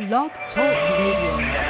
Blog Talk Radio.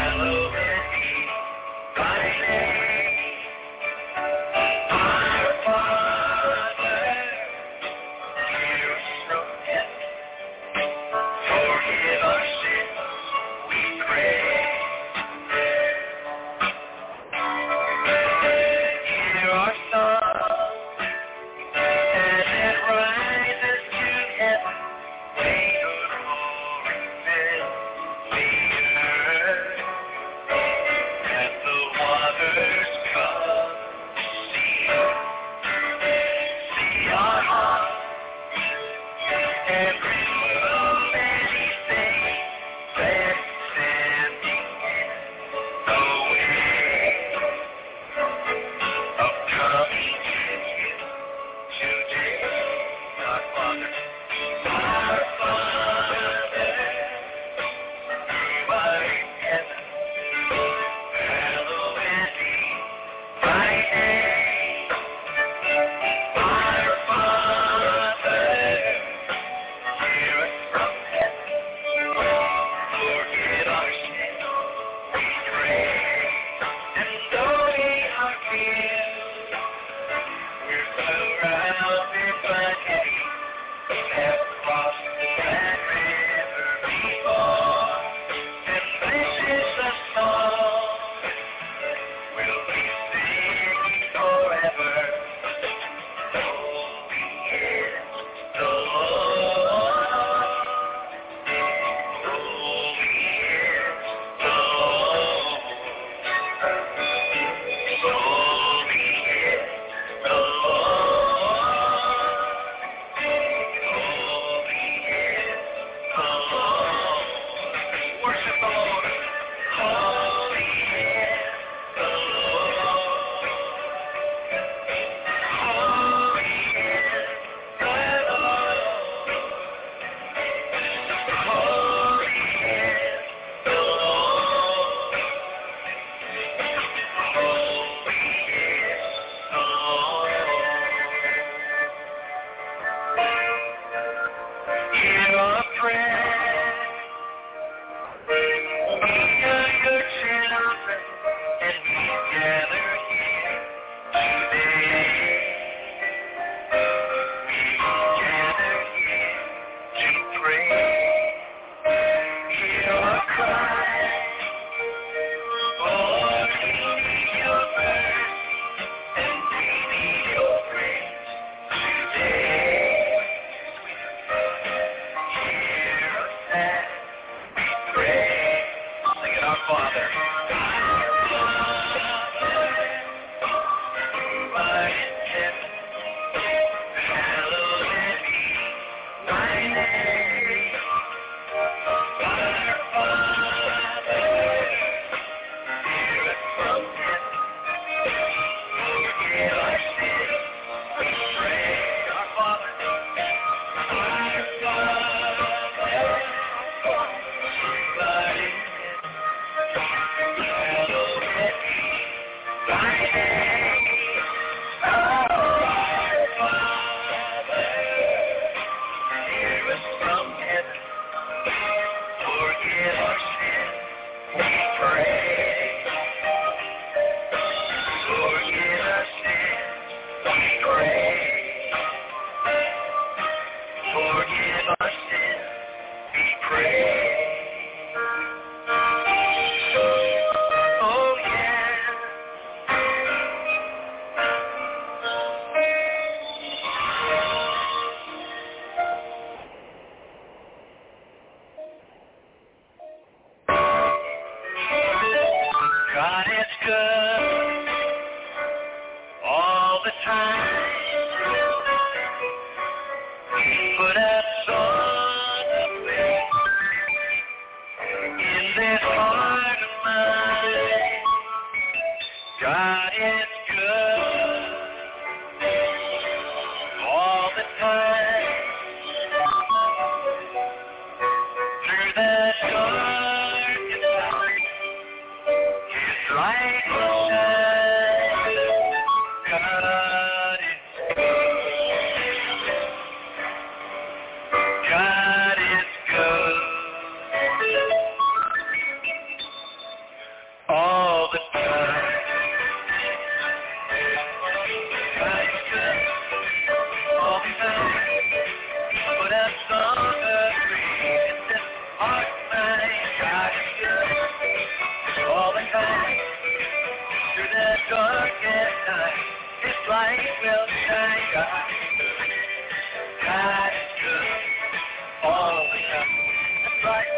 light.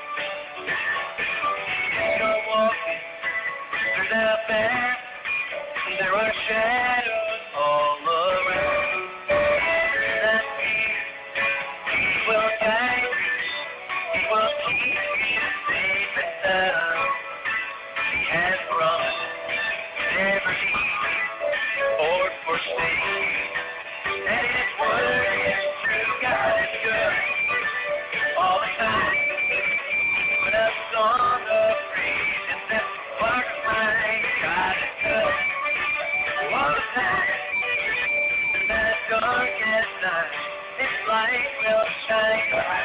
You're walking through the fair. There are shadows all around. That He will guide you. He will keep you safe and sound. He has promised never leave or forsake you. And His word is true. God is good all the time. Put a song of praise in this heart of mine. God is good all the time. In the darkest night, His light will shine.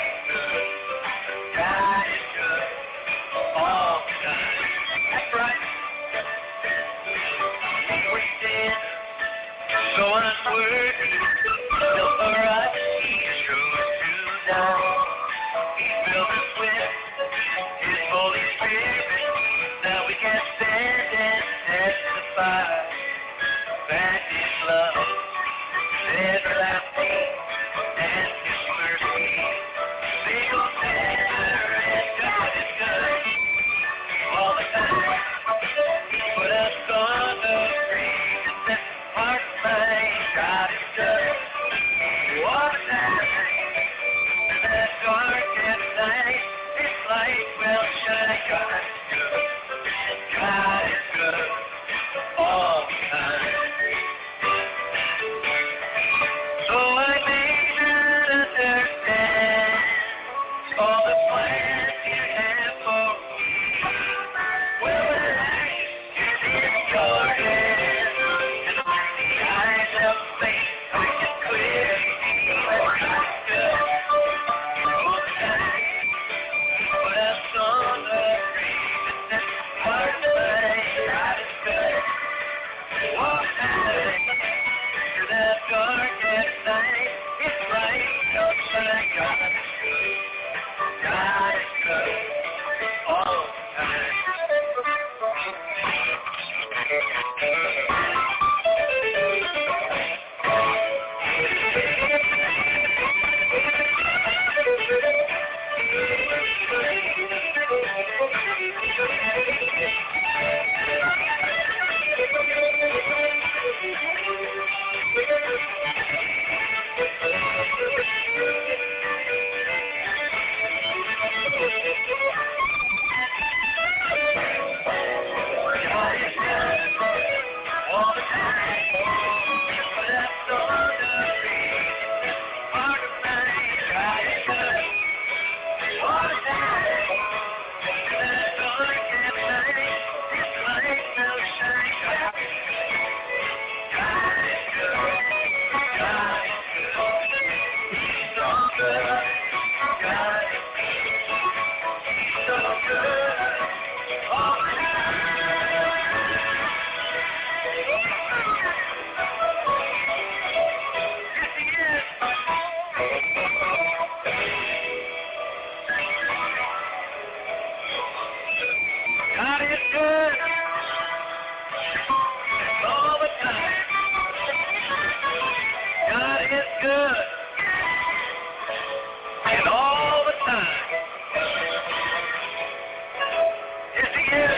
God is good all the time. That's right. We stand so unworthy, still for us He chose to die. He filled us with His Holy Spirit, that we can stand and testify that His love is everlasting and His mercy they go together, and God is good all the time. He put us on the free and set heart and mind. God is good all the time. In the darkest night, His light will shine. God is good. God is good all the time. So I may not understand all the plans You have for me. Well, but life is in Your hands, and with the eyes of faith I can clearly see that God is good all the time. He put us on the grave and set heart and mind. God is good all the time. Through the darkest night, His light will shine. God is good. God is good all the time. God is good all the time. He put us on the free heart of mine. God is good all the time. In the darkest night, His light will shine. God is good. God is good. He's so good. God is good. He's so good all the time. Yes, He is. God is good all the time. God is good and all the time. Yes, He is.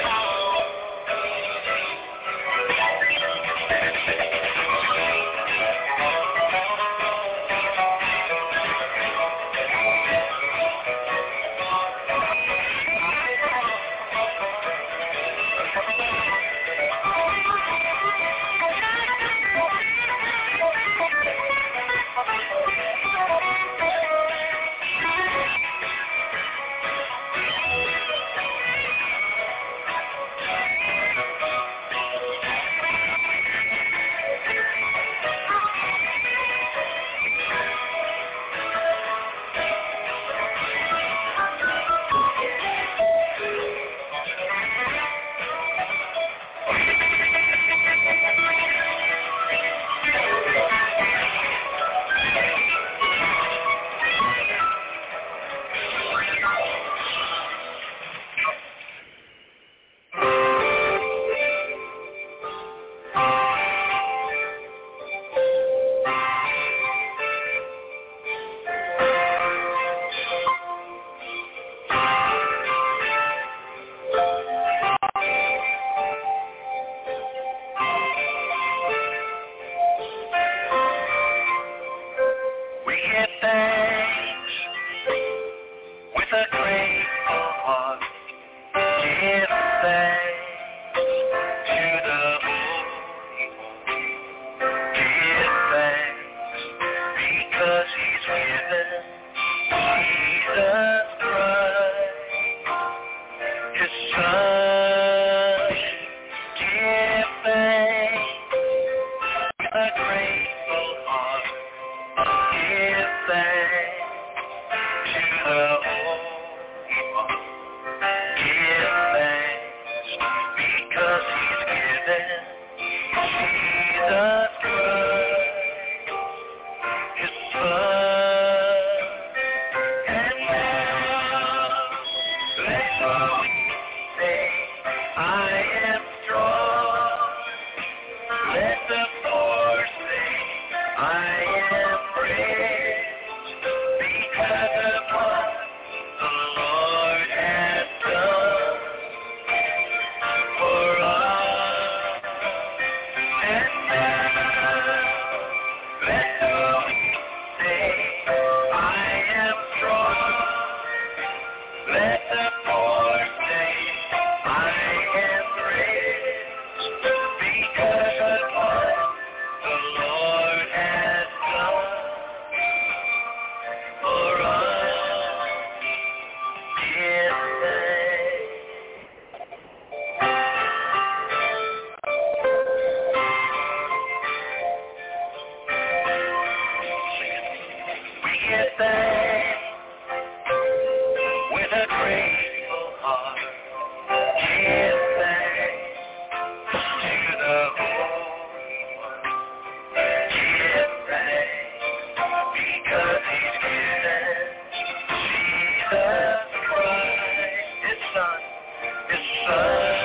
with a grateful heart. Give thanks to the Holy One. Give thanks because He's given Jesus Christ, His Son, His Son.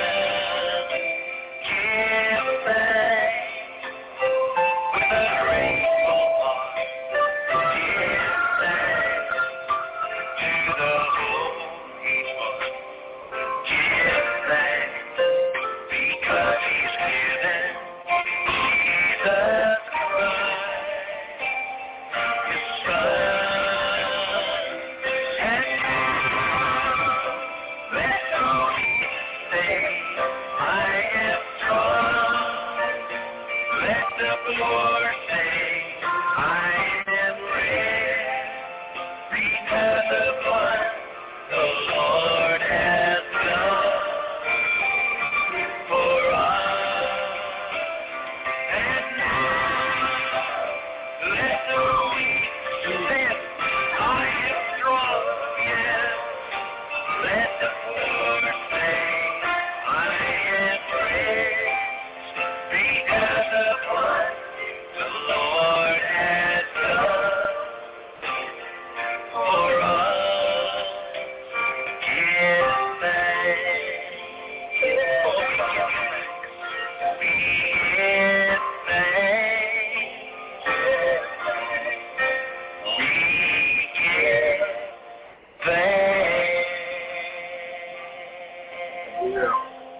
Give thanks with a grateful heart. Give thanks to the Holy One. Give thanks because He's given Jesus Christ, His Son. And let the weak say, I am strong. Let the poor say, I am rich, because of what the Lord has done for us. And now, let the weak say, I am strong, yes. Let the poor say, I am rich, because of what the Lord has done for us. Give thanks. Oh, we give thanks. We give thanks. We give thanks. Yeah.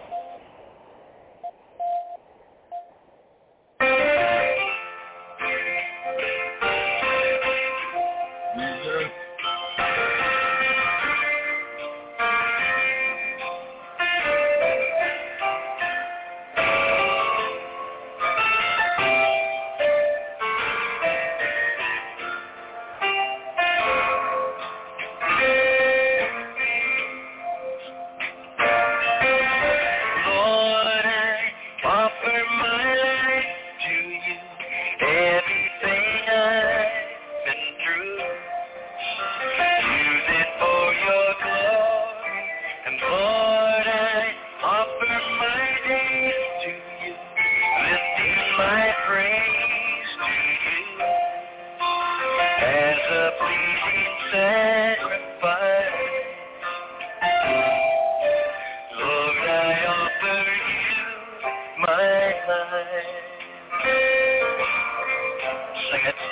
Jesus. Lord, I offer my life to you. Everything I've been through, use it for your glory. And Lord, I offer my days to you, lifting my praise to you as a pleasing sacrifice. Lord, I offer you my life. Sing it.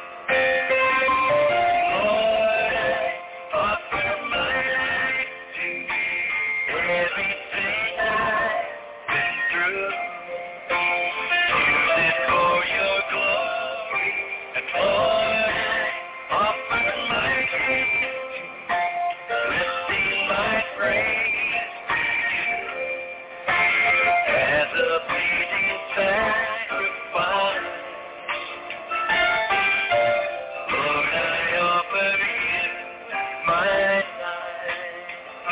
Lord, I offer my life to you. Everything I've been through, use it for your glory. And Lord, I offer my days to you, lifting my praise as a pleasing sacrifice. Lord, I offer you my life.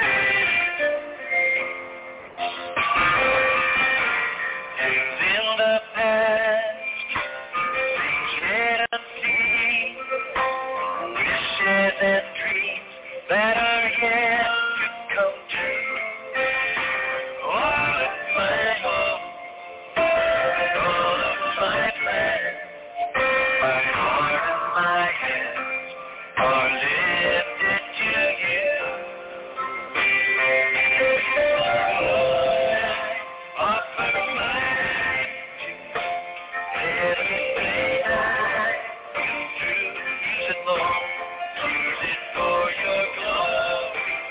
Things in the past, things yet unseen, wishes and dreams that are yet to come true. All of my hope, all of my plans, my heart and my hands are lifted to you. Lord, I offer my life to you. Everything I've been through, use it, Lord. Use it for your glory.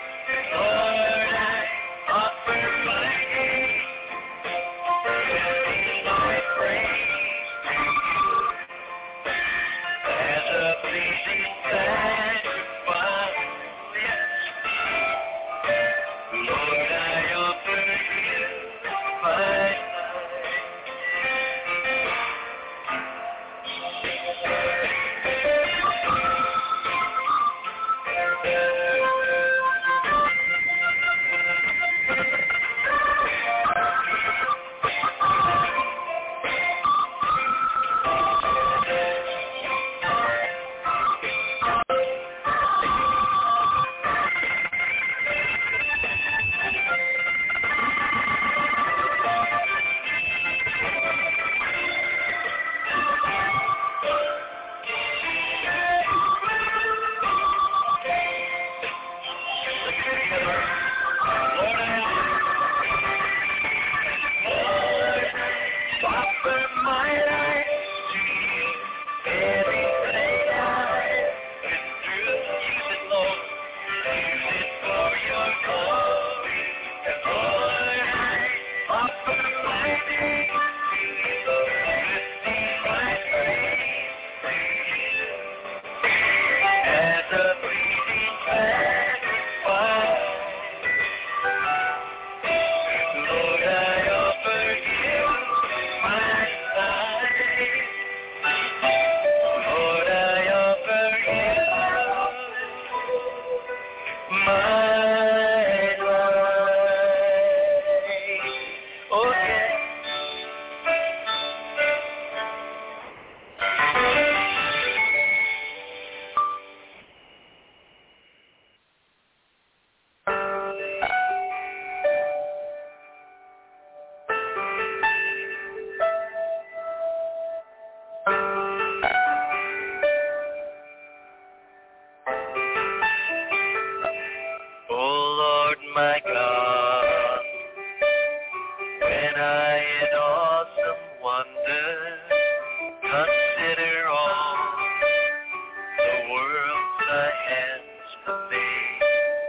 my God, when I in awesome wonder consider all the worlds thy hands have made.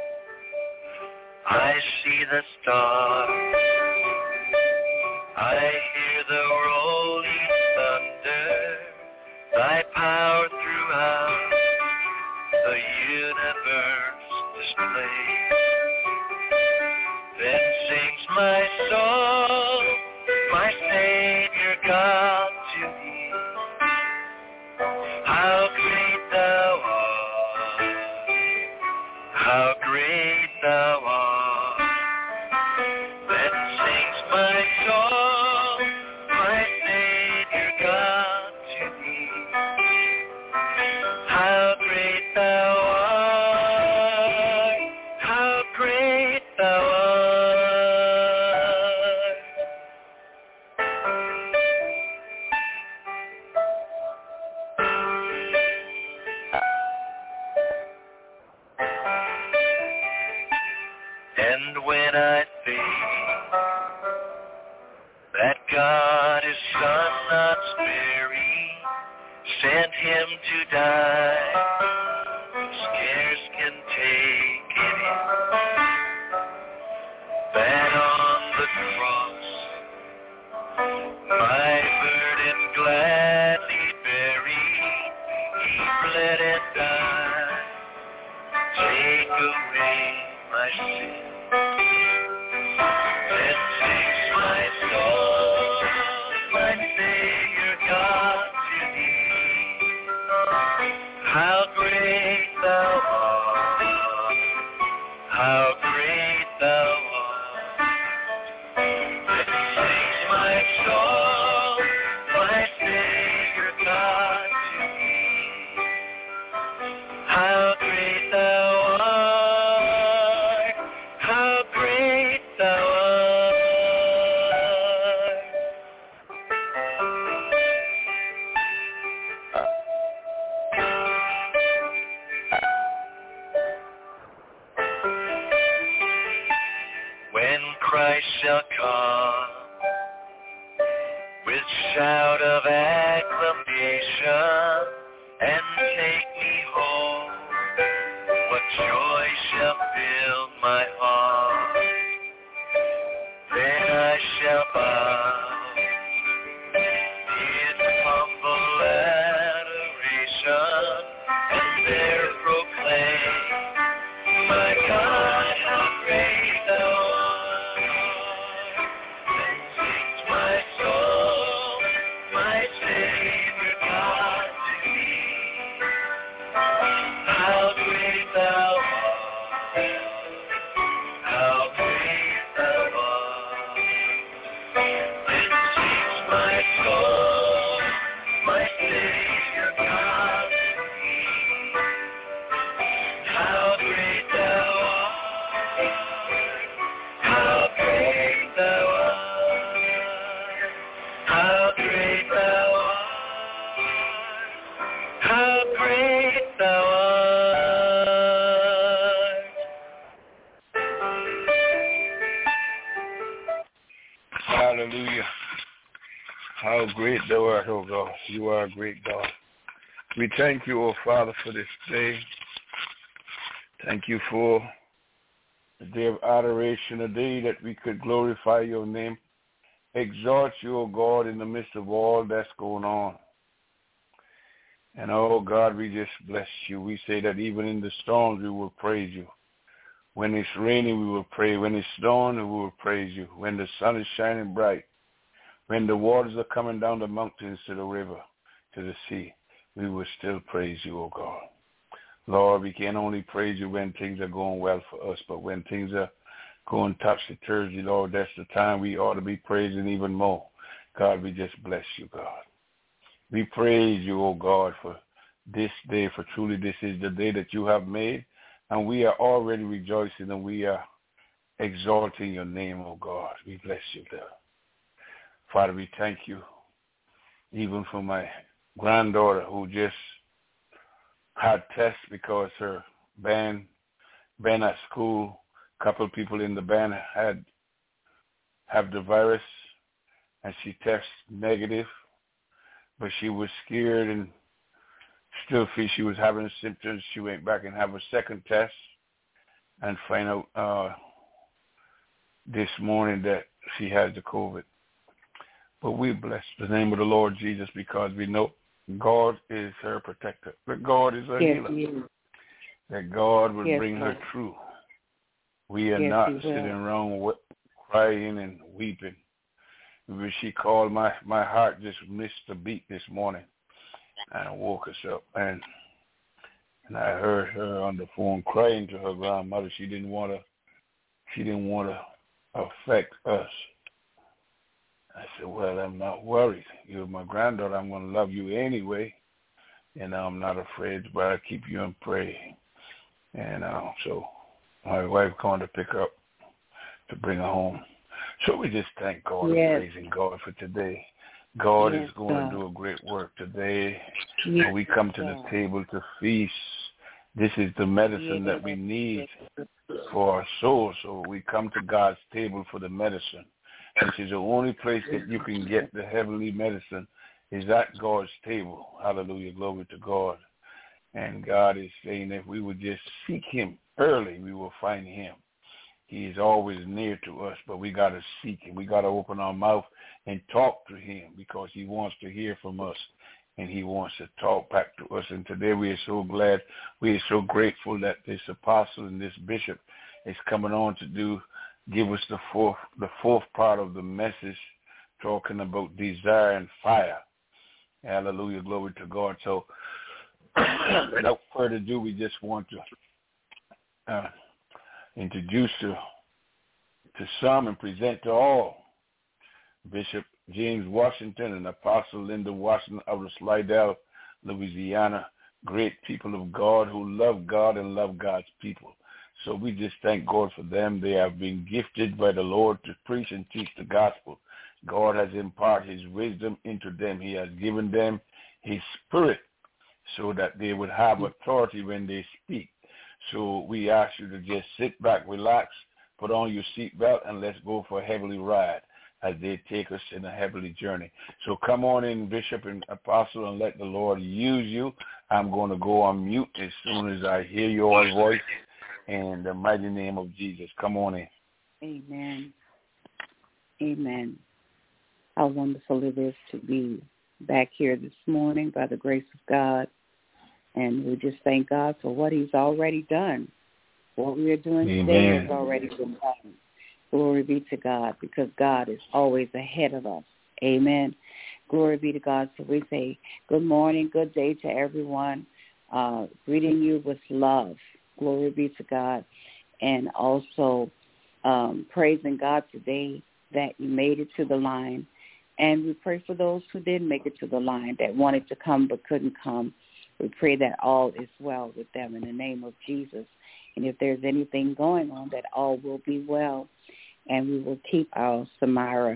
I see the stars, I hear the rolling thunder, thy power throughout the universe display. Then sings my soul, my Savior God, to thee. How great thou art, how great thou art. Then sings my soul, my Savior God, to thee. How great thou art, how great thou art. And when I think that God his Son not sparing sent him to die, scarce can take it in, that on the cross my burden gladly bearing, he bled and died, take away my sin. Then sings my soul, my Savior God, to thee. How great thou art, how great thou art. Then sings my soul, my Savior God, to thee. How great thou art, how great thou art. When Christ shall come with shout of acclamation and take me home, what joy shall fill my heart. Then I shall bow in humble adoration and there proclaim, my God, how great thou art. Then sings my soul, my Savior God, to thee. How great thou art, how great thou art. Then sings my soul, my Savior God, to thee. How great thou art, how great thou art, how great thou art, how great thou art. Hallelujah. How great thou art, O God. You are a great God. We thank you, O Father, for this day. Thank you for the day of adoration, a day that we could glorify your name, exalt you, O God, in the midst of all that's going on. And, oh, God, we just bless you. We say that even in the storms, we will praise you. When it's raining, we will pray. When it's snowing, we will praise you. When the sun is shining bright, when the waters are coming down the mountains to the river, to the sea, we will still praise you, O God. Lord, we can only praise you when things are going well for us, but when things are going topsy-turvy, Lord, that's the time we ought to be praising even more. God, we just bless you, God. We praise you, O God, for this day, for truly this is the day that you have made, and we are already rejoicing and we are exalting your name, O God. We bless you, God. Father, we thank you even for my granddaughter who just had tests because her band at school couple of people in the band have the virus, and she tested negative, but she was scared and still feel she was having symptoms. She went back and have a second test and find out this morning that she has the COVID. But we bless the name of the Lord Jesus because we know God is her protector, that God is her healer, that God will bring her through. We are not sitting around crying and weeping. When she called, my heart just missed a beat this morning, and I woke us up, and I heard her on the phone crying to her grandmother. She didn't want to affect us. I said, well, I'm not worried. You're my granddaughter. I'm going to love you anyway, and I'm not afraid, but I keep you in prayer. And so my wife called to pick her up to bring her home. So we just thank God and praising God for today. God is going to do a great work today. When we come to the table to feast, this is the medicine that we need for our soul. So we come to God's table for the medicine. This is the only place that you can get the heavenly medicine is at God's table. Hallelujah, glory to God. And God is saying if we would just seek him early, we will find him. He is always near to us, but we got to seek him. We got to open our mouth and talk to him because he wants to hear from us and he wants to talk back to us. And today we are so glad, we are so grateful that this apostle and this bishop is coming on to give us the fourth part of the message, talking about desire and fire. Hallelujah, glory to God. So without further ado, we just want to introduce to some and present to all Bishop James Washington and Apostle Linda Washington of the Slidell, Louisiana, great people of God who love God and love God's people. So we just thank God for them. They have been gifted by the Lord to preach and teach the gospel. God has imparted his wisdom into them. He has given them his spirit so that they would have authority when they speak. So we ask you to just sit back, relax, put on your seatbelt, and let's go for a heavenly ride as they take us in a heavenly journey. So come on in, Bishop and Apostle, and let the Lord use you. I'm going to go on mute as soon as I hear your voice in the mighty name of Jesus. Come on in. Amen. Amen. How wonderful it is to be back here this morning by the grace of God. And we just thank God for what he's already done. What we are doing today has already been done. Glory be to God, because God is always ahead of us. Amen. Glory be to God. So we say good morning, good day to everyone. Greeting you with love. Glory be to God. And also praising God today that you made it to the line. And we pray for those who didn't make it to the line, that wanted to come but couldn't come. We pray that all is well with them in the name of Jesus. And if there's anything going on, that all will be well. And we will keep our Samira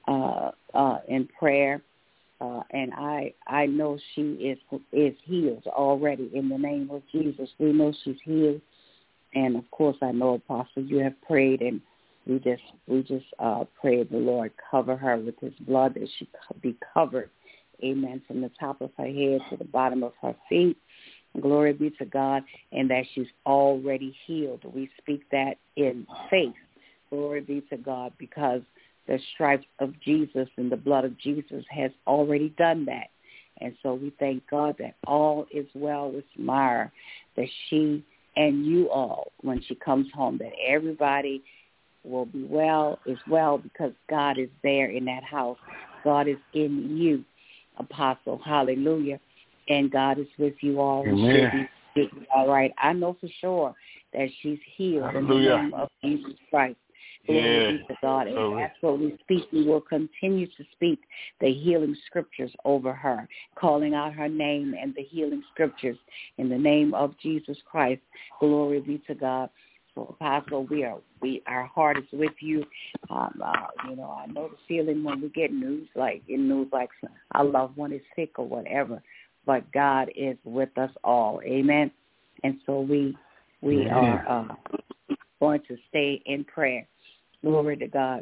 in prayer. And I know she is healed already in the name of Jesus. We know she's healed. And, of course, I know, Apostle, you have prayed, and we just pray the Lord cover her with his blood, that she be covered. Amen. From the top of her head to the bottom of her feet. Glory be to God. And that she's already healed. We speak that in faith. Glory be to God, because the stripes of Jesus and the blood of Jesus has already done that. And so we thank God that all is well with Myra, that she and you all, when she comes home, that everybody will be well as well, because God is there in that house. God is in you, Apostle. Hallelujah. And God is with you all. Amen. All right. I know for sure that she's healed. Hallelujah. In the name of Jesus Christ. Glory be to God. And that's what we speak. We will continue to speak the healing scriptures over her, calling out her name and the healing scriptures in the name of Jesus Christ. Glory be to God. So, Apostle, our heart is with you. I know the feeling when we get news like our loved one is sick or whatever, but God is with us all. Amen. And so we are going to stay in prayer. Glory to God.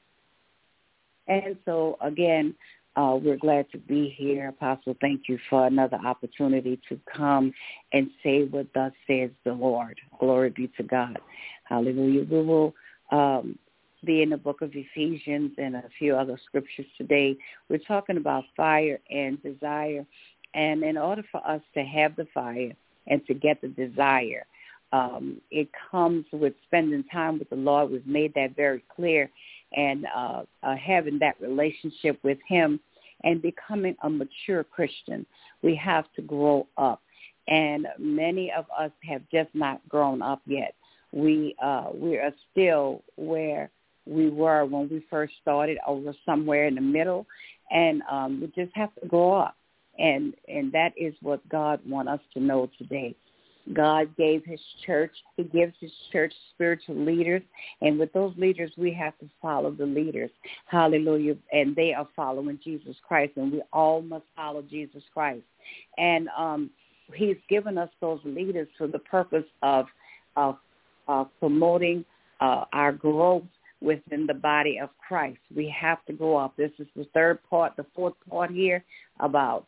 And so, again, we're glad to be here. Apostle, thank you for another opportunity to come and say what thus says the Lord. Glory be to God. Hallelujah. We will be in the book of Ephesians and a few other scriptures today. We're talking about fire and desire. And in order for us to have the fire and to get the desire, it comes with spending time with the Lord. We've made that very clear. And having that relationship with him and becoming a mature Christian. We have to grow up. And many of us have just not grown up yet. We are still where we were when we first started, over somewhere in the middle. And we just have to grow up. And that is what God wants us to know today. God gave his church, he gives his church spiritual leaders, and with those leaders, we have to follow the leaders. Hallelujah. And they are following Jesus Christ, and we all must follow Jesus Christ. And he's given us those leaders for the purpose of promoting our growth within the body of Christ. We have to grow up. This is the fourth part here about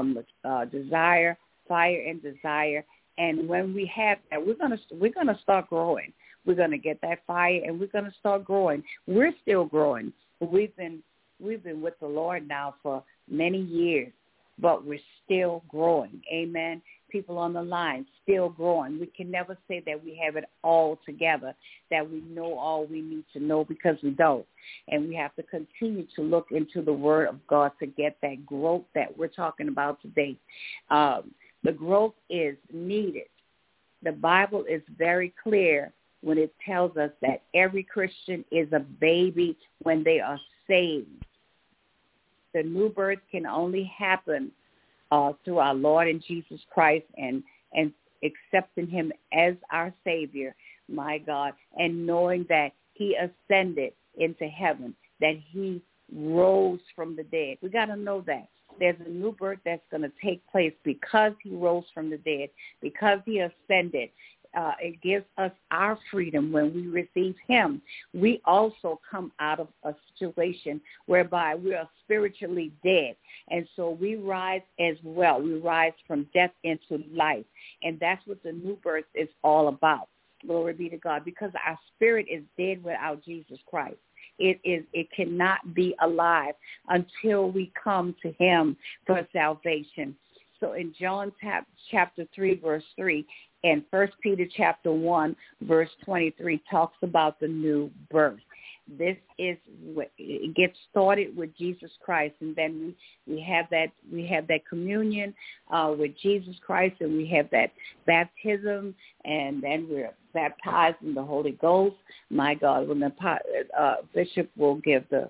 desire, fire and desire. And when we have that, we're gonna start growing. We're gonna get that fire, and we're gonna start growing. We're still growing. We've been with the Lord now for many years, but we're still growing. Amen. People on the line still growing. We can never say that we have it all together, that we know all we need to know, because we don't. And we have to continue to look into the Word of God to get that growth that we're talking about today. The growth is needed. The Bible is very clear when it tells us that every Christian is a baby when they are saved. The new birth can only happen through our Lord and Jesus Christ and accepting him as our Savior, my God, and knowing that he ascended into heaven, that he rose from the dead. We got to know that. There's a new birth that's going to take place because he rose from the dead, because he ascended. It gives us our freedom when we receive him. We also come out of a situation whereby we are spiritually dead. And so we rise as well. We rise from death into life. And that's what the new birth is all about. Glory be to God, because our spirit is dead without Jesus Christ. It cannot be alive until we come to him for salvation. So in John chapter 3, verse 3, and 1 Peter chapter 1, verse 23 talks about the new birth. This is it gets started with Jesus Christ, and then we have that communion with Jesus Christ, and we have that baptism, and then we're baptized in the Holy Ghost. My God, when the bishop will give the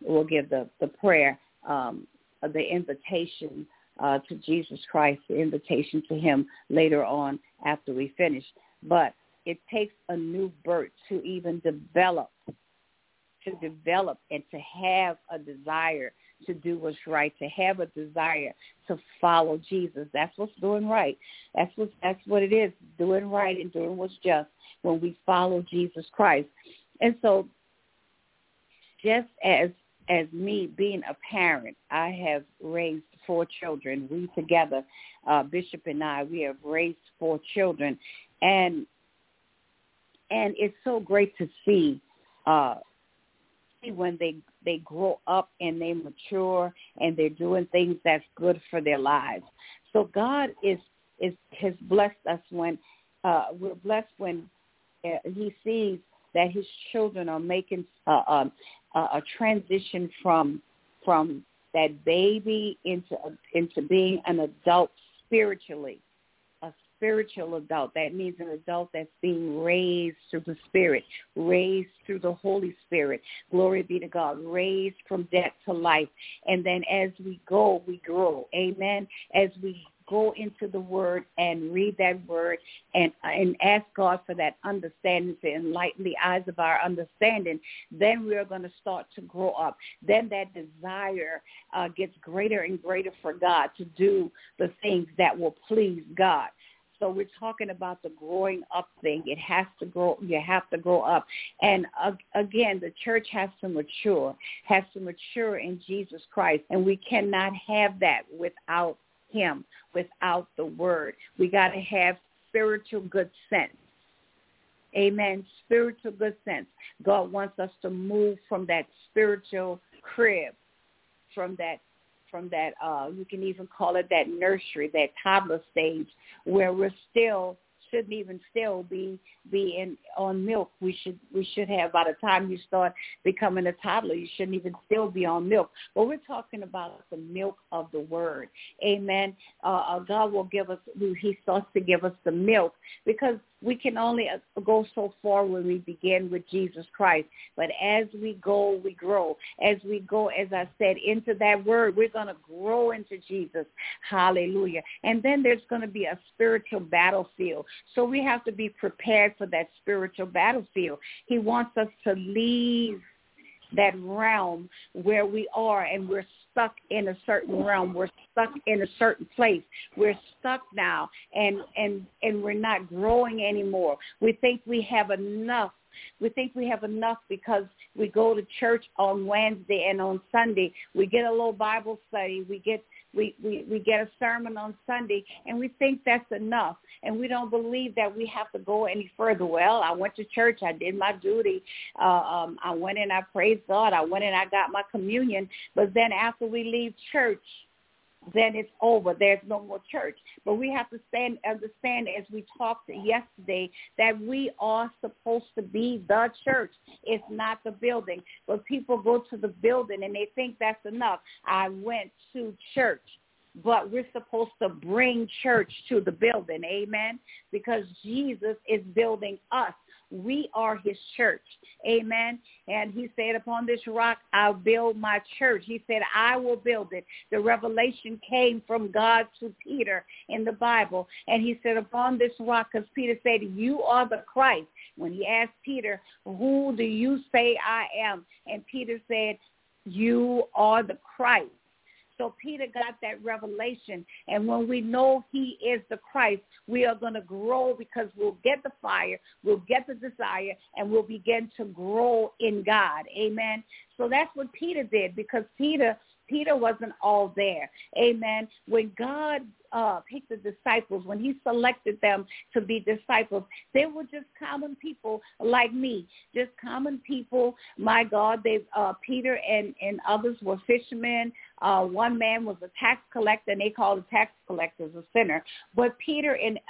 prayer, the invitation to Jesus Christ, the invitation to him later on after we finish. But it takes a new birth to even develop and to have a desire to do what's right, to have a desire to follow Jesus. That's what's doing right. That's what it is, doing right and doing what's just when we follow Jesus Christ. And so just as me being a parent, I have raised 4 children. We together, Bishop and I, we have raised 4 children. And it's so great to see when they grow up and they mature and they're doing things that's good for their lives. So God has blessed us when we're blessed when he sees that his children are making a transition from that baby into being an adult spiritually. Spiritual adult. That means an adult that's being raised through the Spirit, raised through the Holy Spirit. Glory be to God. Raised from death to life. And then as we go, we grow. Amen. As we go into the Word and read that Word and ask God for that understanding, to enlighten the eyes of our understanding, then we are going to start to grow up. Then that desire gets greater and greater for God to do the things that will please God. So we're talking about the growing up thing. It has to grow. You have to grow up. And again, the church has to mature in Jesus Christ. And we cannot have that without him, without the word. We got to have spiritual good sense. Amen. Spiritual good sense. God wants us to move from that spiritual crib, from that you can even call it that nursery, that toddler stage, where we're shouldn't even still be on milk. We should have, by the time you start becoming a toddler, you shouldn't even still be on milk. But we're talking about the milk of the word. Amen. God will give us, he starts to give us the milk, because we can only go so far when we begin with Jesus Christ. But as we go, we grow. As we go, as I said, into that word, we're going to grow into Jesus. Hallelujah. And then there's going to be a spiritual battlefield. So we have to be prepared for that spiritual battlefield. He wants us to leave that realm where we are, and we're stuck in a certain realm. We're stuck in a certain place. We're stuck now, and we're not growing anymore. We think we have enough. We think we have enough because we go to church on Wednesday and on Sunday. We get a little Bible study. We get a sermon on Sunday, and we think that's enough. And we don't believe that we have to go any further. Well, I went to church. I did my duty. I went in. I praised God. I went in. I got my communion. But then after we leave church, then it's over. There's no more church. But we have to understand, as we talked yesterday, that we are supposed to be the church. It's not the building. But people go to the building and they think that's enough. I went to church. But we're supposed to bring church to the building, amen, because Jesus is building us. We are his church, amen. And he said, upon this rock, I'll build my church. He said, I will build it. The revelation came from God to Peter in the Bible. And he said, upon this rock, because Peter said, you are the Christ. When he asked Peter, who do you say I am? And Peter said, you are the Christ. So Peter got that revelation. And when we know he is the Christ, we are going to grow, because we'll get the fire, we'll get the desire, and we'll begin to grow in God. Amen. So that's what Peter did, because Peter wasn't all there. Amen. When God picked the disciples, when he selected them to be disciples, they were just common people like me, just common people. My God, Peter and others were fishermen. One man was a tax collector, and they called the tax collectors a sinner. But Peter and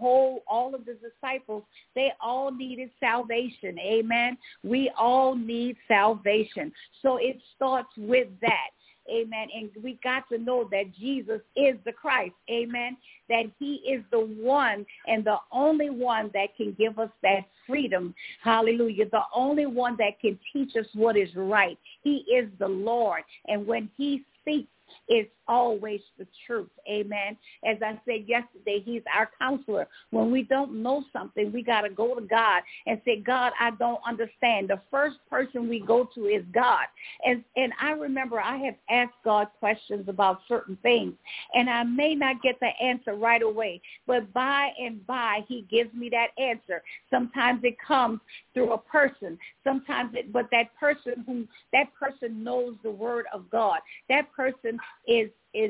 all of the disciples, they all needed salvation. Amen. We all need salvation. So it starts with that. Amen. And we got to know that Jesus is the Christ. Amen. That he is the one and the only one that can give us that freedom. Hallelujah. The only one that can teach us what is right. He is the Lord. And when he speaks, it's always the truth. Amen. As I said yesterday, he's our counselor. When we don't know something, we got to go to God and say, God, I don't understand. The first person we go to is God. And I remember I have asked God questions about certain things, and I may not get the answer right away, but by and by, he gives me that answer. Sometimes it comes through a person. But that person knows the word of God. That person is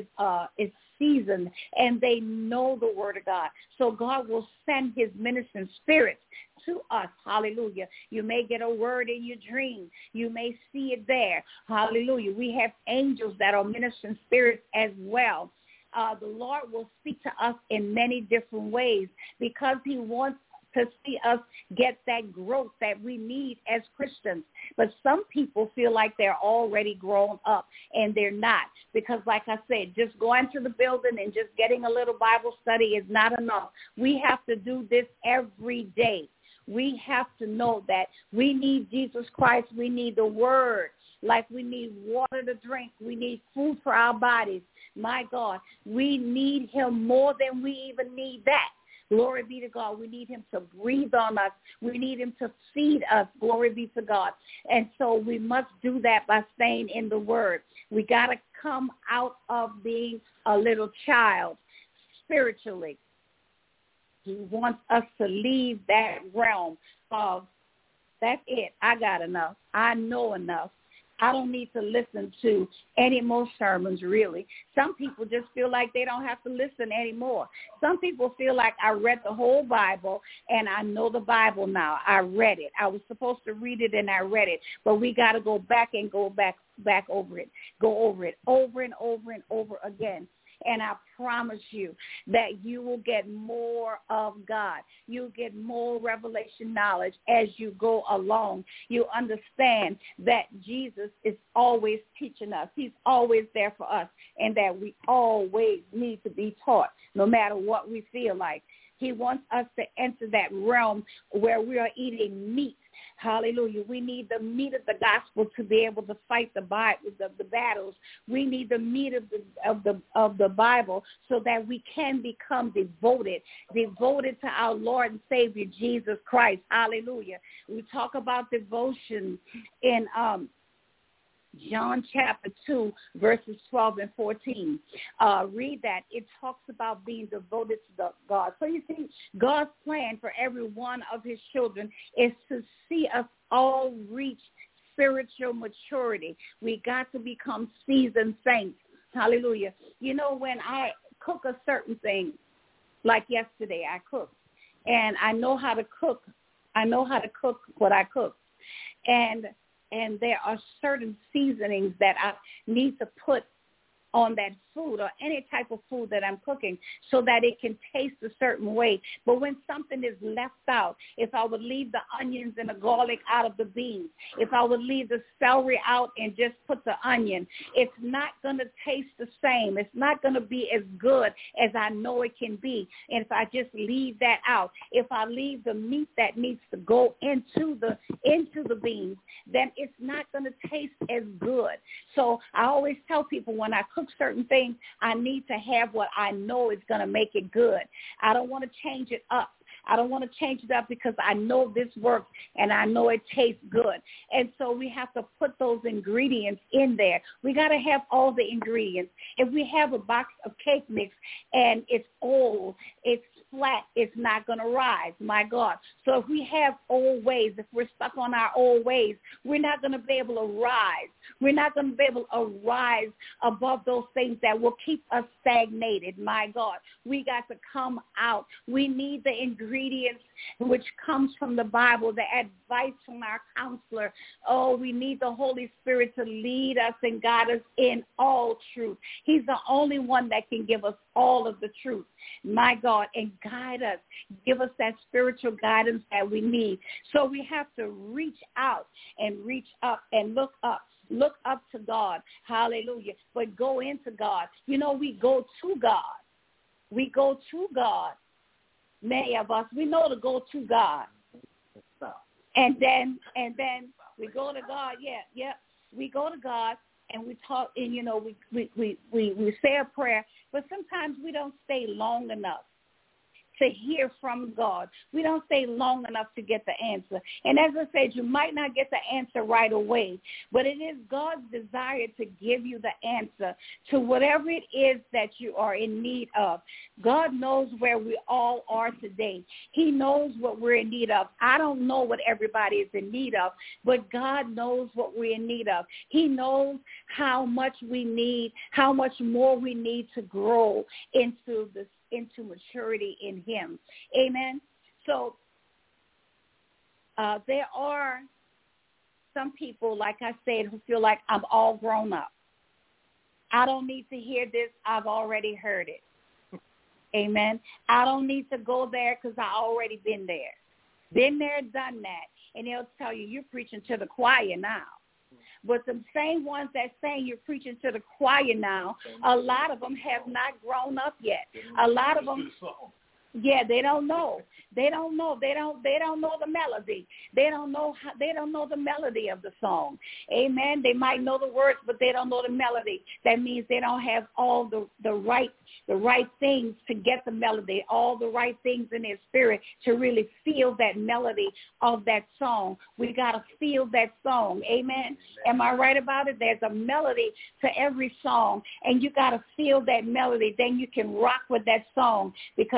seasoned, and they know the word of God. So God will send his ministering spirits to us. Hallelujah. You may get a word in your dream. You may see it there. Hallelujah. We have angels that are ministering spirits as well. The Lord will speak to us in many different ways, because he wants to see us get that growth that we need as Christians. But some people feel like they're already grown up, and they're not, because like I said, just going to the building and just getting a little Bible study is not enough. We have to do this every day. We have to know that we need Jesus Christ. We need the word. Like we need water to drink. We need food for our bodies. My God, we need him more than we even need that. Glory be to God. We need him to breathe on us. We need him to feed us. Glory be to God. And so we must do that by staying in the word. We got to come out of being a little child spiritually. He wants us to leave that realm of, that's it. I got enough. I know enough. I don't need to listen to any more sermons, really. Some people just feel like they don't have to listen anymore. Some people feel like I read the whole Bible and I know the Bible now. I read it. I was supposed to read it and I read it. But we got to go back and go back over it. Go over it over and over and over again. And I promise you that you will get more of God. You'll get more revelation knowledge as you go along. You understand that Jesus is always teaching us. He's always there for us, and that we always need to be taught, no matter what we feel like. He wants us to enter that realm where we are eating meat. Hallelujah. We need the meat of the gospel to be able to fight the battles. We need the meat of the Bible so that we can become devoted to our Lord and Savior, Jesus Christ. Hallelujah. We talk about devotion in John chapter 2, verses 12 and 14. Read that. It talks about being devoted to God. So you see, God's plan for every one of his children is to see us all reach spiritual maturity. We got to become seasoned saints. Hallelujah. You know, when I cook a certain thing, like yesterday I cooked, and I know how to cook. I know how to cook what I cook. And there are certain seasonings that I need to put on that food or any type of food that I'm cooking so that it can taste a certain way. But when something is left out, if I would leave the onions and the garlic out of the beans, if I would leave the celery out and just put the onion, it's not going to taste the same. It's not going to be as good as I know it can be. And if I just leave that out, if I leave the meat that needs to go into the beans, then it's not going to taste as good. So I always tell people when I cook certain things, I need to have what I know is going to make it good. I don't want to change it up. I don't want to change it up because I know this works and I know it tastes good. And so we have to put those ingredients in there. We got to have all the ingredients. If we have a box of cake mix and it's old, it's flat, it's not going to rise, my God. So if we have old ways, if we're stuck on our old ways, we're not going to be able to rise. We're not going to be able to rise above those things that will keep us stagnated, my God. We got to come out. We need the ingredients which comes from the Bible, the advice from our counselor. Oh, we need the Holy Spirit to lead us and guide us in all truth. He's the only one that can give us all of the truth, my God, and guide us, give us that spiritual guidance that we need. So we have to reach out and reach up and look up to God. Hallelujah. But go into God. You know, we go to God. We go to God. Many of us, we know to go to God. And then we go to God. Yeah. We go to God and we talk, and, you know, we say a prayer, but sometimes we don't stay long enough to hear from God. We don't stay long enough to get the answer. And as I said, you might not get the answer right away, but it is God's desire to give you the answer to whatever it is that you are in need of. God knows where we all are today. He knows what we're in need of. I don't know what everybody is in need of, but God knows what we're in need of. He knows how much we need, how much more we need to grow into maturity in him. Amen. So there are some people, like I said, who feel like I'm all grown up. I don't need to hear this. I've already heard it. Amen. I don't need to go there because I already been there. Been there, done that. And they'll tell you, you're preaching to the choir now. But the same ones that saying you're preaching to the choir now, a lot of them have not grown up yet. A lot of them, they don't know. They don't know. They don't know the melody. They don't know the melody of the song. Amen. They might know the words, but they don't know the melody. That means they don't have all the right things to get the melody, all the right things in their spirit to really feel that melody of that song. We got to feel that song. Amen. Am I right about it? There's a melody to every song, and you got to feel that melody. Then you can rock with that song because now you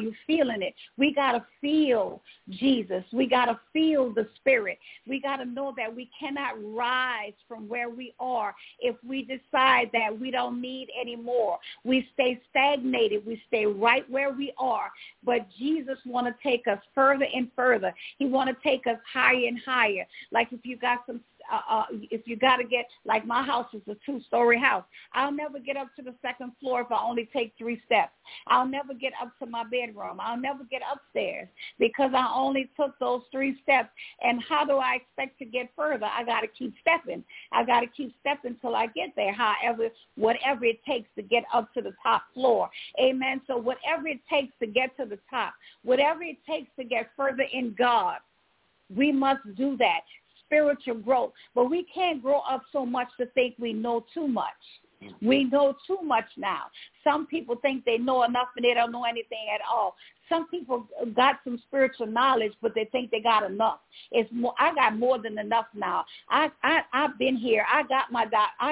you feeling it. We got to feel Jesus. We got to feel the Spirit. We got to know that we cannot rise from where we are if we decide that we don't need any more. We stay stagnated. We stay right where we are. But Jesus want to take us further and further. He want to take us higher and higher. Like if you got some if you got to get, like my house is a 2-story house. I'll never get up to the second floor if I only take 3 steps. I'll never get up to my bedroom. I'll never get upstairs because I only took those 3 steps. And how do I expect to get further? I got to keep stepping. I got to keep stepping till I get there. However, whatever it takes to get up to the top floor. Amen. So whatever it takes to get to the top, whatever it takes to get further in God, we must do that. Spiritual growth. But we can't grow up so much to think we know too much. We know too much now. Some people think they know enough and they don't know anything at all. Some people got some spiritual knowledge, but they think they got enough. It's more. I got more than enough now. I've been here. I got my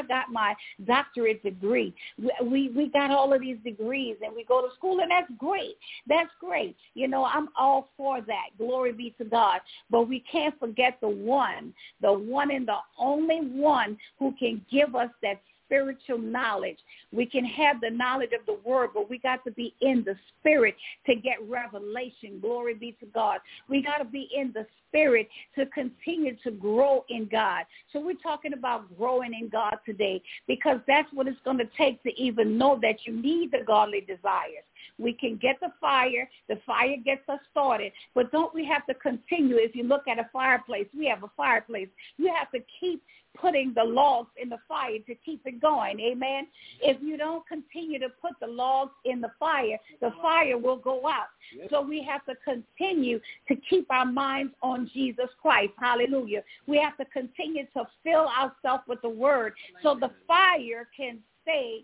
doctorate degree. We got all of these degrees, and we go to school, and that's great. That's great. You know, I'm all for that. Glory be to God. But we can't forget the one and the only one who can give us that spiritual knowledge. We can have the knowledge of the word, but we got to be in the spirit to get revelation. Glory be to God. We got to be in the spirit to continue to grow in God. So we're talking about growing in God today because that's what it's going to take to even know that you need the godly desires. We can get the fire gets us started, but don't we have to continue? If you look at a fireplace, we have a fireplace. You have to keep putting the logs in the fire to keep it going, amen? If you don't continue to put the logs in the fire will go out. So we have to continue to keep our minds on Jesus Christ, hallelujah. We have to continue to fill ourselves with the word so the fire can stay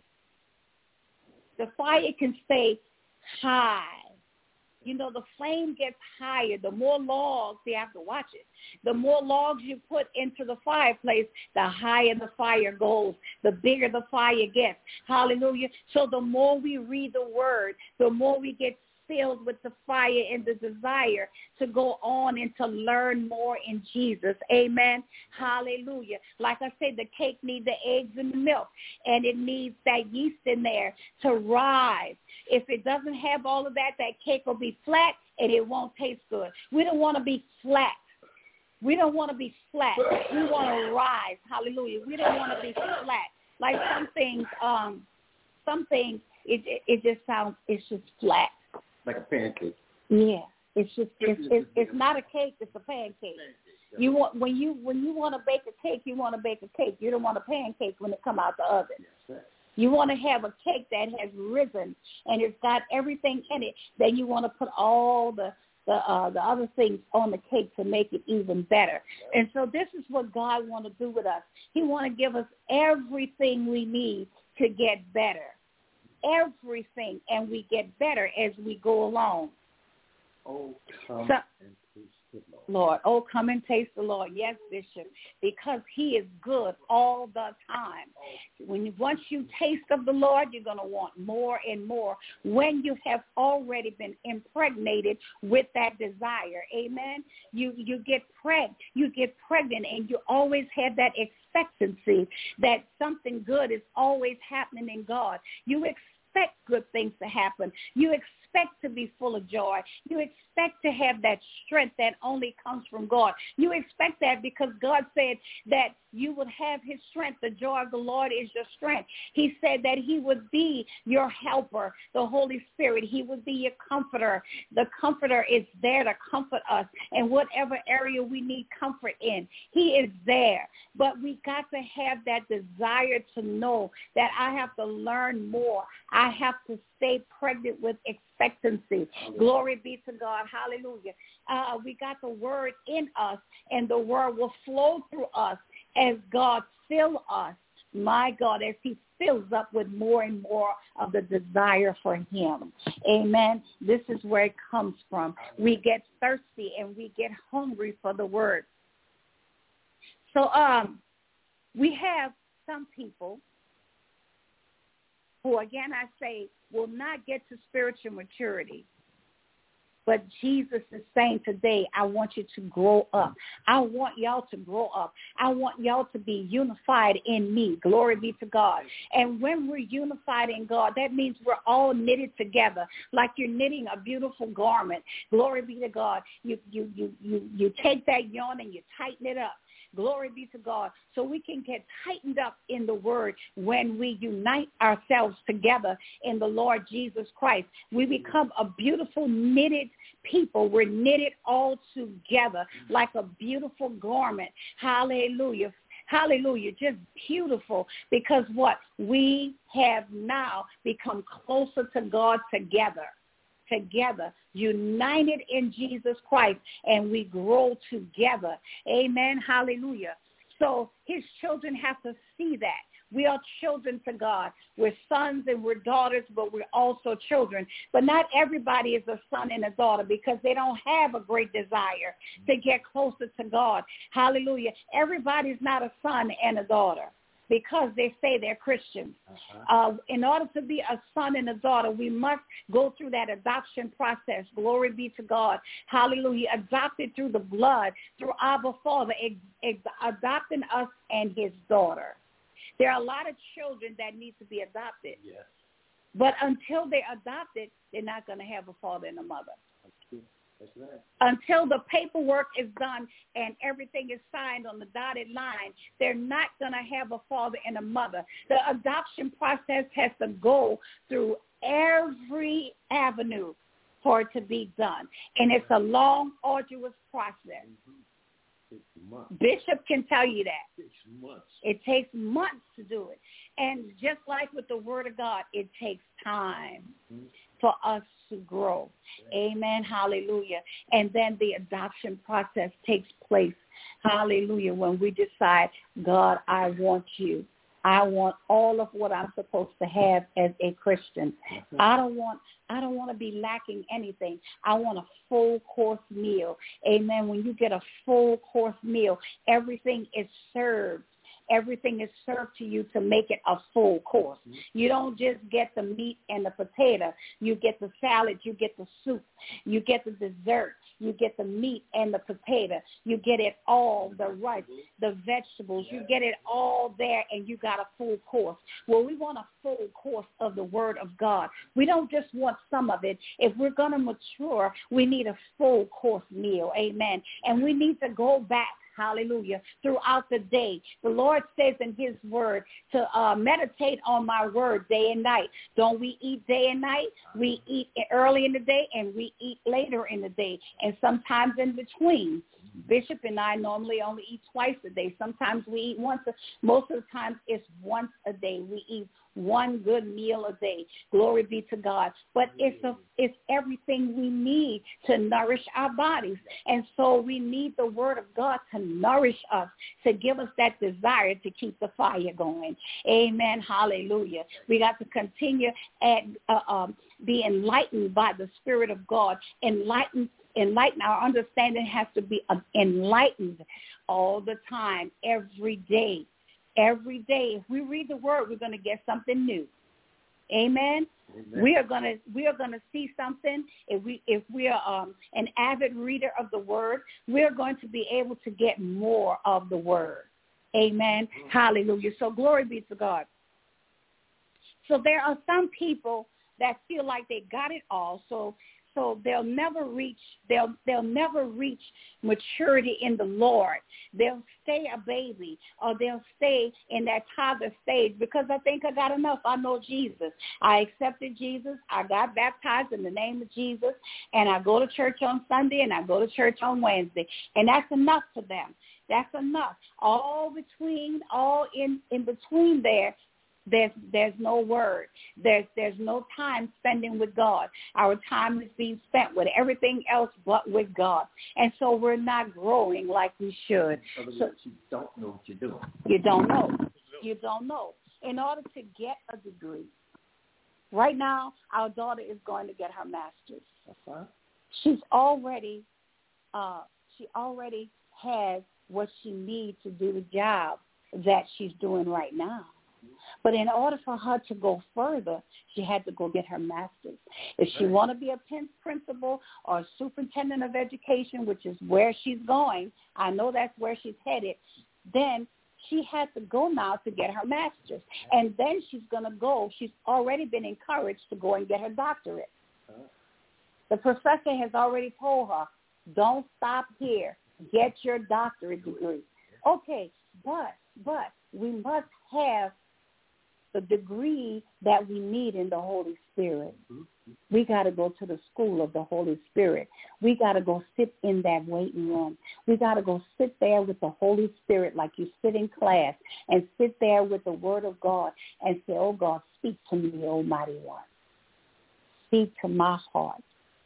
high. You know, the flame gets higher. The more logs, you have to watch it. The more logs you put into the fireplace, the higher the fire goes, the bigger the fire gets. Hallelujah. So the more we read the word, the more we get filled with the fire and the desire to go on and to learn more in Jesus. Amen. Hallelujah. Like I said, the cake needs the eggs and the milk, and it needs that yeast in there to rise. If it doesn't have all of that, that cake will be flat and it won't taste good. We don't want to be flat. We don't want to be flat. We want to rise. Hallelujah. We don't want to be flat. Like some things, it just sounds, it's just flat. Like a pancake. Yeah, it's not a cake. It's a pancake. You want when you want to bake a cake, you want to bake a cake. You don't want a pancake when it come out the oven. Yes, you want to have a cake that has risen and it's got everything in it. Then you want to put all the other things on the cake to make it even better. And so this is what God want to do with us. He want to give us everything we need to get better. Everything, and we get better as we go along. Oh, come and taste the Lord. Oh, come and taste the Lord. Yes, Bishop, because he is good all the time. Once you taste of the Lord, you're going to want more and more when you have already been impregnated with that desire. Amen. You get pregnant, and you always have that expectancy that something good is always happening in God. You expect good things to happen. You expect to be full of joy. You expect to have that strength that only comes from God. You expect that because God said that you would have his strength. The joy of the Lord is your strength. He said that he would be your helper, the Holy Spirit. He would be your comforter. The comforter is there to comfort us in whatever area we need comfort in. He is there. But we got to have that desire to know that I have to learn more. I have to stay pregnant with expectancy. Glory be to God. Hallelujah. We got the word in us, and the word will flow through us as God fill us, my God, as he fills up with more and more of the desire for him. Amen. This is where it comes from. We get thirsty and we get hungry for the word. So we have some people who, again, I say, will not get to spiritual maturity But Jesus is saying today, I want you to grow up. I want y'all to grow up. I want y'all to be unified in me. Glory be to God. And when we're unified in God, that means we're all knitted together like you're knitting a beautiful garment. Glory be to God. You take that yarn and you tighten it up. Glory be to God. So we can get tightened up in the word when we unite ourselves together in the Lord Jesus Christ. We become a beautiful knitted people. We're knitted all together like a beautiful garment. Hallelujah. Hallelujah. Just beautiful, because what? We have now become closer to God together, united in Jesus Christ, and we grow together. Amen. Hallelujah. So his children have to see that. We are children to God. We're sons and we're daughters, but we're also children. But not everybody is a son and a daughter because they don't have a great desire to get closer to God. Hallelujah. Everybody's not a son and a daughter because they say they're Christians. In order to be a son and a daughter, we must go through that adoption process. Glory be to God. Hallelujah. Adopted through the blood, through Abba Father, adopting us and his daughter. There are a lot of children that need to be adopted. Yes. But until they're adopted, they're not going to have a father and a mother. That's right. Until the paperwork is done and everything is signed on the dotted line, they're not going to have a father and a mother. The adoption process has to go through every avenue for it to be done. And it's a long, arduous process. Bishop can tell you that. It takes months to do it. And just like with the Word of God, it takes time for us to grow. Amen. Hallelujah. And then the adoption process takes place. Hallelujah. When we decide, God, I want you. I want all of what I'm supposed to have as a Christian. I don't want to be lacking anything. I want a full course meal. Amen. When you get a full course meal, everything is served. Everything is served to you to make it a full course. You don't just get the meat and the potato. You get the salad. You get the soup. You get the dessert. You get the meat and the potato. You get it all, the rice, the vegetables. You get it all there, and you got a full course. Well, we want a full course of the Word of God. We don't just want some of it. If we're going to mature, we need a full course meal. Amen. And we need to go back. Hallelujah. Throughout the day. The Lord says in his word to meditate on my word day and night. Don't we eat day and night? We eat early in the day and we eat later in the day and sometimes in between. Bishop and I normally only eat twice a day. Sometimes we eat once. Most of the time it's once a day. We eat one good meal a day. Glory be to God. But it's everything we need to nourish our bodies. And so we need the Word of God to nourish us, to give us that desire to keep the fire going. Amen. Hallelujah. We got to continue at be enlightened by the Spirit of God. Enlighten our understanding has to be enlightened all the time, every day. Every day, if we read the Word, we're going to get something new. Amen. Amen. We are going to see something. If we are an avid reader of the Word, we are going to be able to get more of the Word. Amen. Mm-hmm. Hallelujah. So glory be to God. So there are some people that feel like they got it all. So they'll never reach maturity in the Lord. They'll stay a baby, or they'll stay in that toddler stage because I think I got enough. I know Jesus. I accepted Jesus. I got baptized in the name of Jesus, and I go to church on Sunday and I go to church on Wednesday, and that's enough for them. That's enough. All in between there. There's no word. There's no time spending with God. Our time is being spent with everything else but with God. And so we're not growing like we should. So you don't know what you're doing. You don't know. You don't know. In order to get a degree, right now our daughter is going to get her master's. Uh-huh. She already has what she needs to do the job that she's doing right now. But in order for her to go further, she had to go get her master's. If she want to be a principal or a superintendent of education, which is where she's going, I know that's where she's headed, then she had to go now to get her master's. And then she's going to go. She's already been encouraged to go and get her doctorate. The professor has already told her, don't stop here. Get your doctorate degree. Okay, but we must have the degree that we need in the Holy Spirit. We got to go to the school of the Holy Spirit. We got to go sit in that waiting room. We got to go sit there with the Holy Spirit like you sit in class and sit there with the Word of God and say, oh, God, speak to me, Almighty One. Speak to my heart.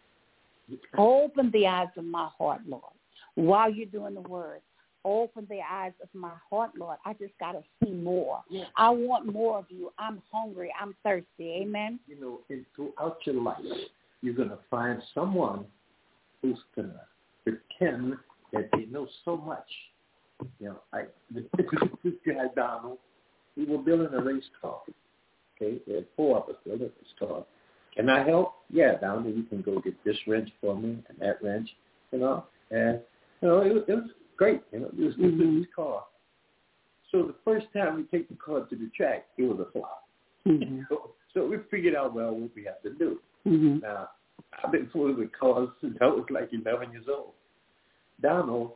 Open the eyes of my heart, Lord, while you're doing the Word. Open the eyes of my heart, Lord. I just got to see more. Yeah. I want more of you. I'm hungry. I'm thirsty. Amen? You know, throughout your life, you're going to find someone who's going to pretend that they know so much. You know, this guy, Donald, we were building a race car. Okay? There had 4 of us building this car. Can I help? Yeah, Donald, you can go get this wrench for me and that wrench, you know. And, you know, it was great, you know, it was this car. So the first time we take the car to the track, it was a flop. Mm-hmm. So we figured out, well, what we have to do. Mm-hmm. Now, I've been fooling with cars since I was like 11 years old. Donald,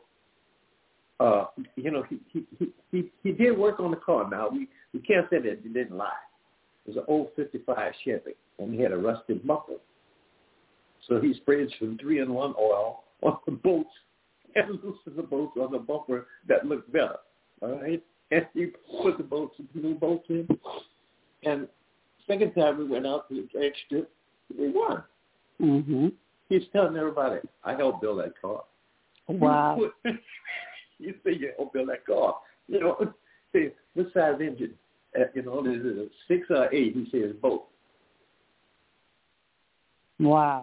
you know, he did work on the car. Now, we can't say that he didn't lie. It was an old 55 Chevy, and he had a rusted bumper. So he sprayed some 3-in-1 oil on the bolts and loosened the bolts on the bumper that looked better. All right? And he put the new bolts in. And second time we went out to the drag strip, we won. Mm-hmm. He's telling everybody, I helped build that car. Wow. You say you helped build that car. You know, say, this size engine, you know, is it a 6 or 8? He says both. Wow.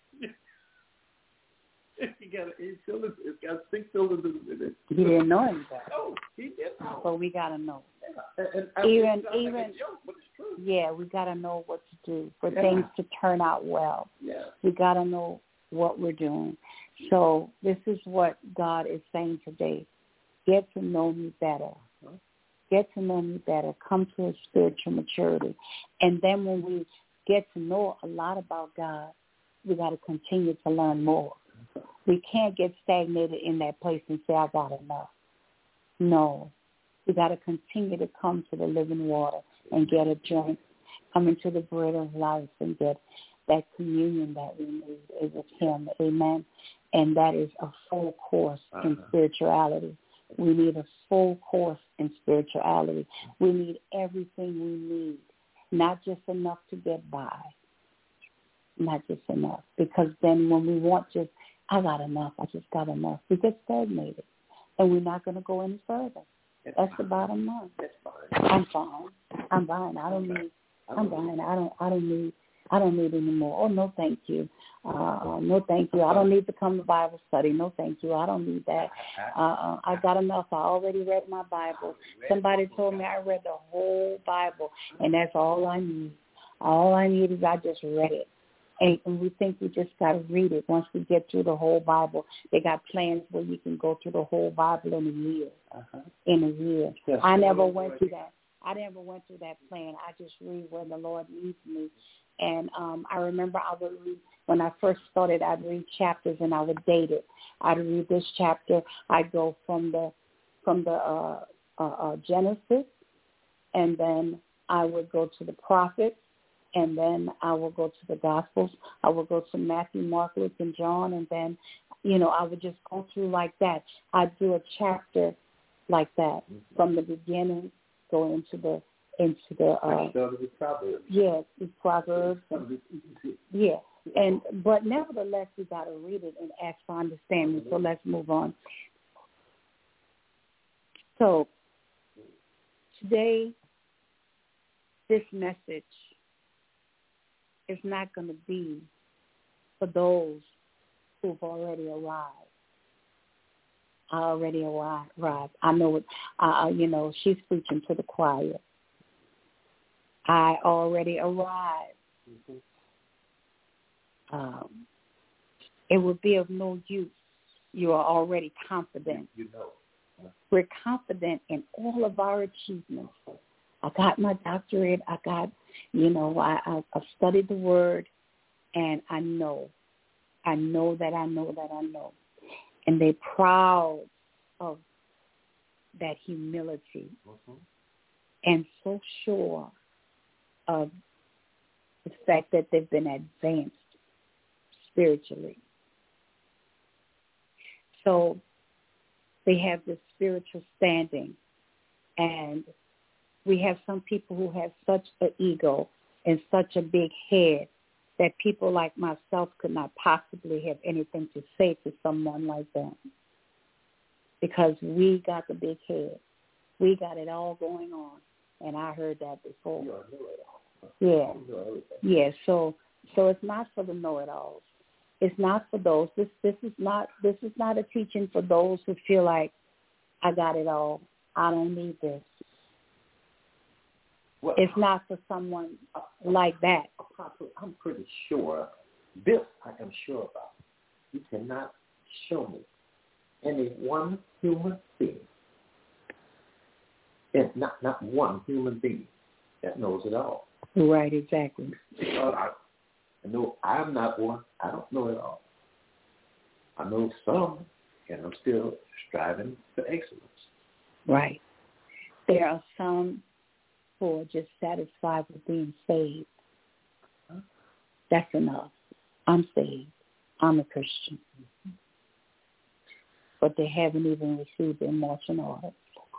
He got 8 cylinders. It's got 6 cylinders in it. He didn't know any better. No, he didn't know. But we got to know. Yeah. Even, like a joke, but it's true. Yeah, we got to know what to do for things to turn out well. Yeah. We got to know what we're doing. So this is what God is saying today. Get to know me better. Get to know me better. Come to a spiritual maturity. And then when we get to know a lot about God, we got to continue to learn more. We can't get stagnated in that place and say, I got enough. No. We got to continue to come to the living water and get a drink, come into the bread of life and get that communion that we need with him. Amen. And that is a full course in spirituality. We need a full course in spirituality. We need everything we need, not just enough to get by. Not just enough. Because then when we want just, I got enough, I just got enough, we get stagnated. And we're not going to go any further. That's the bottom line. That's fine. I'm fine. I don't need any more. Oh, no, thank you. No, thank you. I don't need to come to Bible study. No, thank you. I don't need that. I got enough. I already read my Bible. Somebody told me I read the whole Bible, and that's all I need. All I need is I just read it. And we think we just got to read it. Once we get through the whole Bible, they got plans where you can go through the whole Bible in a year. In a year. Yes. I never went through that. I never went through that plan. I just read where the Lord leads me. And I remember I would read, when I first started, I'd read chapters and I would date it. I'd read this chapter. I'd go from the Genesis, and then I would go to the prophets, and then I will go to the Gospels. I will go to Matthew, Mark, Luke, and John, and then, you know, I would just go through like that. I'd do a chapter like that from the beginning, go into the Proverbs. Yes, it's Proverbs. Yeah, but nevertheless, we got to read it and ask for understanding. So let's move on. So today, this message is not going to be for those who've already arrived. I already arrived. I know it. You know, she's preaching to the choir. I already arrived. It would be of no use. You are already confident. You know. We're confident in all of our achievements. I got my doctorate. I got, I've studied the Word, and I know that I know that I know. And they're proud of that humility and so sure of the fact that they've been advanced spiritually. So they have this spiritual standing, and we have some people who have such an ego and such a big head that people like myself could not possibly have anything to say to someone like them, because we got the big head. We got it all going on, and I heard that before. Yeah. So it's not for the know-it-alls. It's not for those. This is not a teaching for those who feel like I got it all. I don't need this. Well, it's not for someone like that. Apostle, I'm pretty sure, this I am sure about. You cannot show me any one human being, and not one human being that knows it all. Right, exactly. I know I'm not one. I don't know it all. I know some, and I'm still striving for excellence. Right. There are some who are just satisfied with being saved. That's enough. I'm saved. I'm a Christian. But they haven't even received their marching orders.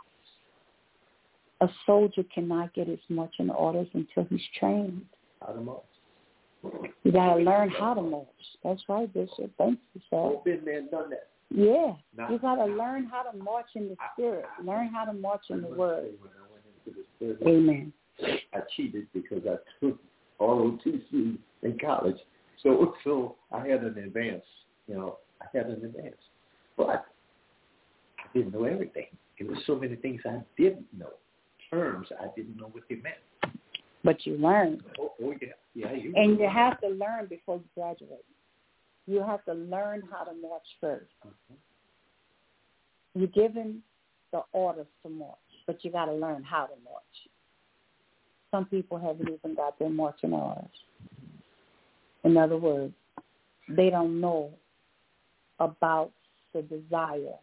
A soldier cannot get his marching orders until he's trained. How to march. You got to learn how to march. That's right, Bishop. Thank you, sir. Been there and done that. Yeah. You got to learn how to march in the Spirit. Learn how to march in the Word. When I went into the Spirit, amen. I cheated because I took ROTC in college. So I had an advance. But I didn't know everything. There were so many things I didn't know. Terms I didn't know what they meant. But you learned. Oh yeah. And you have to learn before you graduate. You have to learn how to march first. You're given the orders to march, but you got to learn how to march. Some people haven't even got their marching orders. In other words, they don't know about the desire.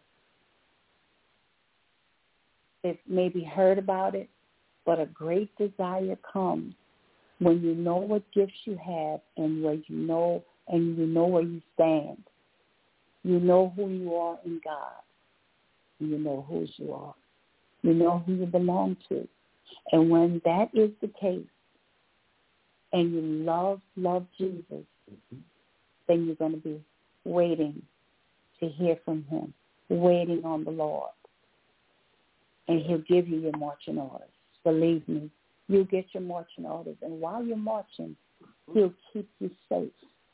They've maybe heard about it, but a great desire comes when you know what gifts you have and where you know where you stand. You know who you are in God. You know whose you are. You know who you belong to. And when that is the case, and you love Jesus, then you're going to be waiting to hear from him, waiting on the Lord. And he'll give you your marching orders. Believe me, you'll get your marching orders. And while you're marching, he'll keep you safe.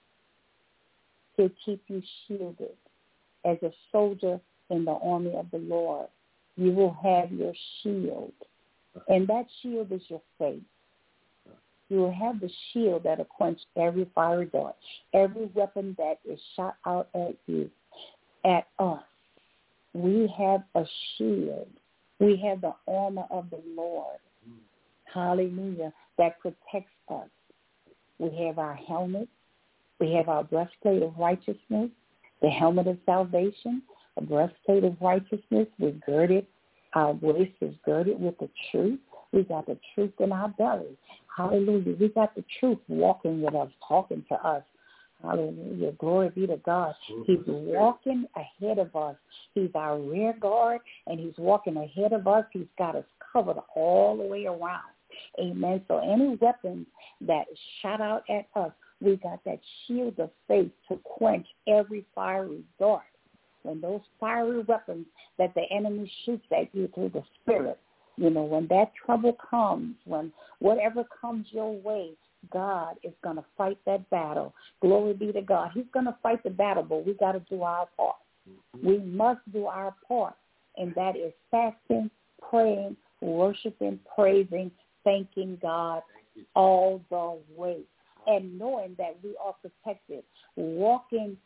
He'll keep you shielded. As a soldier in the army of the Lord, you will have your shield. And that shield is your faith. You will have the shield that will quench every fiery dart, every weapon that is shot out at you, at us. We have a shield. We have the armor of the Lord. Hallelujah. That protects us. We have our helmet. We have our breastplate of righteousness, the helmet of salvation, a breastplate of righteousness. We're girded. Our waist is girded with the truth. We got the truth in our belly. Hallelujah. We got the truth walking with us, talking to us. Hallelujah. Glory be to God. He's walking ahead of us. He's our rear guard, and he's walking ahead of us. He's got us covered all the way around. Amen. So any weapons that shot out at us, we got that shield of faith to quench every fiery dart. When those fiery weapons that the enemy shoots at you through the Spirit, when that trouble comes, when whatever comes your way, God is going to fight that battle. Glory be to God. He's going to fight the battle, but we got to do our part. We must do our part, and that is fasting, praying, worshiping, praising, thanking God all the way, and knowing that we are protected, walking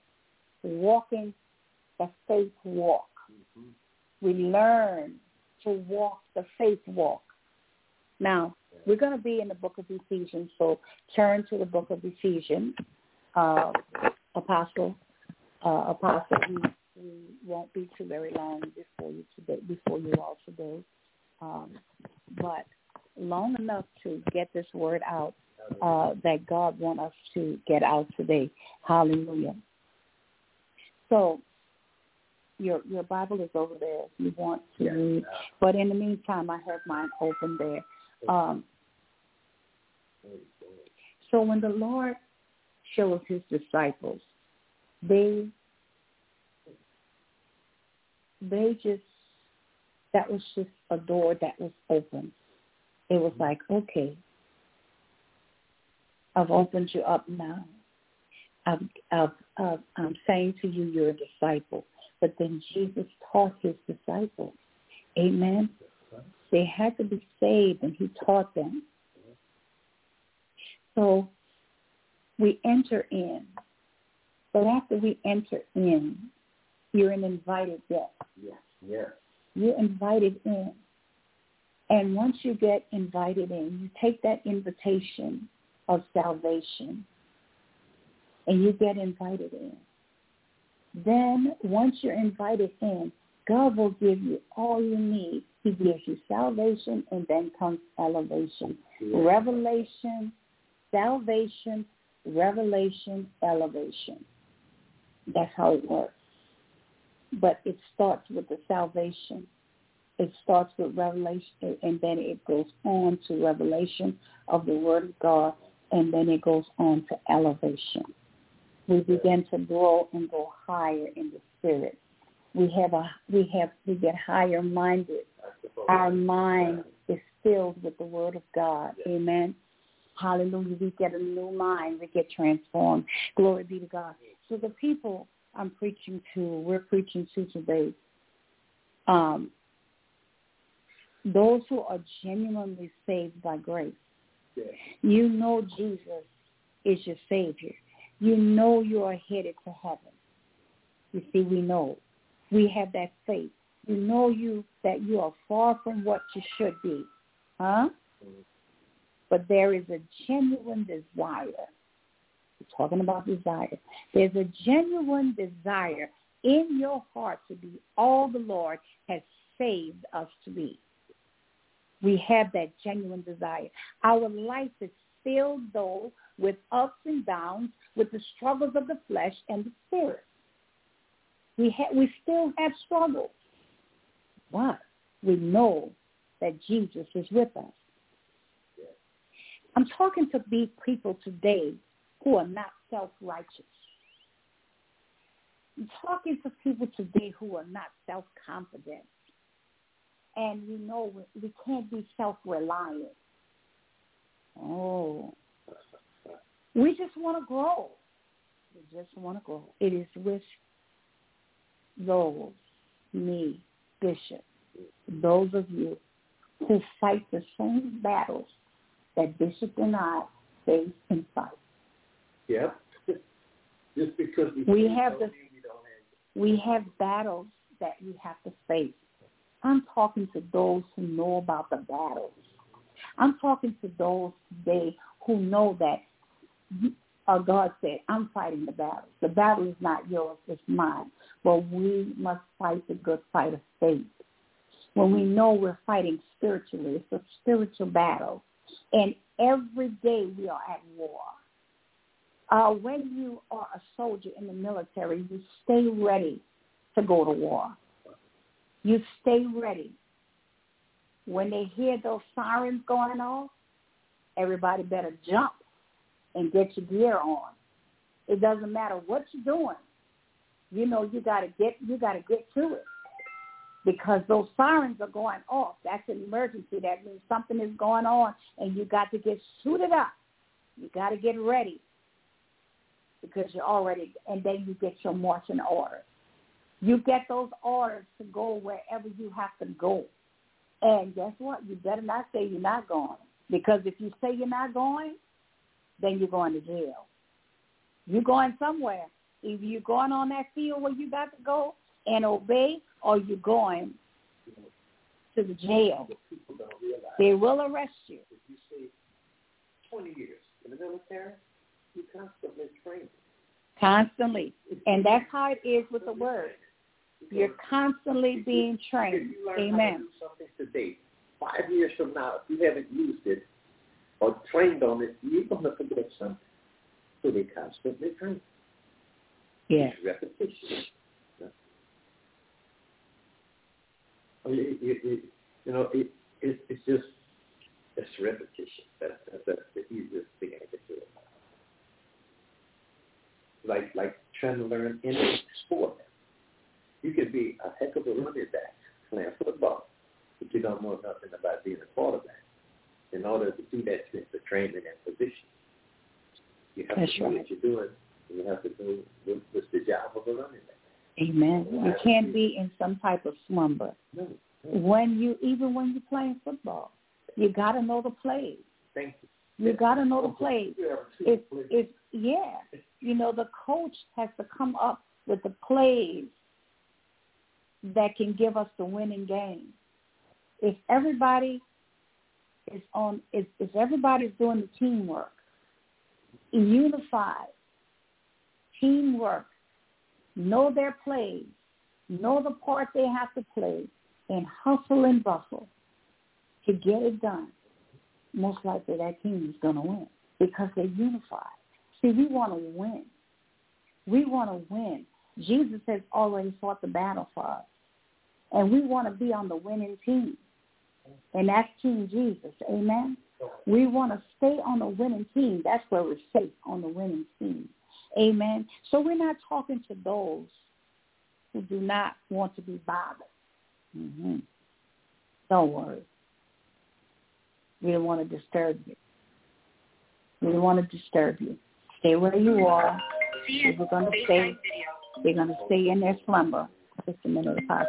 the faith walk. Mm-hmm. We learn to walk the faith walk. Now, we're going to be in the book of Ephesians, so turn to the book of Ephesians. Apostle, we won't be too very long before you all today, but long enough to get this word out that God wants us to get out today. Hallelujah. So your Bible is over there if you want to read, but in the meantime, I have mine open there. So when the Lord shows his disciples, they just, that was just a door that was open. It was like, okay, I've opened you up now. I'm saying to you, you're a disciple. But then Jesus taught his disciples. Amen. They had to be saved, and he taught them. So we enter in. But after we enter in, you're an invited guest. Yes. You're invited in. And once you get invited in, you take that invitation of salvation and you get invited in. Then once you're invited in, God will give you all you need. He gives you salvation, and then comes elevation. Yeah. Revelation, salvation, revelation, elevation. That's how it works. But it starts with the salvation. It starts with revelation, and then it goes on to revelation of the Word of God, and then it goes on to elevation. We begin to grow and go higher in the Spirit. We get higher minded. Our mind is filled with the Word of God. Amen. Hallelujah. We get a new mind. We get transformed. Glory be to God. So the people we're preaching to today, those who are genuinely saved by grace. Yeah. You know Jesus is your Savior. You know you are headed to heaven. You see, we know. We have that faith. You know that you are far from what you should be. Huh? But there is a genuine desire. We're talking about desire. There's a genuine desire in your heart to be all the Lord has saved us to be. We have that genuine desire. Our life is filled, though, with ups and downs, with the struggles of the flesh and the spirit. We still have struggles, but we know that Jesus is with us. I'm talking to people today who are not self-righteous. I'm talking to people today who are not self-confident. And you know we can't be self-reliant. Oh. We just want to grow. We just want to grow. It is with those, me, Bishop, those of you who fight the same battles that Bishop and I face and fight. Yep. Just because we have battles that we have to face. I'm talking to those who know about the battles. I'm talking to those today who know that God said, I'm fighting the battle. The battle is not yours, it's mine. But we must fight the good fight of faith. When we know we're fighting spiritually, it's a spiritual battle. And every day we are at war. When you are a soldier in the military, you stay ready to go to war. You stay ready. When they hear those sirens going off, everybody better jump and get your gear on. It doesn't matter what you're doing. You know you gotta get to it. Because those sirens are going off. That's an emergency. That means something is going on and you got to get suited up. You got to get ready. Because you're already, and then you get your marching orders. You get those orders to go wherever you have to go. And guess what? You better not say you're not going. Because if you say you're not going, then you're going to jail. You're going somewhere. Either you're going on that field where you got to go and obey, or you're going to the jail. They will arrest you. If you say 20 years in the military, you constantly training. Constantly. And that's how it is with the word. You're constantly being trained. If you learn Amen. how to do something today, 5 years from now, if you haven't used it or trained on it, you're going to forget something. So they constantly train. Yes. It's repetition. It's just repetition. That's the easiest thing I can do. Like trying to learn any sport. You can be a heck of a running back playing football, but you don't know nothing about being a quarterback. In order to do that, you have to train in that position. You have to do what you're doing. You have to do what's the job of a running back. Amen. You can't be in some type of slumber. No. When you're playing football, you got to know the plays. Thank you. You got to know the plays. The coach has to come up with the plays that can give us the winning game. If everybody is if everybody's doing the teamwork, unified teamwork, know their plays, know the part they have to play, and hustle and bustle to get it done, most likely that team is going to win because they're unified. See, we want to win. We want to win. Jesus has already fought the battle for us, and we want to be on the winning team, and that's King Jesus. Amen? We want to stay on the winning team. That's where we're safe, on the winning team. Amen? So we're not talking to those who do not want to be bothered. Mm-hmm. Don't worry. We don't want to disturb you. We don't want to disturb you. Stay where you are. We're going to stay. They're going to stay in their slumber. Just a minute, Apostle.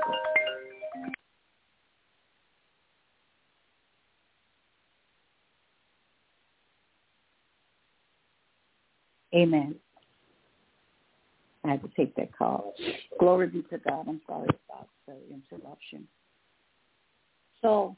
Amen. I had to take that call. Glory be to God. I'm sorry about the interruption. So,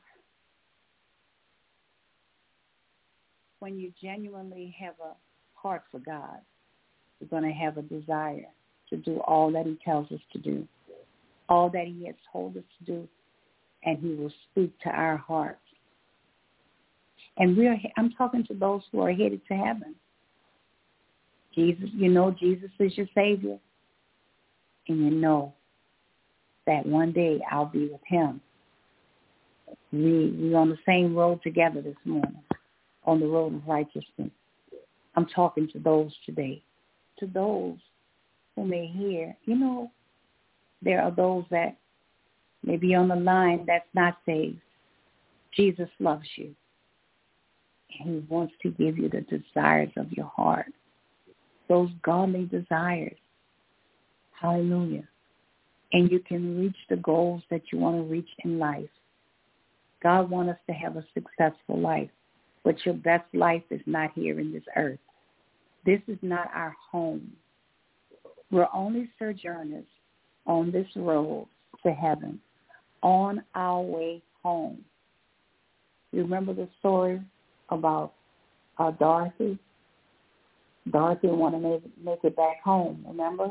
when you genuinely have a heart for God, you're going to have a desire to do all that he tells us to do, all that he has told us to do, and he will speak to our hearts. And I'm talking to those who are headed to heaven. Jesus, Jesus is your Savior, and you know that one day I'll be with him. We're on the same road together this morning, on the road of righteousness. I'm talking to those today, to those who may hear. There are those that may be on the line that's not saved. Jesus loves you, and he wants to give you the desires of your heart, those godly desires. Hallelujah. And you can reach the goals that you want to reach in life. God wants us to have a successful life, but your best life is not here in this earth. This is not our home. We're only sojourners on this road to heaven, on our way home. You remember the story about Dorothy? Dorothy wanted to make it back home, remember?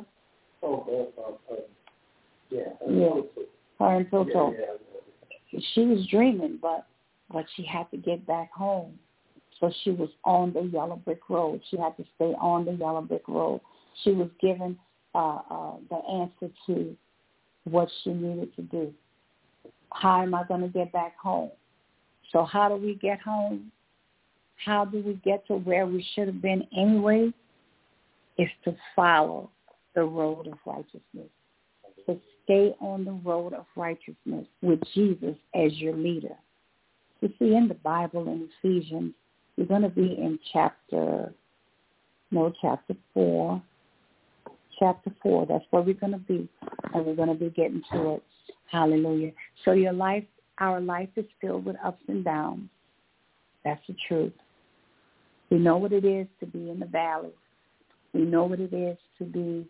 Yeah. Her and Toto. Yeah. She was dreaming, but she had to get back home. So she was on the yellow brick road. She had to stay on the yellow brick road. She was given the answer to what she needed to do. How am I going to get back home? So how do we get home? How do we get to where we should have been anyway? Is to follow the road of righteousness. To stay on the road of righteousness with Jesus as your leader. You see, in the Bible, in Ephesians, you're going to be in chapter 4. Chapter 4, that's where we're going to be. And we're going to be getting to it. Hallelujah. So our life is filled with ups and downs. That's the truth. We know what it is to be in the valley. We know what it is to be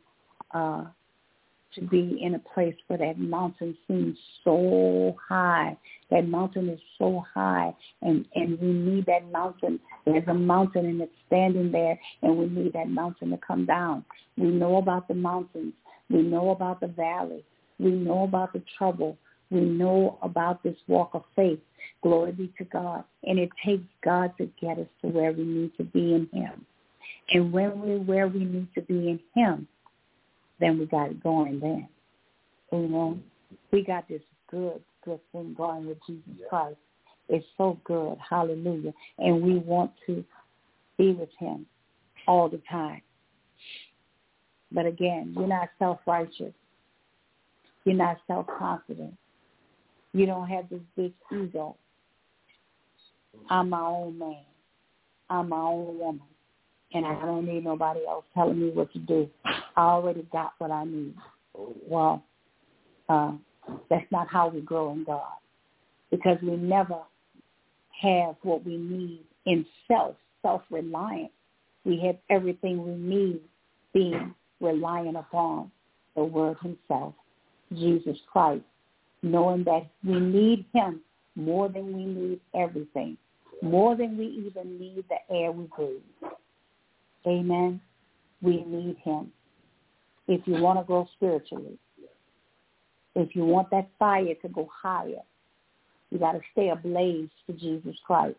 in a place where that mountain seems so high. That mountain is so high, and we need that mountain. There's a mountain, and it's standing there, and we need that mountain to come down. We know about the mountains. We know about the valley. We know about the trouble. We know about this walk of faith. Glory be to God. And it takes God to get us to where we need to be in him. And when we're where we need to be in him, then we got it going then. Amen. We got this good thing going with Jesus Christ. It's so good. Hallelujah. And we want to be with him all the time. But again, you're not self-righteous. You're not self-confident. You don't have this big ego. I'm my own man. I'm my own woman. And I don't need nobody else telling me what to do. I already got what I need. Well, that's not how we grow in God, because we never have what we need in self-reliance. We have everything we need being reliant upon the Word himself, Jesus Christ, knowing that we need him more than we need everything, more than we even need the air we breathe. Amen. We need him. If you want to grow spiritually, if you want that fire to go higher, you got to stay ablaze for Jesus Christ.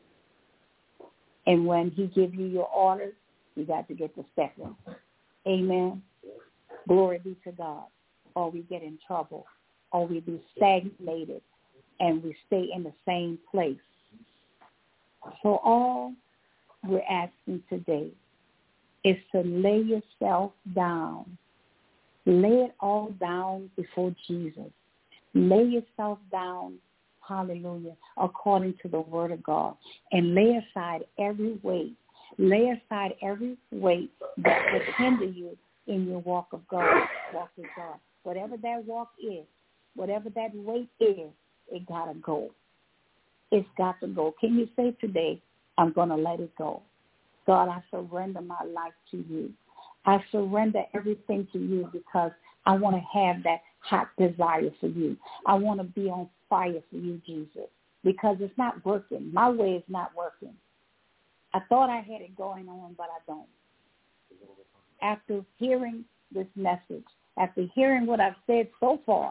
And when he gives you your orders, you got to get the second. Amen. Glory be to God. Or we get in trouble, or we be stagnated, and we stay in the same place. So all we're asking today is to lay yourself down. Lay it all down before Jesus. Lay yourself down, hallelujah, according to the Word of God. And lay aside every weight. Lay aside every weight that would hinder you in your walk with God. Whatever that walk is, whatever that weight is, it got to go. It's got to go. Can you say today, I'm going to let it go? God, I surrender my life to you. I surrender everything to you because I want to have that hot desire for you. I want to be on fire for you, Jesus, because it's not working. My way is not working. I thought I had it going on, but I don't. After hearing this message, after hearing what I've said so far,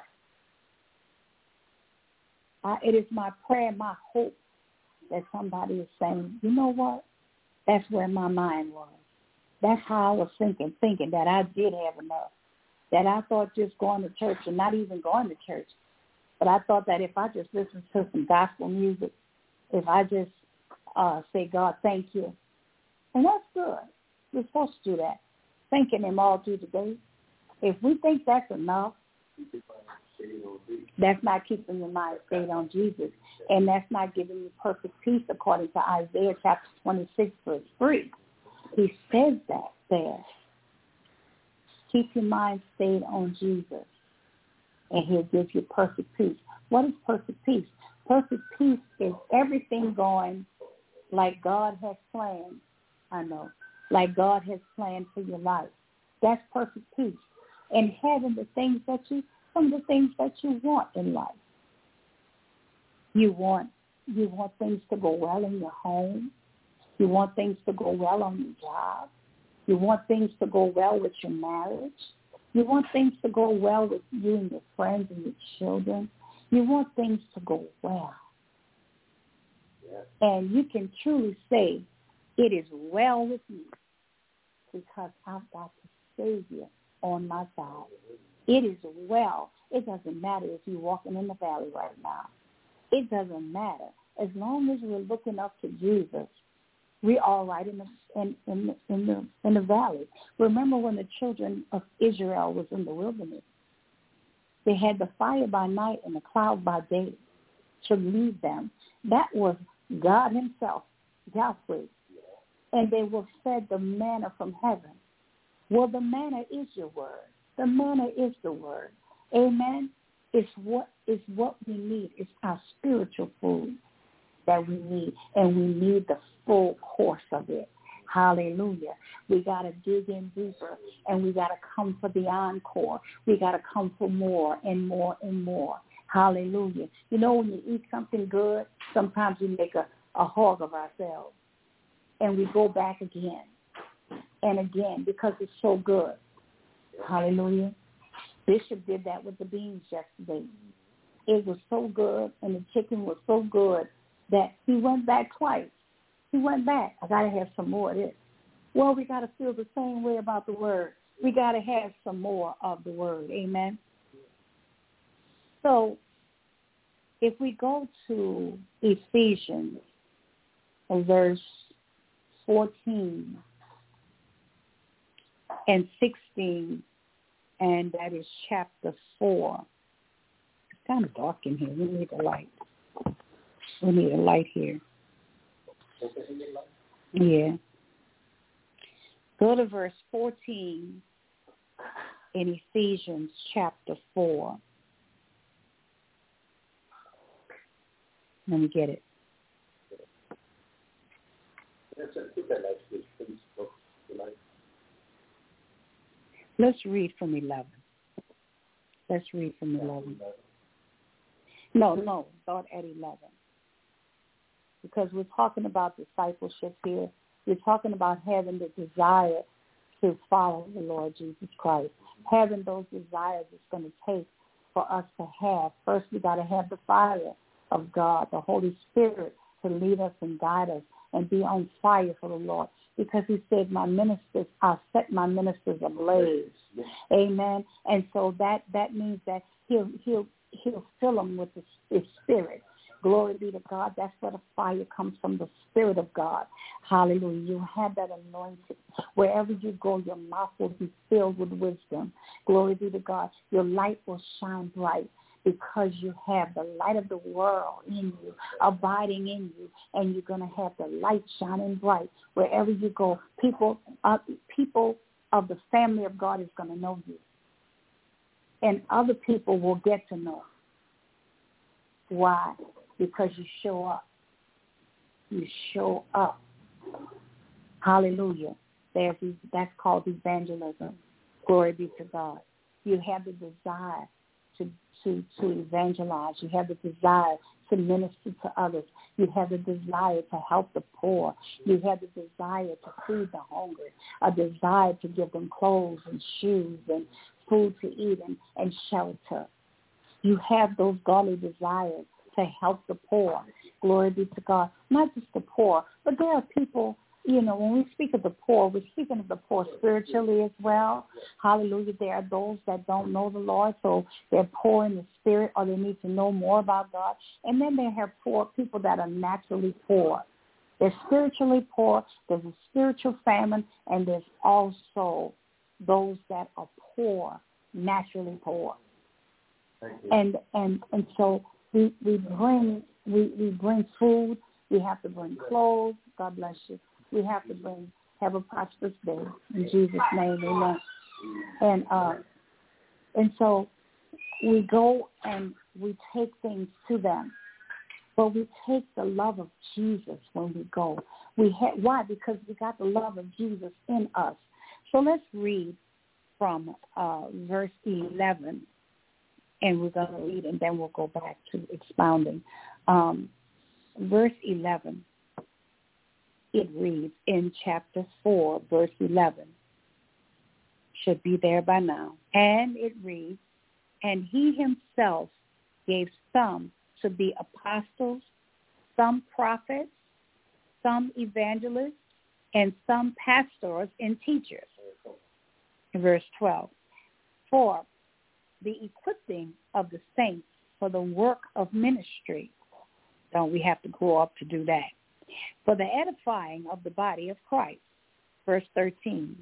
it is my prayer, my hope that somebody is saying, you know what? That's where my mind was. That's how I was thinking that I did have enough, that I thought just going to church and not even going to church, but I thought that if I just listened to some gospel music, if I just say, God, thank you, and that's good. We're supposed to do that, thanking him all through the day. If we think that's enough, that's not keeping your mind stayed on Jesus, and that's not giving you perfect peace according to Isaiah chapter 26, verse 3. He says that there. Keep your mind stayed on Jesus, and he'll give you perfect peace. What is perfect peace? Perfect peace is everything going like God has planned. Like God has planned for your life. That's perfect peace. And having some of the things that you want in life. You want things to go well in your home. You want things to go well on your job. You want things to go well with your marriage. You want things to go well with you and your friends and your children. You want things to go well. Yeah. And you can truly say, it is well with me because I've got the Savior on my side. It is well. It doesn't matter if you're walking in the valley right now. It doesn't matter. As long as we're looking up to Jesus, we're all right in the valley. Remember when the children of Israel was in the wilderness? They had the fire by night and the cloud by day to lead them. That was God himself, Yahweh. And they were fed the manna from heaven. Well, the manna is your word. The manna is the word. Amen. It's what we need. It's our spiritual food. that we need, and we need the full course of it. Hallelujah. We got to dig in deeper, and we got to come for the encore. We got to come for more and more and more. Hallelujah. You know, when you eat something good, sometimes we make a hog of ourselves, and we go back again and again because it's so good. Hallelujah. Bishop did that with the beans yesterday. It was so good, and the chicken was so good that he went back twice. He went back. I got to have some more of this. Well, we got to feel the same way about the word. We got to have some more of the word. Amen. So if we go to Ephesians, verse 14 and 16, and that is chapter 4. It's kind of dark in here. We need a light. We need a light here. Yeah. Go to verse 14 in Ephesians chapter 4. Let me get it. Let's read from 11. Let's read from 11. No, start at 11. Because we're talking about discipleship here. We're talking about having the desire to follow the Lord Jesus Christ. Having those desires it's going to take for us to have. First, we got to have the fire of God, the Holy Spirit, to lead us and guide us and be on fire for the Lord. Because he said, my ministers, I'll set my ministers ablaze. Amen. And so that means that he'll fill them with his spirit. Glory be to God. That's where the fire comes from, the Spirit of God. Hallelujah. You have that anointing. Wherever you go, your mouth will be filled with wisdom. Glory be to God. Your light will shine bright because you have the light of the world in you, abiding in you, and you're going to have the light shining bright. Wherever you go, people of the family of God is going to know you. And other people will get to know. Why? Because you show up. You show up. Hallelujah. That's called evangelism. Glory be to God. You have the desire to evangelize. You have the desire to minister to others. You have the desire to help the poor. You have the desire to feed the hungry, a desire to give them clothes and shoes and food to eat and shelter. You have those godly desires to help the poor. Glory be to God. Not just the poor, but there are people, when we speak of the poor, we're speaking of the poor spiritually as well. Hallelujah. There are those that don't know the Lord, so they're poor in the spirit, or they need to know more about God. And then they have poor people that are naturally poor. They're spiritually poor. There's a spiritual famine, and there's also those that are poor, naturally poor. And so we bring food. We have to bring clothes. God bless you. We have to have a prosperous day in Jesus' name, amen. And so we go and we take things to them, but we take the love of Jesus when we go. Why? Because we got the love of Jesus in us. So let's read from verse 11. And we're going to read, and then we'll go back to expounding. Verse 11, it reads in chapter 4, verse 11. Should be there by now. And it reads, and he himself gave some to be apostles, some prophets, some evangelists, and some pastors and teachers. Verse 12, for the equipping of the saints for the work of ministry. Don't we have to grow up to do that? For the edifying of the body of Christ. Verse 13.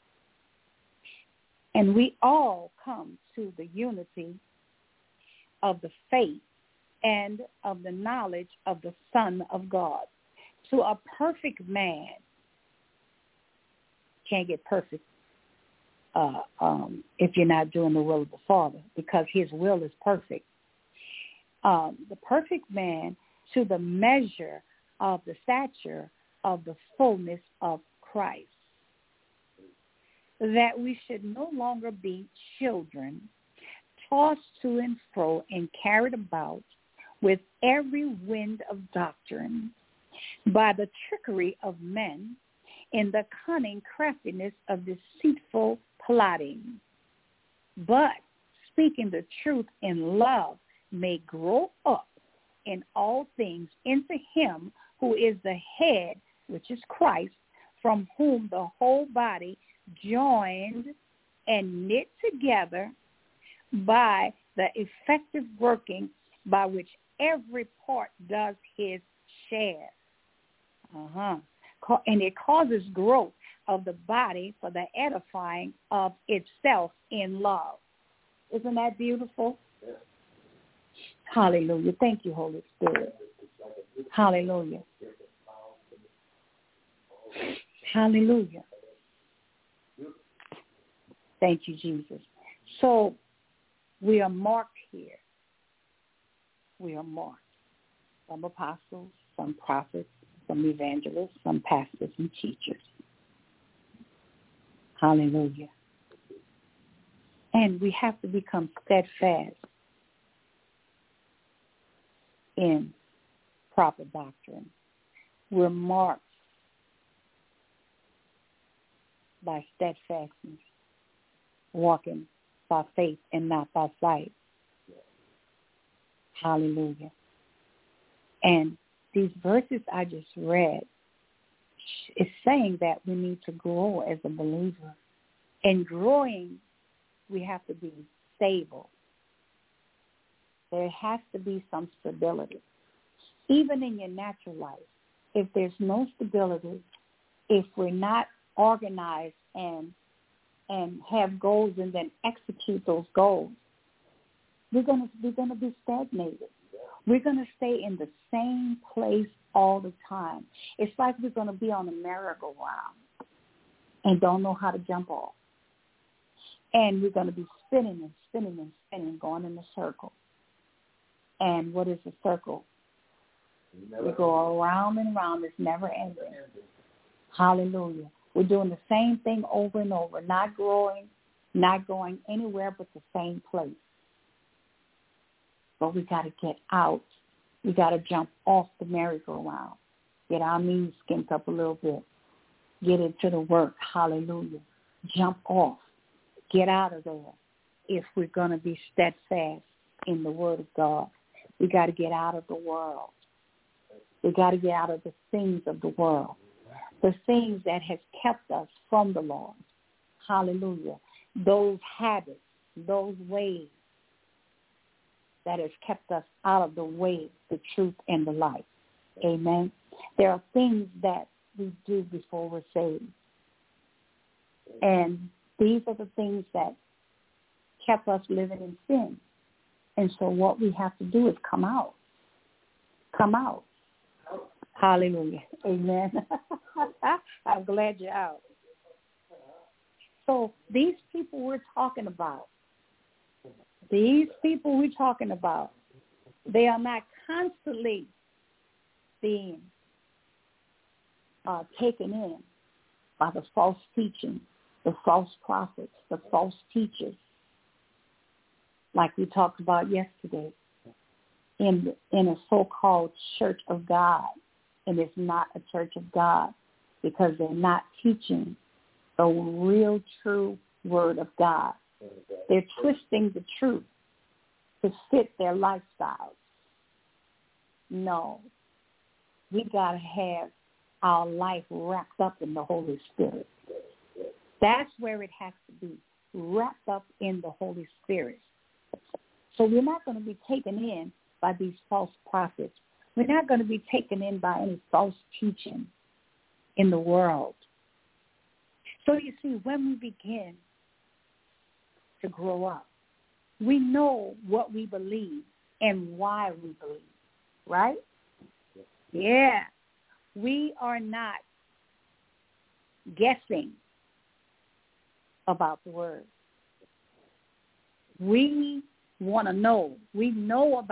And we all come to the unity of the faith and of the knowledge of the Son of God, to a perfect man. Can't get perfect if you're not doing the will of the Father, because his will is perfect. The perfect man, to the measure of the stature of the fullness of Christ, that we should no longer be children, tossed to and fro and carried about with every wind of doctrine, by the trickery of men, in the cunning craftiness of deceitful plotting. But speaking the truth in love may grow up in all things into him who is the head, which is Christ, from whom the whole body, joined and knit together by the effective working by which every part does his share. And it causes growth of the body for the edifying of itself in love. Isn't that beautiful? Yeah. Hallelujah. Thank you, Holy Spirit. Hallelujah. Hallelujah. Thank you, Jesus. So we are marked here. We are marked. Some apostles, some prophets, some evangelists, some pastors and teachers. Hallelujah. And we have to become steadfast in proper doctrine. We're marked by steadfastness, walking by faith and not by sight. Hallelujah. And these verses I just read is saying that we need to grow as a believer. And growing, we have to be stable. There has to be some stability. Even in your natural life, if there's no stability, if we're not organized and have goals and then execute those goals, we're going to be stagnated. We're going to stay in the same place all the time. It's like we're going to be on a merry-go-round and don't know how to jump off. And we're going to be spinning and spinning and spinning, going in a circle. And what is a circle? We go around and around. It's never ending. Hallelujah. We're doing the same thing over and over, not growing, not going anywhere but the same place. But we got to get out. We got to jump off the merry-go-round. Get our knees skinned up a little bit. Get into the work. Hallelujah. Jump off. Get out of there. If we're going to be steadfast in the Word of God, we got to get out of the world. We got to get out of the things of the world, the things that has kept us from the Lord. Hallelujah. Those habits, those ways that has kept us out of the way, the truth, and the life. Amen. There are things that we do before we're saved. And these are the things that kept us living in sin. And so what we have to do is come out. Come out. Hallelujah. Amen. I'm glad you're out. So these people we're talking about, they are not constantly being taken in by the false teaching, the false prophets, the false teachers, like we talked about yesterday, in a so-called church of God. And it's not a church of God because they're not teaching the real, true Word of God. They're twisting the truth to fit their lifestyles. No, we got to have our life wrapped up in the Holy Spirit. That's where it has to be, wrapped up in the Holy Spirit. So we're not going to be taken in by these false prophets. We're not going to be taken in by any false teaching in the world. So you see, when we begin to grow up, we know what we believe and why we believe, right? Yeah. We are not guessing about the Word. We want to know. We know about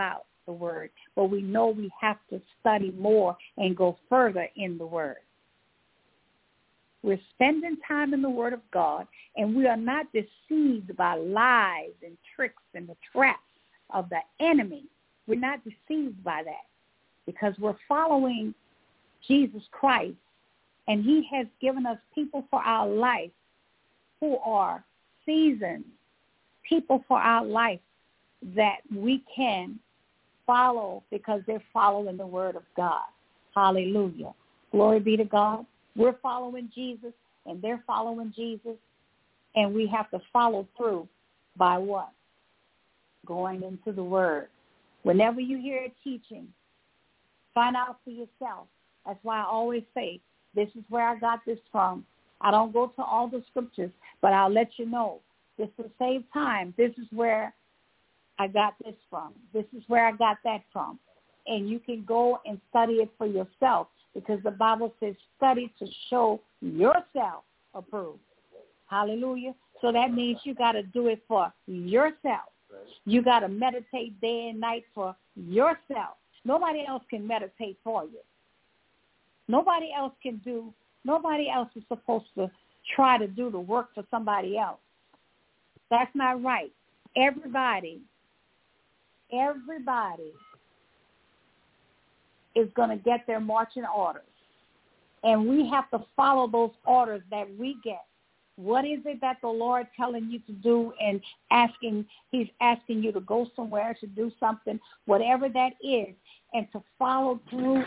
the word, but we know we have to study more and go further in the word. We're spending time in the word of God, and we are not deceived by lies and tricks and the traps of the enemy. We're not deceived by that because we're following Jesus Christ, and he has given us people for our life who are seasoned, people for our life that we can follow because they're following the word of God. Hallelujah. Glory be to God. We're following Jesus, and they're following Jesus, and we have to follow through by what? Going into the word. Whenever you hear a teaching, find out for yourself. That's why I always say, this is where I got this from. I don't go to all the scriptures, but I'll let you know. Just to save time, this is where I got this from. This is where I got that from. And you can go and study it for yourself because the Bible says study to show yourself approved. Hallelujah. So that means you got to do it for yourself. You got to meditate day and night for yourself. Nobody else can meditate for you. Nobody else is supposed to try to do the work for somebody else. That's not right. Everybody is going to get their marching orders. And we have to follow those orders that we get. What is it that the Lord telling you to do and he's asking you to go somewhere to do something, whatever that is, and to follow through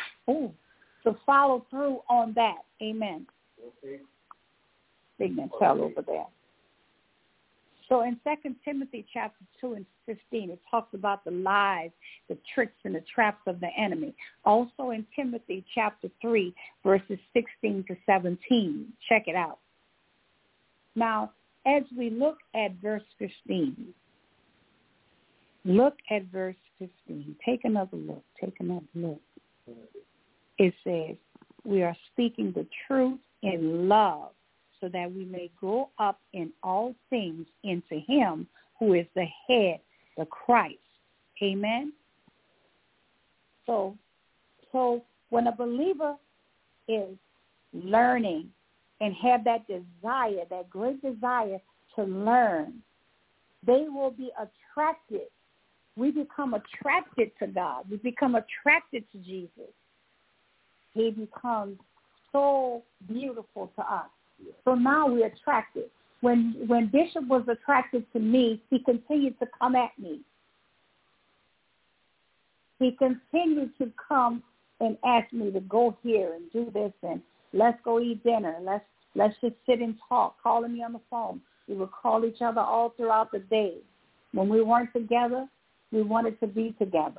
on that. Amen. Big man fell over there. So in 2 Timothy chapter 2 and 15, it talks about the lies, the tricks, and the traps of the enemy. Also in Timothy chapter 3, verses 16 to 17. Check it out. Now, as we look at verse 15, Take another look. It says, we are speaking the truth in love, so that we may grow up in all things into him who is the head, the Christ. Amen? So when a believer is learning and have that desire, that great desire to learn, they will be attracted. We become attracted to God. We become attracted to Jesus. He becomes so beautiful to us. So now we're attracted. When Bishop was attracted to me, he continued to come at me. He continued to come and ask me to go here and do this and let's go eat dinner. Let's just sit and talk, calling me on the phone. We would call each other all throughout the day. When we weren't together, we wanted to be together.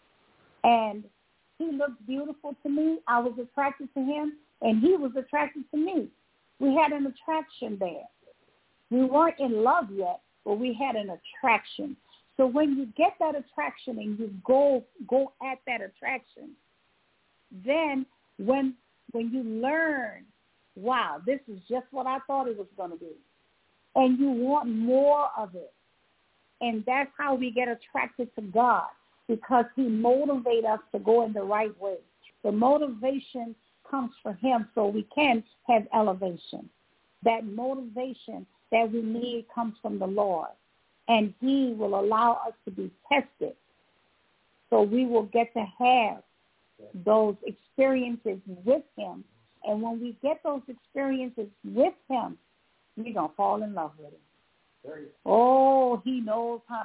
And he looked beautiful to me. I was attracted to him, and he was attracted to me. We had an attraction there. We weren't in love yet, but we had an attraction. So when you get that attraction and you go at that attraction, then when you learn, wow, this is just what I thought it was going to be, and you want more of it, and that's how we get attracted to God, because he motivates us to go in the right way. The motivation comes from him so we can have elevation. That motivation that we need comes from the Lord, and he will allow us to be tested. So we will get to have those experiences with him. And when we get those experiences with him, we're going to fall in love with him. Oh, he knows how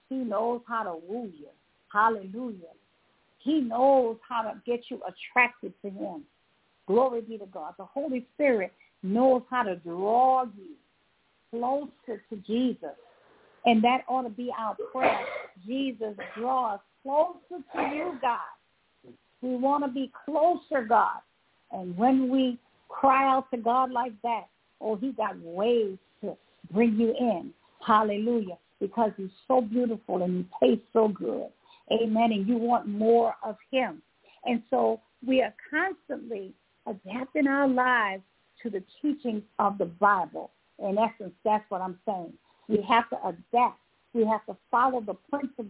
to woo you. Hallelujah. He knows how to get you attracted to him. Glory be to God. The Holy Spirit knows how to draw you closer to Jesus. And that ought to be our prayer. Jesus, draw us closer to you, God. We want to be closer, God. And when we cry out to God like that, oh, he got ways to bring you in. Hallelujah. Because he's so beautiful and he tastes so good. Amen. And you want more of him. And so we are constantly adapting our lives to the teachings of the Bible. In essence, that's what I'm saying. We have to adapt. We have to follow the principles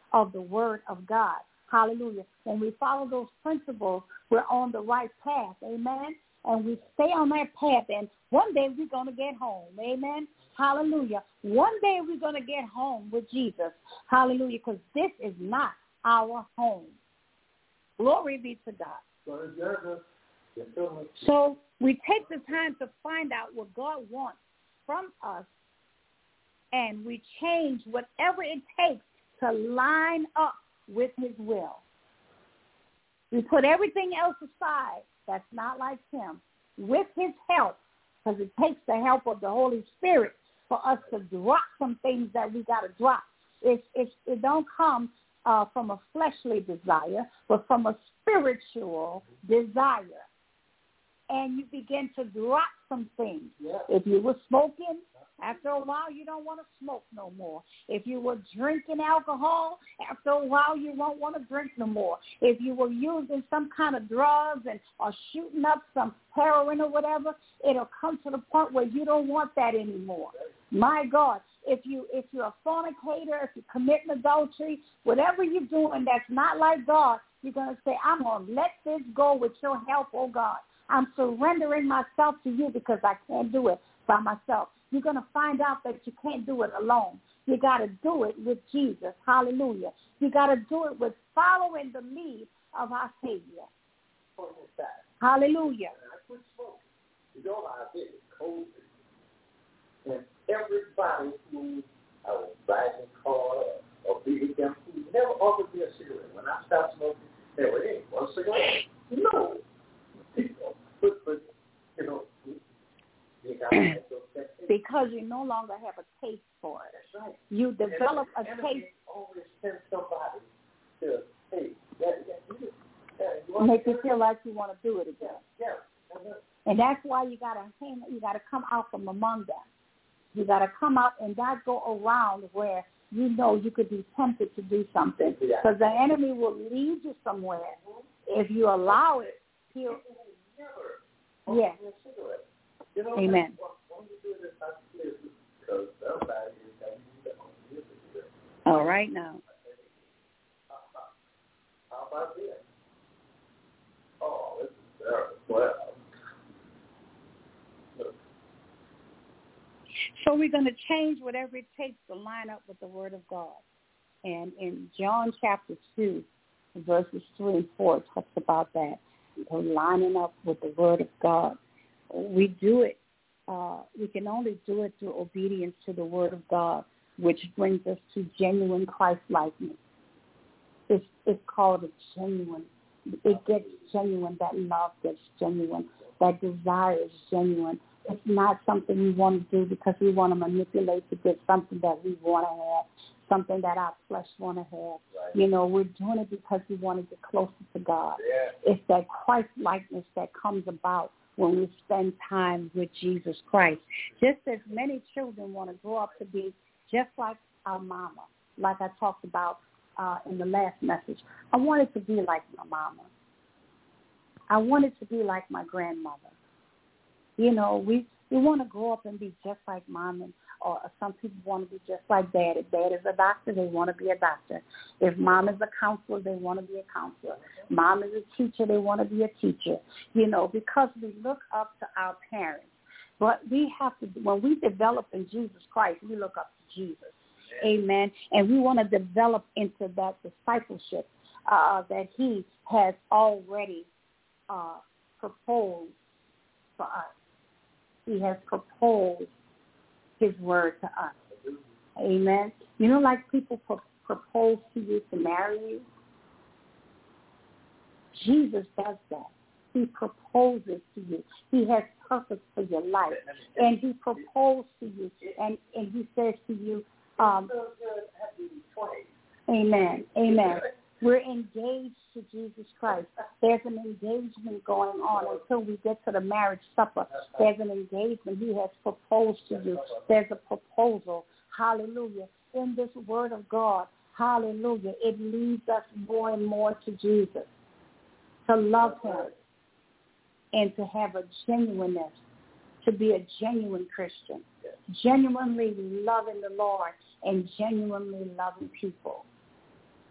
of the Word of God. Hallelujah. When we follow those principles, we're on the right path. Amen. And we stay on that path, and one day we're going to get home. Amen. Hallelujah. One day we're going to get home with Jesus. Hallelujah. Because this is not our home. Glory be to God. So we take the time to find out what God wants from us, and we change whatever it takes to line up with his will. We put everything else aside that's not like him with his help, because it takes the help of the Holy Spirit for us to drop some things that we got to drop. It don't come from a fleshly desire, but from a spiritual desire. And you begin to drop some things. Yeah. If you were smoking, after a while you don't want to smoke no more. If you were drinking alcohol, after a while you won't want to drink no more. If you were using some kind of drugs or shooting up some heroin or whatever, it'll come to the point where you don't want that anymore. My God, if you're a fornicator, if you're committing adultery, whatever you're doing that's not like God, you're going to say, I'm going to let this go with your help, oh God. I'm surrendering myself to you because I can't do it by myself. You're going to find out that you can't do it alone. You got to do it with Jesus. Hallelujah. You got to do it with following the lead of our Savior. Hallelujah. You know how I did COVID. And everybody who I was driving a car or being them who never offered me a cigarette. When I stopped smoking, they were in one cigarette. No. But you know, because you no longer have a taste for it. That's right. You develop a taste. Always send somebody to, hey, make you feel like you want to do it again. Yeah. And that's why you gotta come out from among them. You gotta come out and not go around where you know you could be tempted to do something, because the enemy will lead you somewhere if you allow it. He'll. Yeah. Amen. All right now. How about this? Oh, this is terrible. So we're going to change whatever it takes to line up with the Word of God. And in John chapter 2, verses 3 and 4, it talks about that. Lining up with the Word of God. We do it. We can only do it through obedience to the Word of God, which brings us to genuine Christ-likeness. It's called a genuine. It gets genuine. That love gets genuine. That desire is genuine. It's not something we want to do because we want to manipulate to get something that we want to have, something that our flesh want to have. Right. You know, we're doing it because we want to get closer to God. Yeah. It's that Christ-likeness that comes about when we spend time with Jesus Christ. Just as many children want to grow up to be just like our mama, like I talked about in the last message. I wanted to be like my mama. I wanted to be like my grandmother. You know, we want to grow up and be just like mom, or some people want to be just like dad. If dad is a doctor, they want to be a doctor. If mom is a counselor, they want to be a counselor. Mom is a teacher, they want to be a teacher. You know, because we look up to our parents. But we have to, when we develop in Jesus Christ, we look up to Jesus. Amen. And we want to develop into that discipleship that he has already proposed for us. He has proposed his word to us. Amen. You know, like people propose to you to marry you? Jesus does that. He proposes to you. He has purpose for your life. And he proposed to you. And he says to you, amen. Amen. We're engaged to Jesus Christ. There's an engagement going on until we get to the marriage supper. There's an engagement. He has proposed to you. There's a proposal. Hallelujah. In this word of God, hallelujah, it leads us more and more to Jesus, to love him, and to have a genuineness, to be a genuine Christian, genuinely loving the Lord and genuinely loving people.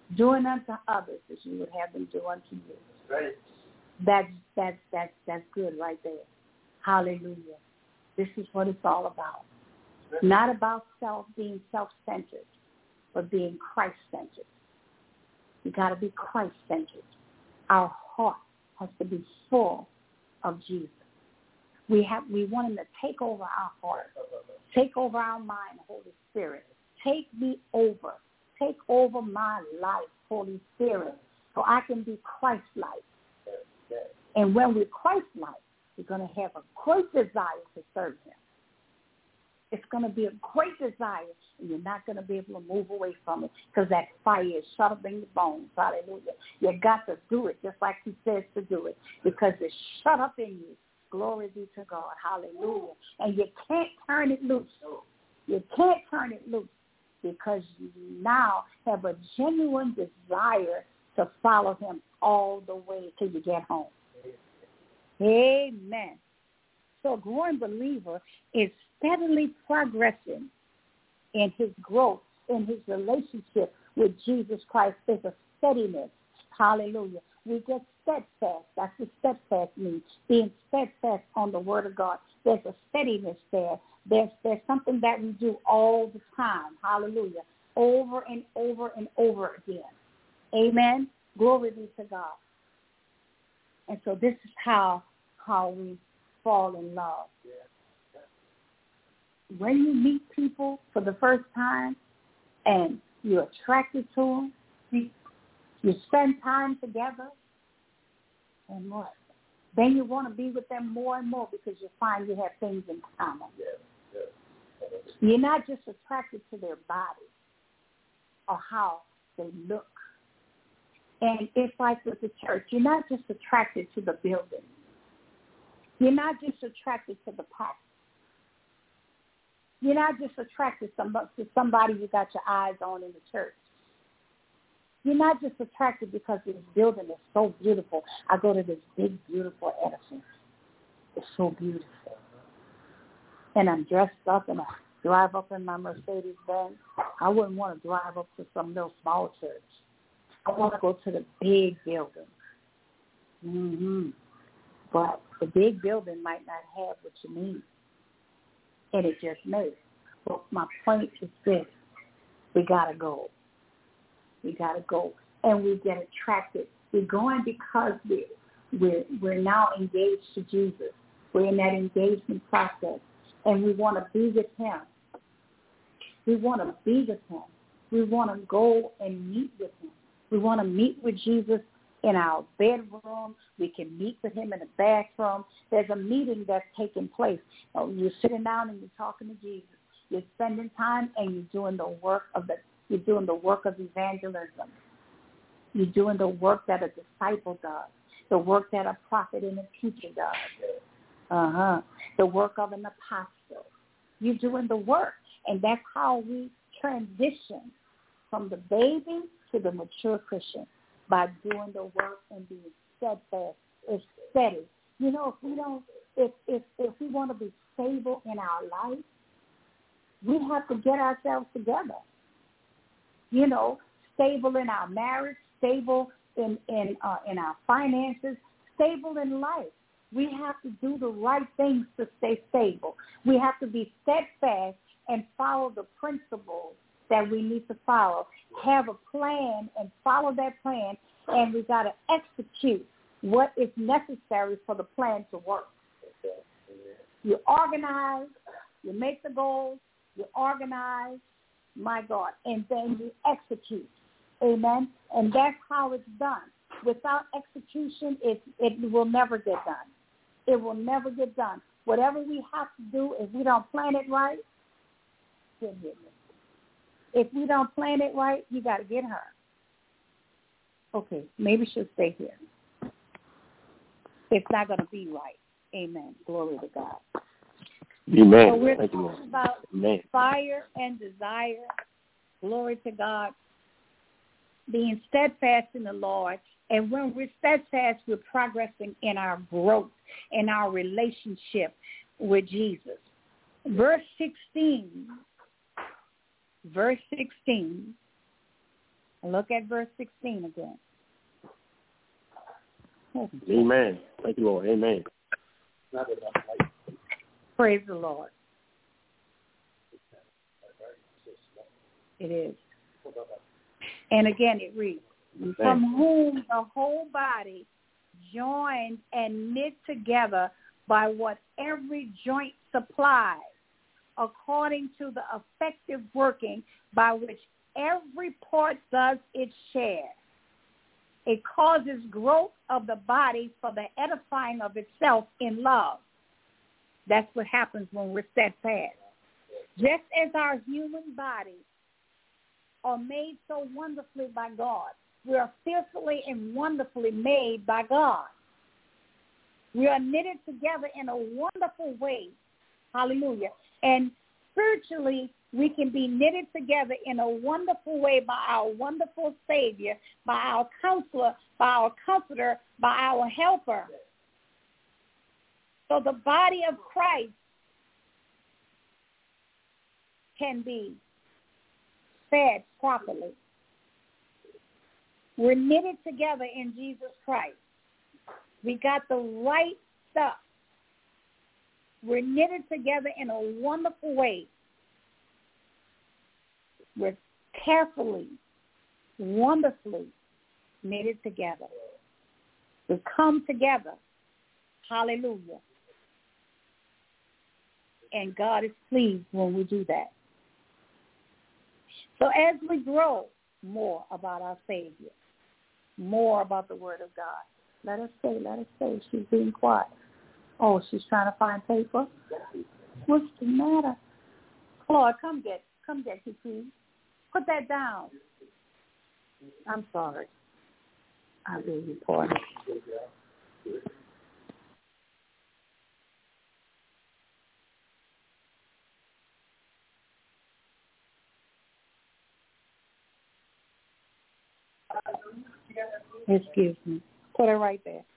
Doing unto others as you would have them do unto you. Right. That's good right there. Hallelujah. This is what it's all about. Not about being self-centered, but being Christ-centered. You got to be Christ-centered. Our heart has to be full of Jesus. We want him to take over our heart, take over our mind, Holy Spirit. Take me over. Take over my life, Holy Spirit, so I can be Christ-like. And when we're Christ-like, we're going to have a great desire to serve him. It's going to be a great desire, and you're not going to be able to move away from it because that fire is shut up in your bones. Hallelujah. You got to do it just like he says to do it because it's shut up in you. Glory be to God. Hallelujah. And you can't turn it loose. You can't turn it loose because you now have a genuine desire to follow him all the way till you get home. Amen. So a growing believer is steadily progressing in his growth, in his relationship with Jesus Christ. There's a steadiness. Hallelujah. We get steadfast. That's what steadfast means, being steadfast on the word of God. There's a steadiness there. There's something that we do all the time. Hallelujah. Over and over and over again. Amen. Glory be to God. And so this is how we fall in love. When you meet people for the first time and you're attracted to them, you spend time together, and what? Then you want to be with them more and more because you find you have things in common. You're not just attracted to their body or how they look. And it's like with the church. You're not just attracted to the building. You're not just attracted to the pastor. You're not just attracted to somebody you got your eyes on in the church. You're not just attracted because this building is so beautiful. I go to this big, beautiful edifice. It's so beautiful. And I'm dressed up and I drive up in my Mercedes-Benz. I wouldn't want to drive up to some little small church. I want to go to the big building. Mm-hmm. But the big building might not have what you need. And it just may. But my point is this. We got to go. We got to go. And we get attracted. We're going because we're now engaged to Jesus. We're in that engagement process. And we want to be with him. We want to be with him. We want to go and meet with him. We want to meet with Jesus in our bedroom. We can meet with him in the bathroom. There's a meeting that's taking place. You're sitting down and you're talking to Jesus. You're spending time and you're doing the work of evangelism. You're doing the work that a disciple does, the work that a prophet and a teacher does, the work of an apostle. You're doing the work, and that's how we transition from the baby to the mature Christian, by doing the work and being steadfast. It's steady. You know, if we want to be stable in our life, we have to get ourselves together. You know, stable in our marriage, stable in our finances, stable in life. We have to do the right things to stay stable. We have to be steadfast and follow the principles that we need to follow. Have a plan and follow that plan, and we got to execute what is necessary for the plan to work. You organize, you make the goals, you organize, my God, and then you execute. Amen? And that's how it's done. Without execution, it will never get done. It will never get done. Whatever we have to do, if we don't plan it right, if we don't plan it right, you got to get her. Okay, maybe she'll stay here. It's not going to be right. Amen. Glory to God. Amen. So we're Thank you, talking about Amen. fire and desire. Glory to God. Being steadfast in the Lord. And when we're steadfast, we're progressing in our growth, in our relationship with Jesus. Verse 16. Look at verse 16 again. Amen. Thank you, Lord. Amen. Praise the Lord. It is. And again, it reads, from whom the whole body joined and knit together by what every joint supplies, according to the effective working by which every part does its share. It causes growth of the body for the edifying of itself in love. That's what happens when we're steadfast. Just as our human bodies are made so wonderfully by God, we are fearfully and wonderfully made by God. We are knitted together in a wonderful way. Hallelujah. And spiritually, we can be knitted together in a wonderful way by our wonderful Savior, by our counselor, by our comforter, by our helper. So the body of Christ can be fed properly. We're knitted together in Jesus Christ. We got the right stuff. We're knitted together in a wonderful way. We're carefully, wonderfully knitted together. We come together. Hallelujah. And God is pleased when we do that. So as we grow more about our Savior, more about the Word of God, let us say. She's being quiet. Oh, she's trying to find paper? What's the matter? Claude, come get you, please. Put that down. I'm sorry. I beg your pardon. Excuse me. Put her right there.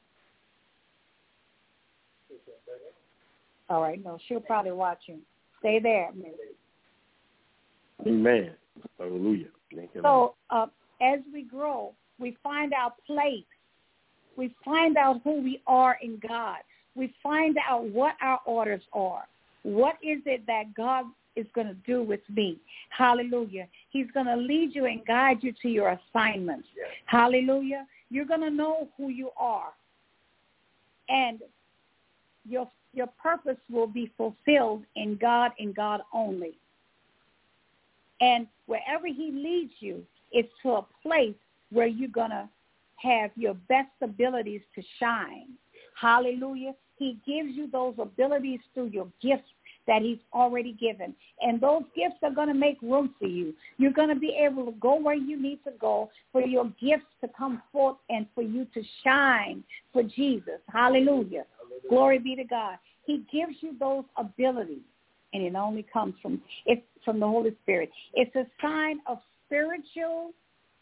All right. No, she'll probably watch you. Stay there, Miss. Amen. Hallelujah. Thank you, so as we grow, we find our place. We find out who we are in God. We find out what our orders are. What is it that God is going to do with me? Hallelujah. He's going to lead you and guide you to your assignments. Yes. Hallelujah. You're going to know who you are. And your purpose will be fulfilled in God and God only. And wherever he leads you, it's to a place where you're going to have your best abilities to shine. Hallelujah. He gives you those abilities through your gifts that he's already given. And those gifts are going to make room for you. You're going to be able to go where you need to go for your gifts to come forth and for you to shine for Jesus. Hallelujah. Glory be to God. He gives you those abilities, and it only comes from the Holy Spirit. It's a sign of spiritual,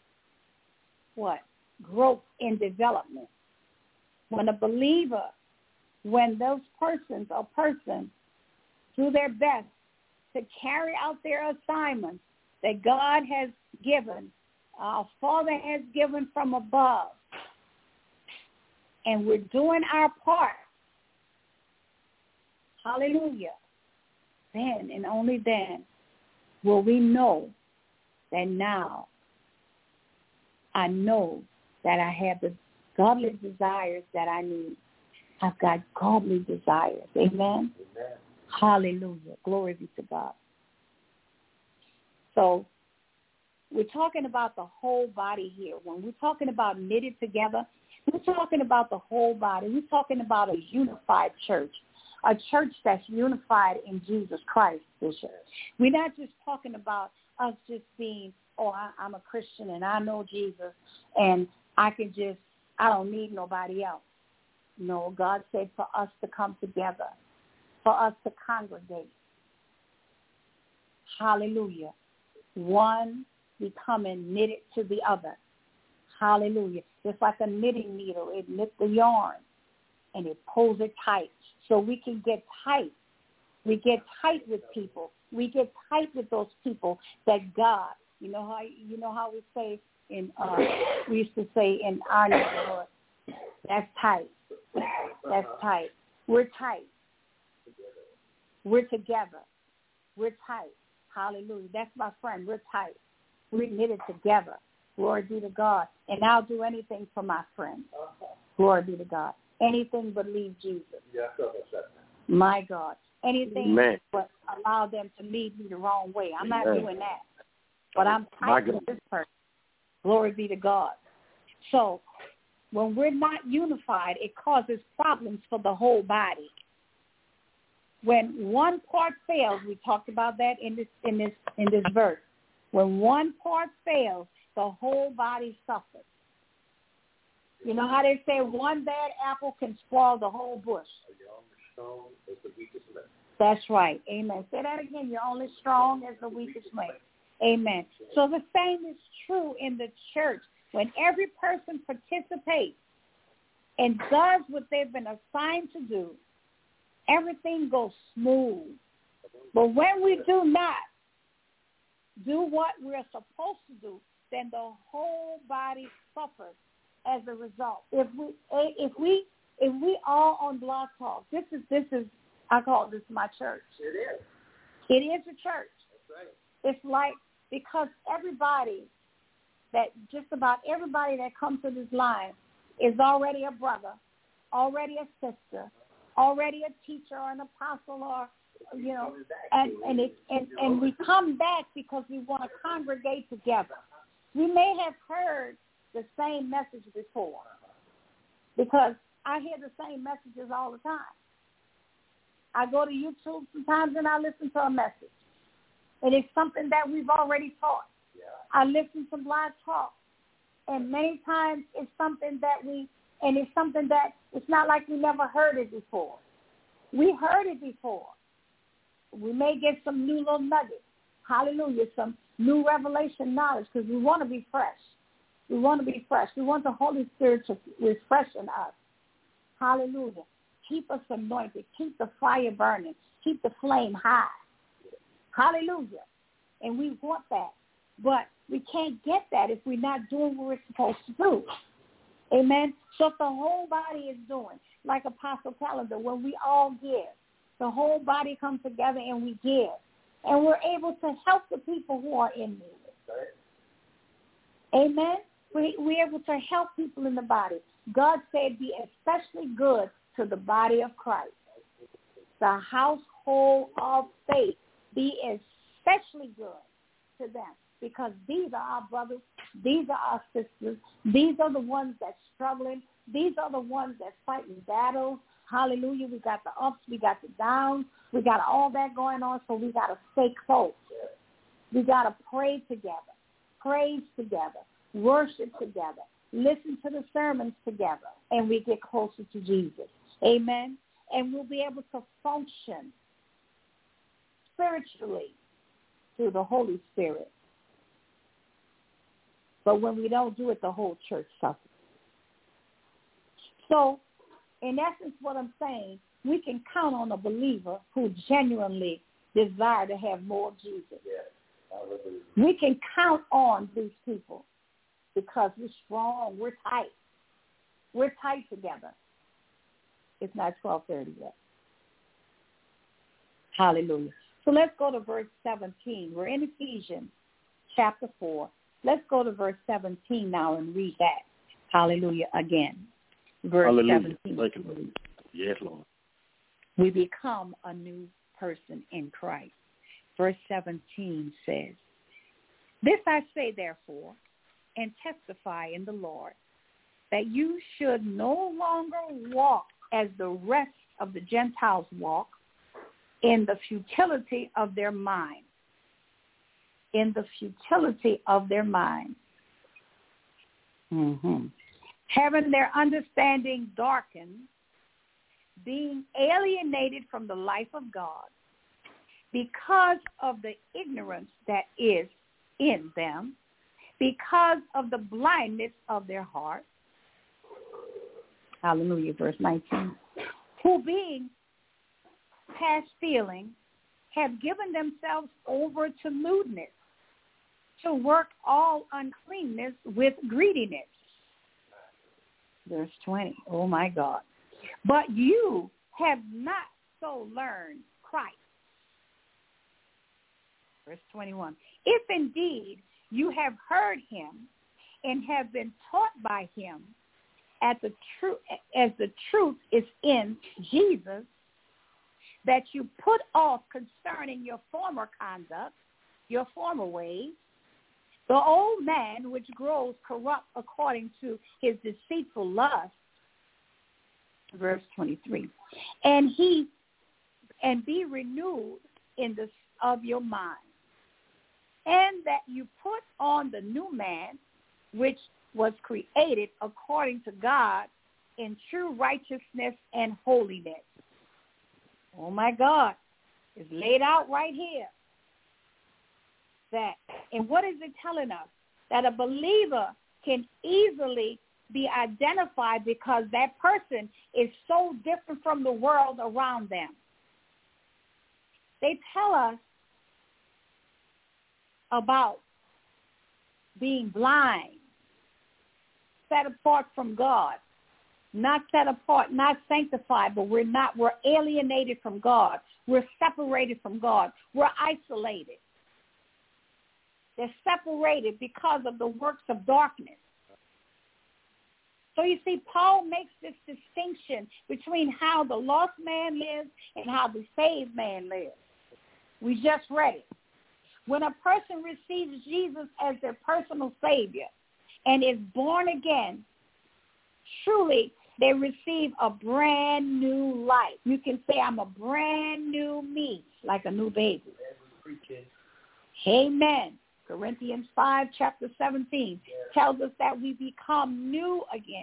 growth and development. When a believer, when those persons do their best to carry out their assignments that God has given, our Father has given from above, and we're doing our part, hallelujah, then and only then will we know that now I know that I have the godly desires that I need. I've got godly desires. Amen? Amen. Hallelujah. Glory be to God. So we're talking about the whole body here. When we're talking about knitted together, we're talking about the whole body. We're talking about a unified church, a church that's unified in Jesus Christ, Bishop. We're not just talking about us just being, I'm a Christian and I know Jesus and I don't need nobody else. No, God said for us to come together, for us to congregate. Hallelujah. One becoming knitted to the other. Hallelujah. Just like a knitting needle, it knits the yarn and it pulls it tight. So we can get tight. We get tight with people. We get tight with those people that God, you know how we say we used to say in our neighborhood, that's tight. That's tight. We're tight. We're together. We're tight. Hallelujah. That's my friend. We're tight. We're knitted together. Glory be to God. And I'll do anything for my friend. Glory be to God. Anything but leave Jesus. My God. Anything but allow them to lead me the wrong way. I'm not doing that. But I'm tight with this person. Glory be to God. So when we're not unified, it causes problems for the whole body. When one part fails, we talked about that in this verse. When one part fails, the whole body suffers. You know how they say one bad apple can spoil the whole bush. You're only strong as the weakest link. That's right. Amen. Say that again. You're only strong as the weakest link. Amen. So the same is true in the church. When every person participates and does what they've been assigned to do, everything goes smooth. But when we do not do what we're supposed to do, then the whole body suffers as a result. If we all on Blog Talk, this is I call this my church. It is. It is a church. That's right. It's like, because just about everybody that comes to this line is already a brother, already a sister, already a teacher or an apostle, or and we come back because we want to congregate together. We may have heard the same message before, because I hear the same messages all the time. I go to YouTube sometimes and I listen to a message, and it's something that we've already taught. I listen to Blog Talk, and many times it's something that it's not like we never heard it before. We heard it before. We may get some new little nuggets. Hallelujah. Some new revelation knowledge, because we want to be fresh. We want to be fresh. We want the Holy Spirit to refreshen us. Hallelujah. Keep us anointed. Keep the fire burning. Keep the flame high. Hallelujah. And we want that. But we can't get that if we're not doing what we're supposed to do. Amen. So if the whole body is doing, like Apostle Calendar, when we all give, the whole body comes together and we give. And we're able to help the people who are in need. Amen. We're able to help people in the body. God said, be especially good to the body of Christ. The household of faith, be especially good to them. Because these are our brothers, these are our sisters, these are the ones that's struggling, these are the ones that's fighting battles. Hallelujah. We got the ups, we got the downs, we got all that going on, so we got to stay close. We got to pray together, praise together, worship together, listen to the sermons together, and we get closer to Jesus. Amen. And we'll be able to function spiritually through the Holy Spirit. But when we don't do it, the whole church suffers. So, in essence, what I'm saying, we can count on a believer who genuinely desire to have more of Jesus. We can count on these people because we're strong, we're tight. We're tight together. It's not 12:30 yet. Hallelujah. So let's go to verse 17. We're in Ephesians chapter 4. Let's go to verse 17 now and read that. Hallelujah again. Verse Hallelujah. 17. Yes, Lord. We become a new person in Christ. Verse 17 says, this I say, therefore, and testify in the Lord, that you should no longer walk as the rest of the Gentiles walk, in the futility of their mind. In the futility of their mind. Having their understanding darkened, being alienated from the life of God because of the ignorance that is in them, because of the blindness of their heart. Hallelujah, verse 19. Who being past feeling have given themselves over to lewdness, to work all uncleanness with greediness. Verse 20. Oh, my God. But you have not so learned Christ. Verse 21. If indeed you have heard him and have been taught by him as the truth is in Jesus, that you put off concerning your former conduct, your former ways, the old man which grows corrupt according to his deceitful lust. Verse 23. And be renewed in the of your mind, and that you put on the new man, which was created according to God in true righteousness and holiness. Oh, my God. It's laid out right here. That, and what is it telling us? That a believer can easily be identified because that person is so different from the world around them. They tell us about being blind, set apart from God, not set apart, not sanctified, but we're alienated from God. We're separated from God. We're isolated. They're separated because of the works of darkness. So you see, Paul makes this distinction between how the lost man lives and how the saved man lives. We just read it. When a person receives Jesus as their personal Savior and is born again, truly they receive a brand new life. You can say, I'm a brand new me, like a new baby. Amen. Corinthians 5, chapter 17, tells us that we become new again.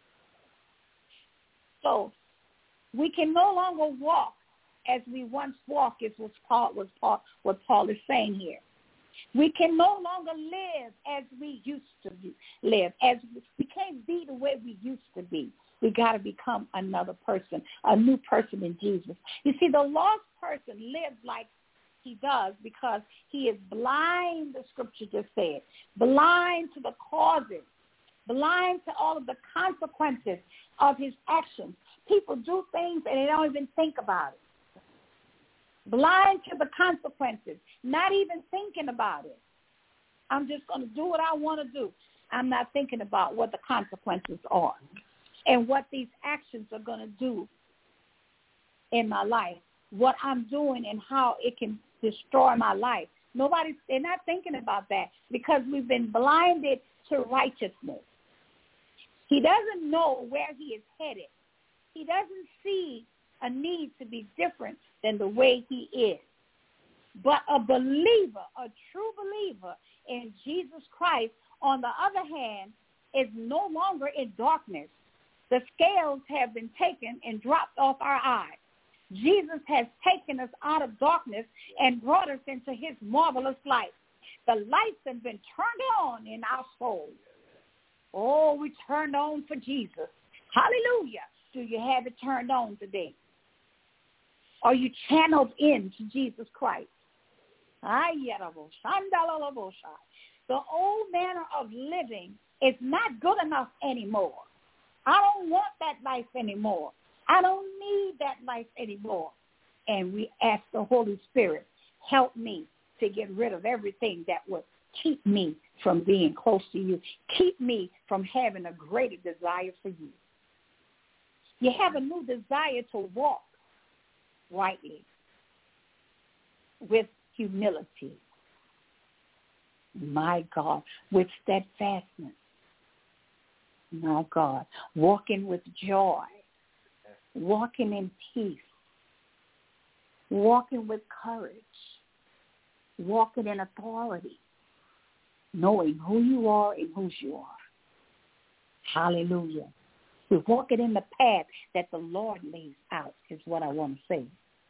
So we can no longer walk as we once walked, is what Paul is saying here. We can no longer live as we used to live. We can't be the way we used to be. We got to become another person, a new person in Jesus. You see, the lost person lives like he does because he is blind, the scripture just said, blind to the causes, blind to all of the consequences of his actions. People do things and they don't even think about it. Blind to the consequences, not even thinking about it. I'm just going to do what I want to do. I'm not thinking about what the consequences are and what these actions are going to do in my life, what I'm doing and how it can destroy my life. They're not thinking about that because we've been blinded to righteousness. He doesn't know where he is headed. He doesn't see a need to be different than the way he is. But a believer, a true believer in Jesus Christ, on the other hand, is no longer in darkness. The scales have been taken and dropped off our eyes. Jesus has taken us out of darkness and brought us into his marvelous light. The lights have been turned on in our souls. Oh, we turned on for Jesus. Hallelujah. Do you have it turned on today? Are you channeled into Jesus Christ? The old manner of living is not good enough anymore. I don't want that life anymore. I don't need that life anymore. And we ask the Holy Spirit, help me to get rid of everything that would keep me from being close to you. Keep me from having a greater desire for you. You have a new desire to walk rightly with humility. My God, with steadfastness. My God, walking with joy, walking in peace, walking with courage, walking in authority, knowing who you are and whose you are. Hallelujah. We're walking in the path that the Lord lays out is what I want to say.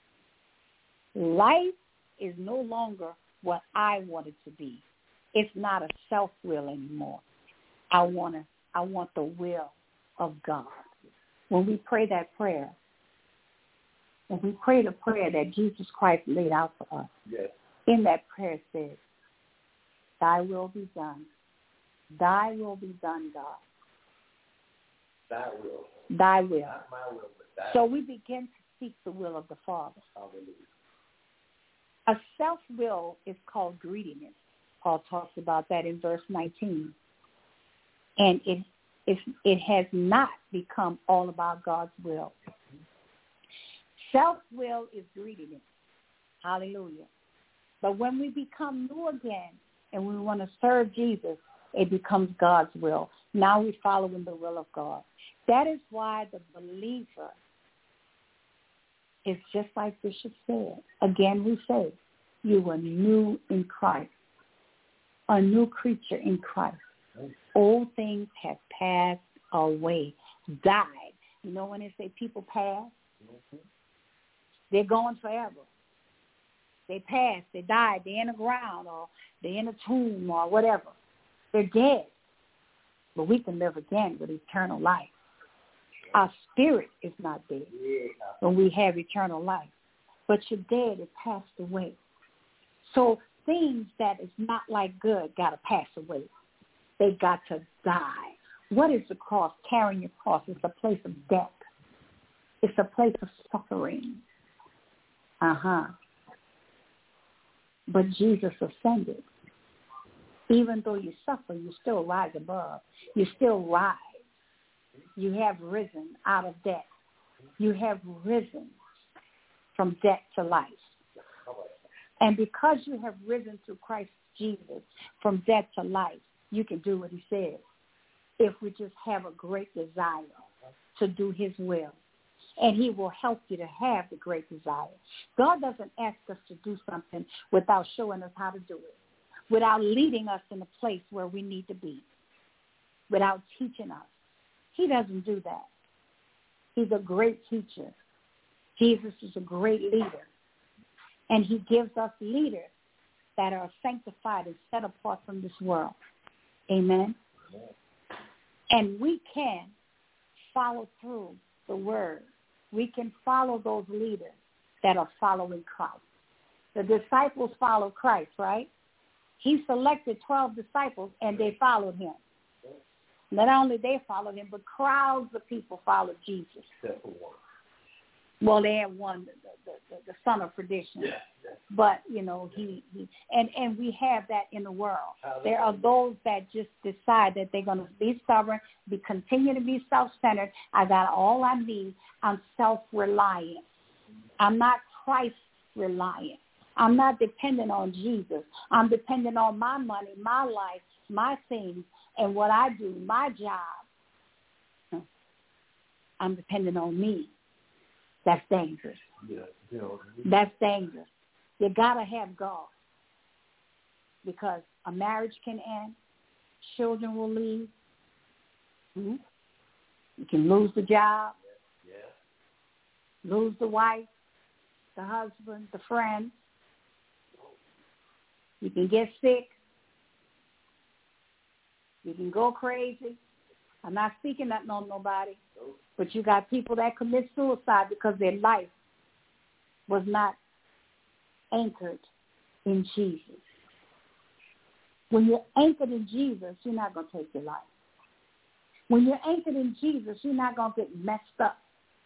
Life is no longer what I want it to be. It's not a self-will anymore. I want the will of God. When we pray that prayer, when we pray the prayer that Jesus Christ laid out for us, yes. In that prayer it says, Thy will be done. Thy will be done, God. Thy will. Thy will. Not my will, but thy So will. we begin to seek the will of the Father. Hallelujah. A self-will is called greediness. Paul talks about that in verse 19. And it has not become all about God's will. Self-will is greediness. Hallelujah. But when we become new again and we want to serve Jesus, it becomes God's will. Now we're following the will of God. That is why the believer is just like Bishop said. Again, we say, you are new in Christ, a new creature in Christ. Old things have passed away, died. You know when they say people pass? They're gone forever. They passed, they died, they're in the ground or they're in a tomb or whatever. They're dead. But we can live again with eternal life. Our spirit is not dead when we have eternal life. But your dead is passed away. So things that is not like good got to pass away. They got to die. What is the cross? Carrying your cross. It's a place of death. It's a place of suffering. But Jesus ascended. Even though you suffer, you still rise above. You still rise. You have risen out of death. You have risen from death to life. And because you have risen through Christ Jesus from death to life, you can do what he says. If we just have a great desire to do his will. And he will help you to have the great desire. God doesn't ask us to do something without showing us how to do it, without leading us in a place where we need to be, without teaching us. He doesn't do that. He's a great teacher. Jesus is a great leader. And he gives us leaders that are sanctified and set apart from this world. Amen? And we can follow through the word. We can follow those leaders that are following Christ. The disciples followed Christ, right? He selected 12 disciples, and they followed him. Not only they followed him, but crowds of people followed Jesus. Well, they had one, the son of perdition. But, he and we have that in the world. There are those that just decide that they're going to be stubborn, continue to be self-centered. I got all I need. I'm self-reliant. I'm not Christ-reliant. I'm not dependent on Jesus. I'm dependent on my money, my life, my things, and what I do, my job. I'm dependent on me. That's dangerous. That's dangerous. You got to have God, because a marriage can end. Children will leave. You can lose the job, lose the wife, the husband, the friend. You can get sick. You can go crazy. I'm not speaking that on nobody, but you got people that commit suicide because their life was not anchored in Jesus. When you're anchored in Jesus, you're not going to take your life. When you're anchored in Jesus, you're not going to get messed up.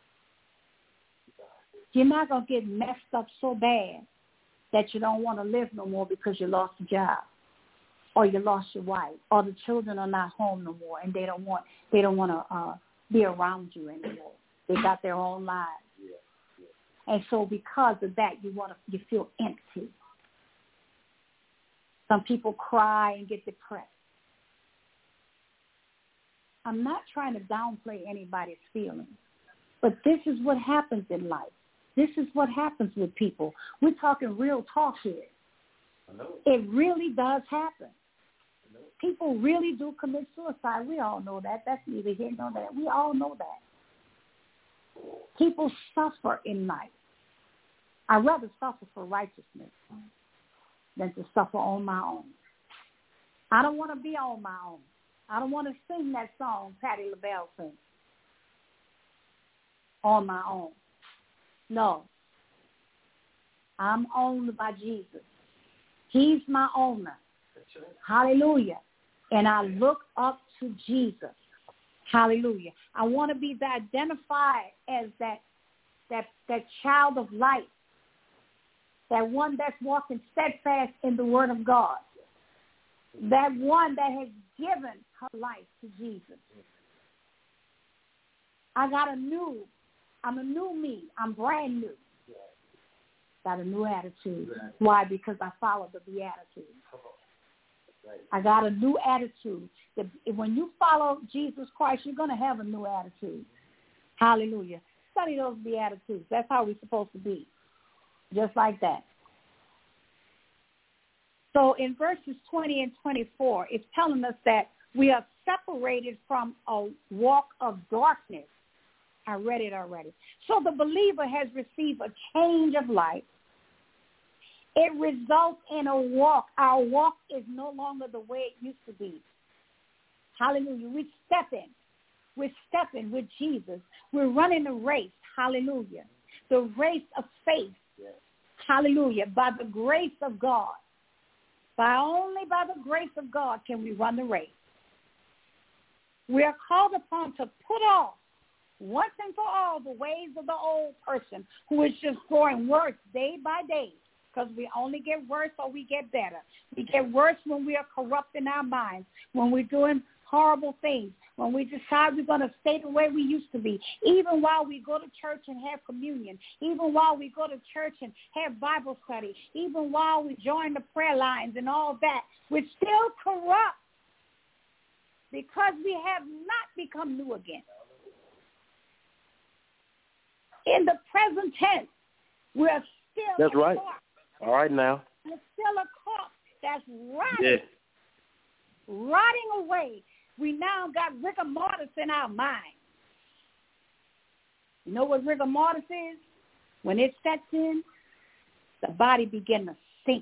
You're not going to get messed up so bad that you don't want to live no more because you lost a job, or you lost your wife, or the children are not home no more, and they don't want to be around you anymore. They got their own lives. And so because of that, you feel empty. Some people cry and get depressed. I'm not trying to downplay anybody's feelings, but this is what happens in life. This is what happens with people. We're talking real talk here. It really does happen. People really do commit suicide. We all know that. That's neither here nor there. We all know that. People suffer in life. I'd rather suffer for righteousness than to suffer on my own. I don't want to be on my own. I don't want to sing that song Patti LaBelle sings, on my own. No. I'm owned by Jesus. He's my owner. Hallelujah. And I look up to Jesus. Hallelujah. I want to be identified as that child of light, that one that's walking steadfast in the Word of God, that one that has given her life to Jesus. I'm a new me. I'm brand new. Got a new attitude. Why? Because I follow the Beatitudes. I got a new attitude. When you follow Jesus Christ, you're going to have a new attitude. Hallelujah. Study those Beatitudes. That's how we're supposed to be. Just like that. So in verses 20 and 24, it's telling us that we are separated from a walk of darkness. I read it already. So the believer has received a change of life. It results in a walk. Our walk is no longer the way it used to be. Hallelujah. We're stepping with Jesus. We're running a race. Hallelujah. The race of faith. Hallelujah. By the grace of God. Only by the grace of God can we run the race. We are called upon to put off once and for all the ways of the old person who is just growing worse day by day, because we only get worse or we get better. We get worse when we are corrupt in our minds, when we're doing horrible things, when we decide we're going to stay the way we used to be, even while we go to church and have communion, even while we go to church and have Bible study, even while we join the prayer lines and all that, we're still corrupt because we have not become new again. In the present tense, we're still That's right. corpse. All right now. We're still a corpse that's rotting away. We now got rigor mortis in our mind. You know what rigor mortis is? When it sets in, the body begins to sink.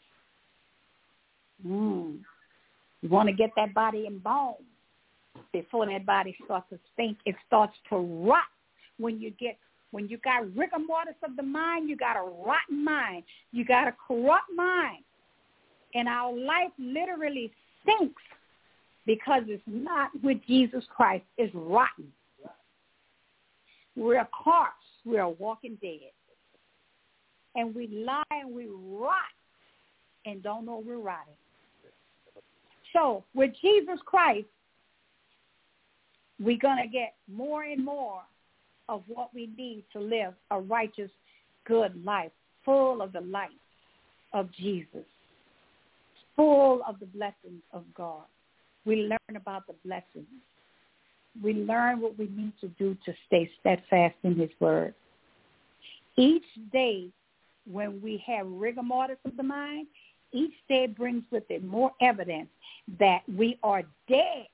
You want to get that body in bone before that body starts to stink. It starts to rot. When you got rigor mortis of the mind, you got a rotten mind. You got a corrupt mind. And our life literally stinks because it's not with Jesus Christ. It's rotten. We're a corpse. We're a walking dead. And we lie and we rot and don't know we're rotting. So with Jesus Christ, we're going to get more and more of what we need to live a righteous, good life, full of the light of Jesus, full of the blessings of God. We learn about the blessings. We learn what we need to do to stay steadfast in his word. Each day when we have rigor mortis of the mind, each day brings with it more evidence that we are dead,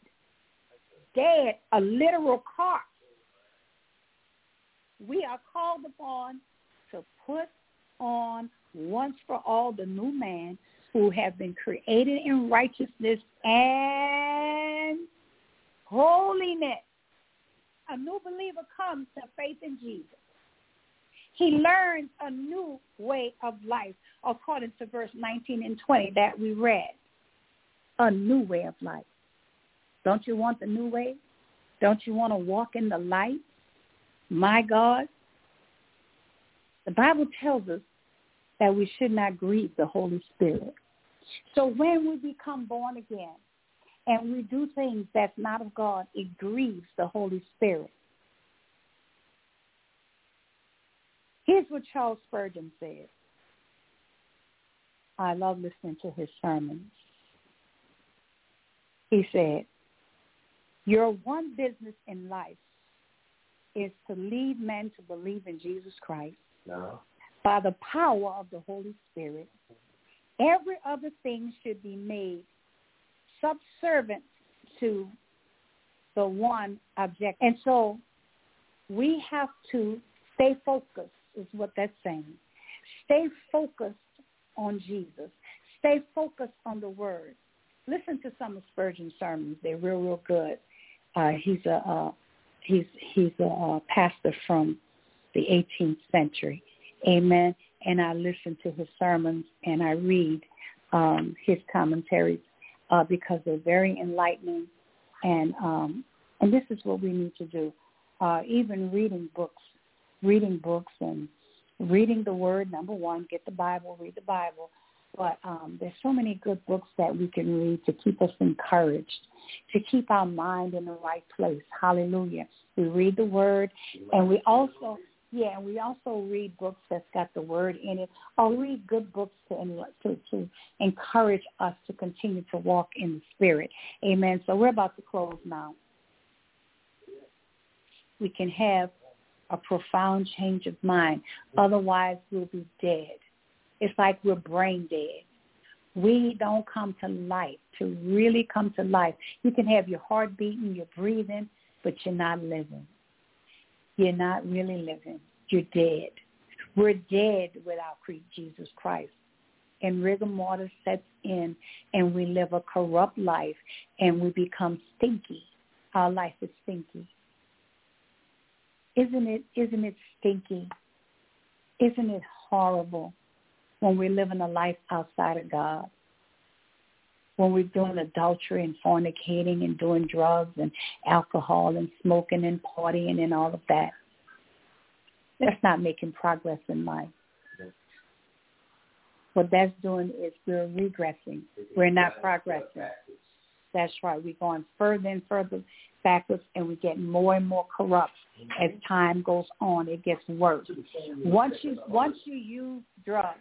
a literal corpse. We are called upon to put on once for all the new man who have been created in righteousness and holiness. A new believer comes to faith in Jesus. He learns a new way of life according to verse 19 and 20 that we read. A new way of life. Don't you want the new way? Don't you want to walk in the light? My God. The Bible tells us that we should not grieve the Holy Spirit. So when we become born again and we do things that's not of God, it grieves the Holy Spirit. Here's what Charles Spurgeon said. I love listening to his sermons. He said, your one business in life is to lead men to believe in Jesus Christ by the power of the Holy Spirit. Every other thing should be made subservient to the one object. And so we have to stay focused, is what that's saying. Stay focused on Jesus. Stay focused on the Word. Listen to some of Spurgeon's sermons. They're real, real good. He's a pastor from the 18th century. Amen. And I listen to his sermons and I read his commentaries because they're very enlightening, and this is what we need to do. Even reading books and reading the Word. Number one, get the Bible, read the Bible. But there's so many good books that we can read to keep us encouraged, to keep our mind in the right place. Hallelujah. We read the Word, and we also read books that's got the Word in it, or read good books to encourage us to continue to walk in the Spirit. Amen. So we're about to close now. We can have a profound change of mind. Otherwise, we'll be dead. It's like we're brain dead. We don't come to life. To really come to life, you can have your heart beating, you're breathing, but you're not living. You're not really living. You're dead. We're dead without Jesus Christ. And rigor mortis sets in, and we live a corrupt life, and we become stinky. Our life is stinky. Isn't it stinky? Isn't it horrible when we're living a life outside of God? When we're doing adultery and fornicating and doing drugs and alcohol and smoking and partying and all of that. That's not making progress in life. What that's doing is we're regressing. We're not progressing. That's right. We're going further and further backwards, and we get more and more corrupt as time goes on. It gets worse. Once you use drugs,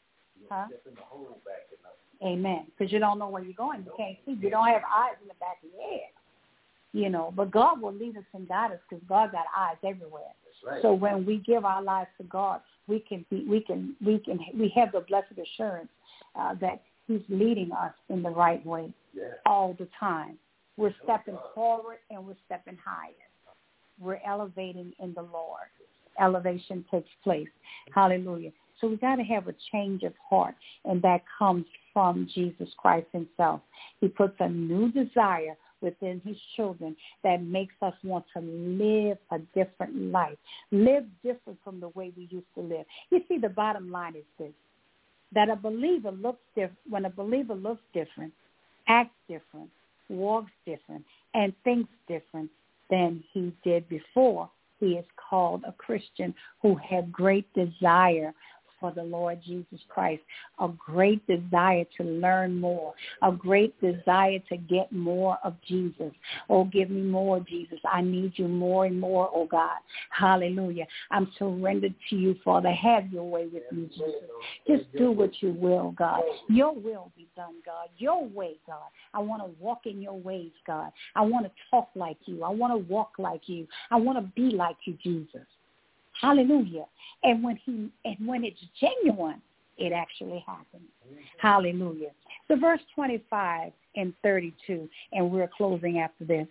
amen, because you don't know where you're going. You can't see. You don't have eyes in the back of your head, But God will lead us and guide us because God got eyes everywhere. Right. So when we give our lives to God, we have the blessed assurance that He's leading us in the right way all the time. We're stepping forward and we're stepping higher. We're elevating in the Lord. Elevation takes place. Hallelujah. So we got to have a change of heart, and that comes from Jesus Christ Himself. He puts a new desire within His children that makes us want to live a different life, live different from the way we used to live. You see, the bottom line is this, that a believer looks different. When a believer looks different, acts different, walks different, and thinks different than he did before, he is called a Christian who had great desire for the Lord Jesus Christ, a great desire to learn more, a great desire to get more of Jesus. Oh, give me more, Jesus. I need you more and more, oh God. Hallelujah. I'm surrendered to you, Father. Have your way with me, Jesus. Just do what you will, God. Your will be done, God. Your way, God. I want to walk in your ways, God. I want to talk like you. I want to walk like you. I want to be like you, Jesus. Hallelujah. And when it's genuine, it actually happens. Hallelujah. So verse 25 and 32, and we're closing after this.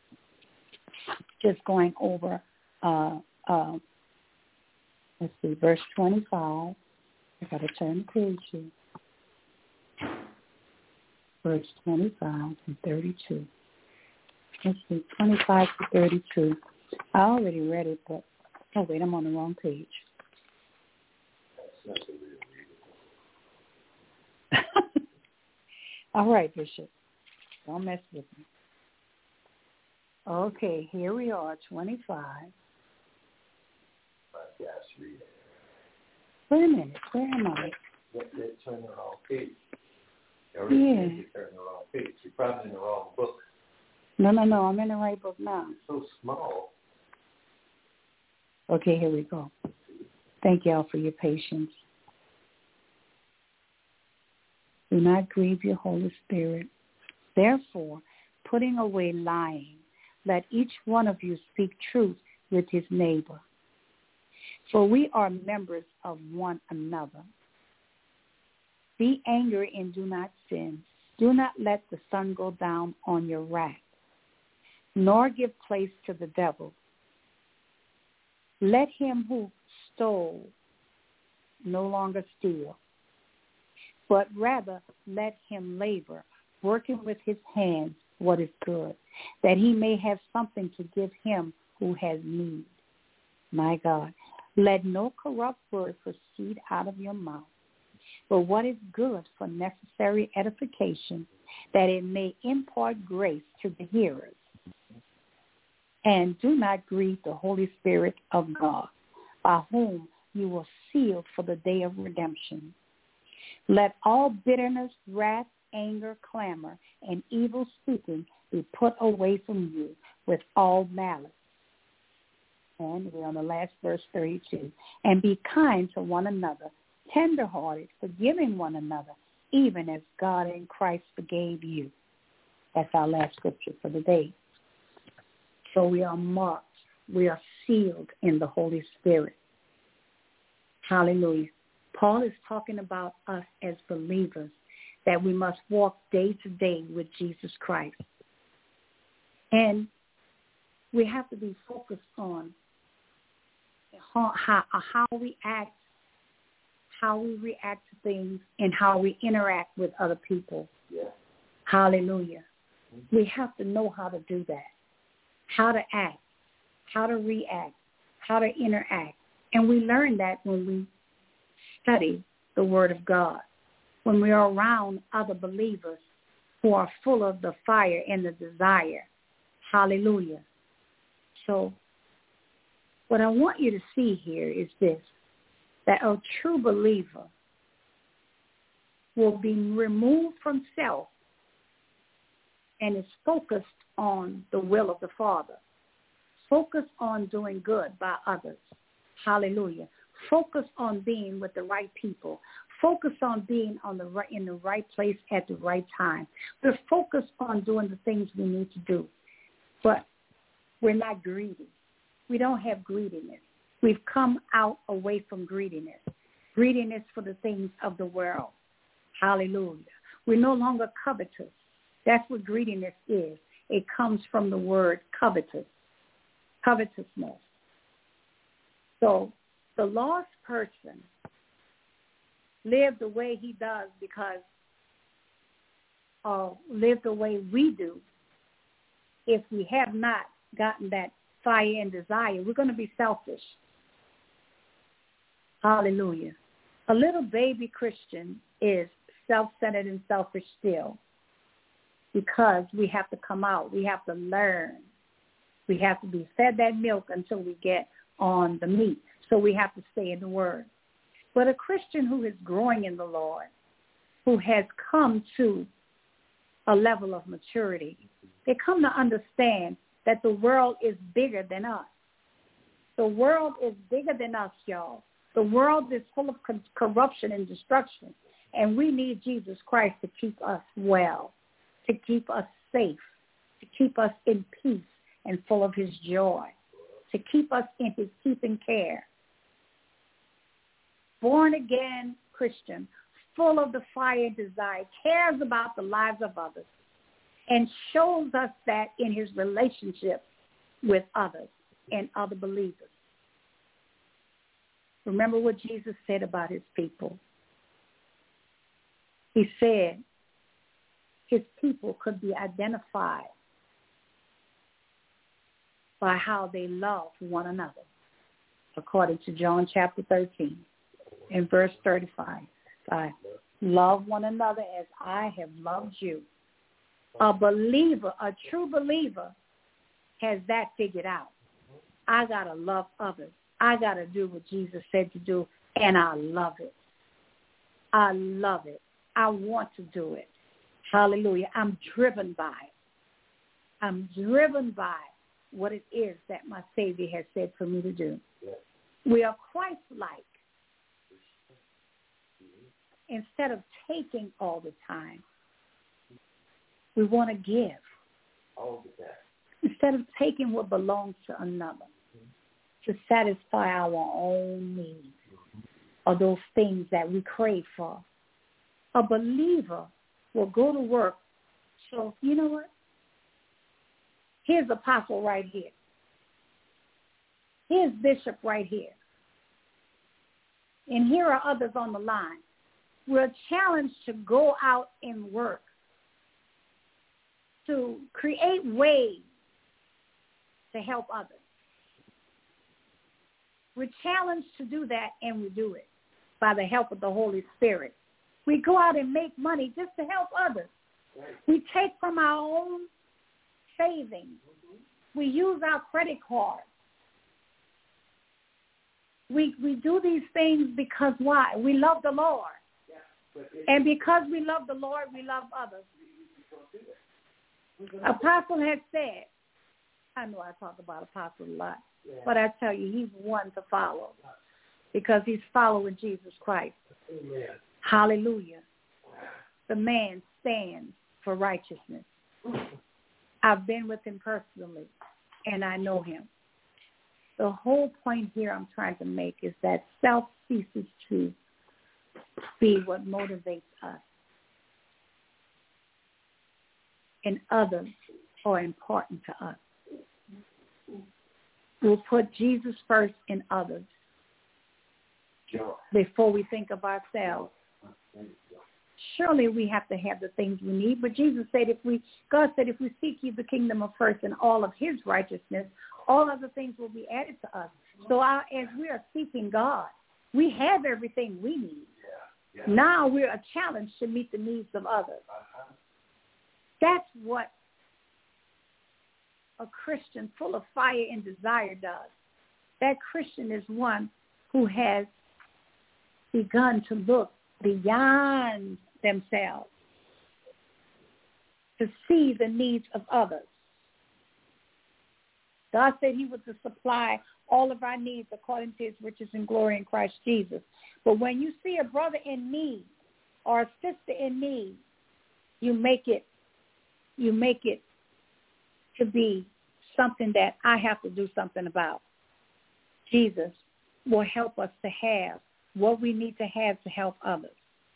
Just going over, let's see, verse 25. I got to turn the page here. Verse 25 and 32. Let's see, 25 to 32. I already read it, but oh, wait, I'm on the wrong page. All right, Bishop. Don't mess with me. Okay, here we are, 25. Wait a minute, where am I? They're turning the wrong page. Yeah. You're turning the wrong page. You're probably in the wrong book. No, I'm in the right book now. It's so small. Okay, here we go. Thank y'all for your patience. Do not grieve your Holy Spirit. Therefore, putting away lying, let each one of you speak truth with his neighbor. For we are members of one another. Be angry and do not sin. Do not let the sun go down on your wrath, nor give place to the devil. Let him who stole no longer steal, but rather let him labor, working with his hands what is good, that he may have something to give him who has need. My God, let no corrupt word proceed out of your mouth, but what is good for necessary edification, that it may impart grace to the hearers. And do not grieve the Holy Spirit of God, by whom you were sealed for the day of redemption. Let all bitterness, wrath, anger, clamor, and evil speaking be put away from you with all malice. And we're on the last verse, 32. And be kind to one another, tenderhearted, forgiving one another, even as God in Christ forgave you. That's our last scripture for the day. So we are marked. We are sealed in the Holy Spirit. Hallelujah. Paul is talking about us as believers, that we must walk day to day with Jesus Christ. And we have to be focused on how we act, how we react to things, and how we interact with other people. Yeah. Hallelujah. We have to know how to do that, how to act, how to react, how to interact. And we learn that when we study the Word of God, when we are around other believers who are full of the fire and the desire. Hallelujah. So what I want you to see here is this, that a true believer will be removed from self and is focused on the will of the Father, focused on doing good by others. Hallelujah. Focus on being with the right people. Focus on being in the right place at the right time. We're focused on doing the things we need to do. But we're not greedy. We don't have greediness. We've come out away from greediness. Greediness for the things of the world. Hallelujah. We're no longer covetous. That's what greediness is. It comes from the word covetous, covetousness. So the lost person live the way he does because live the way we do. If we have not gotten that fire and desire, we're going to be selfish. Hallelujah. A little baby Christian is self-centered and selfish still because we have to come out. We have to learn. We have to be fed that milk until we get on the meat. So we have to stay in the Word. But a Christian who is growing in the Lord, who has come to a level of maturity, they come to understand that the world is bigger than us. The world is bigger than us, y'all. The world is full of corruption and destruction, and we need Jesus Christ to keep us well, to keep us safe, to keep us in peace and full of his joy, to keep us in his keeping care. Born-again Christian, full of the fire and desire, cares about the lives of others, and shows us that in his relationship with others and other believers. Remember what Jesus said about his people. He said his people could be identified by how they love one another, according to John chapter 13 and verse 35. Love one another as I have loved you. A believer, a true believer, has that figured out. I got to love others. I got to do what Jesus said to do, and I love it. I love it. I want to do it. Hallelujah. I'm driven by it. I'm driven by what it is that my Savior has said for me to do. We are Christ-like. Instead of taking all the time, we want to give. Instead of taking what belongs to another to satisfy our own needs or those things that we crave for. A believer will go to work. So, you know what? Here's Apostle right here. Here's Bishop right here. And here are others on the line. We're challenged to go out and work, to create ways to help others. We're challenged to do that, and we do it by the help of the Holy Spirit. We go out and make money just to help others. We take from our own savings. We use our credit cards. We do these things because why? We love the Lord. And because we love the Lord, we love others. Apostle has said, I know I talk about Apostle a lot, but I tell you, he's one to follow because he's following Jesus Christ. Amen. Hallelujah. The man stands for righteousness. I've been with him personally, and I know him. The whole point here I'm trying to make is that self ceases to be what motivates us. And others are important to us. We'll put Jesus first in others before we think of ourselves. Surely we have to have the things we need, but Jesus said, God said, if we seek ye the kingdom of first and all of his righteousness, all other things will be added to us. So as we are seeking God, we have everything we need. Now we're a challenge to meet the needs of others. That's what a Christian full of fire and desire does. That Christian is one who has begun to look beyond themselves to see the needs of others. God said he was to supply all of our needs according to his riches and glory in Christ Jesus. But when you see a brother in need or a sister in need, you make it to be something that I have to do something about. Jesus will help us to have what we need to have to help others.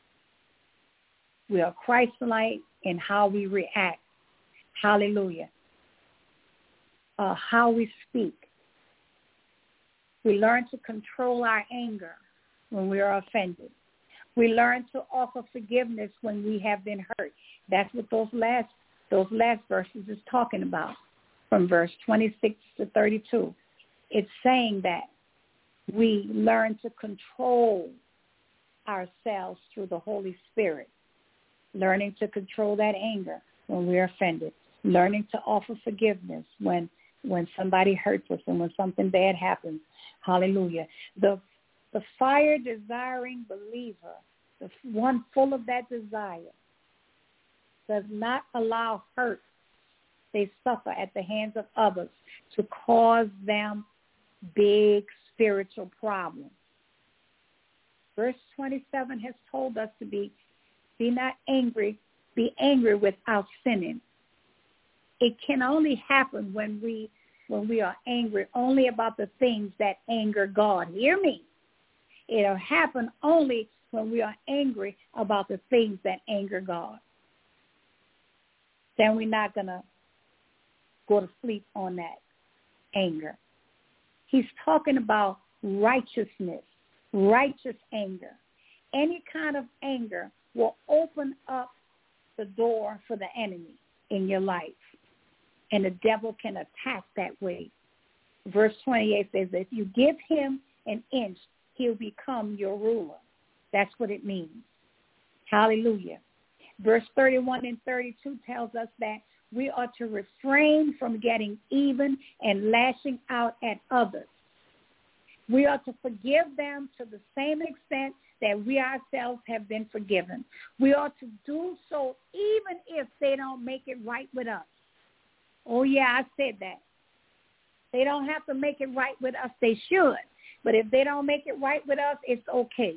We are Christ-like in how we react. Hallelujah. How we speak. We learn to control our anger when we are offended. We learn to offer forgiveness when we have been hurt. That's what those last verses is talking about, from verse 26 to 32. It's saying that we learn to control ourselves through the Holy Spirit, learning to control that anger when we're offended, learning to offer forgiveness when somebody hurts us and when something bad happens. Hallelujah. The fire-desiring believer, the one full of that desire, does not allow hurt they suffer at the hands of others to cause them big spiritual problems. Verse 27 has told us to be not angry, be angry without sinning. It can only happen when we are angry only about the things that anger God. Hear me. It'll happen only when we are angry about the things that anger God. Then we're not going to go to sleep on that anger. He's talking about righteousness, righteous anger. Any kind of anger will open up the door for the enemy in your life. And the devil can attack that way. Verse 28 says, if you give him an inch, he'll become your ruler. That's what it means. Hallelujah. Verse 31 and 32 tells us that we are to refrain from getting even and lashing out at others. We are to forgive them to the same extent that we ourselves have been forgiven. We are to do so even if they don't make it right with us. Oh, yeah, I said that. They don't have to make it right with us. They should. But if they don't make it right with us, it's okay.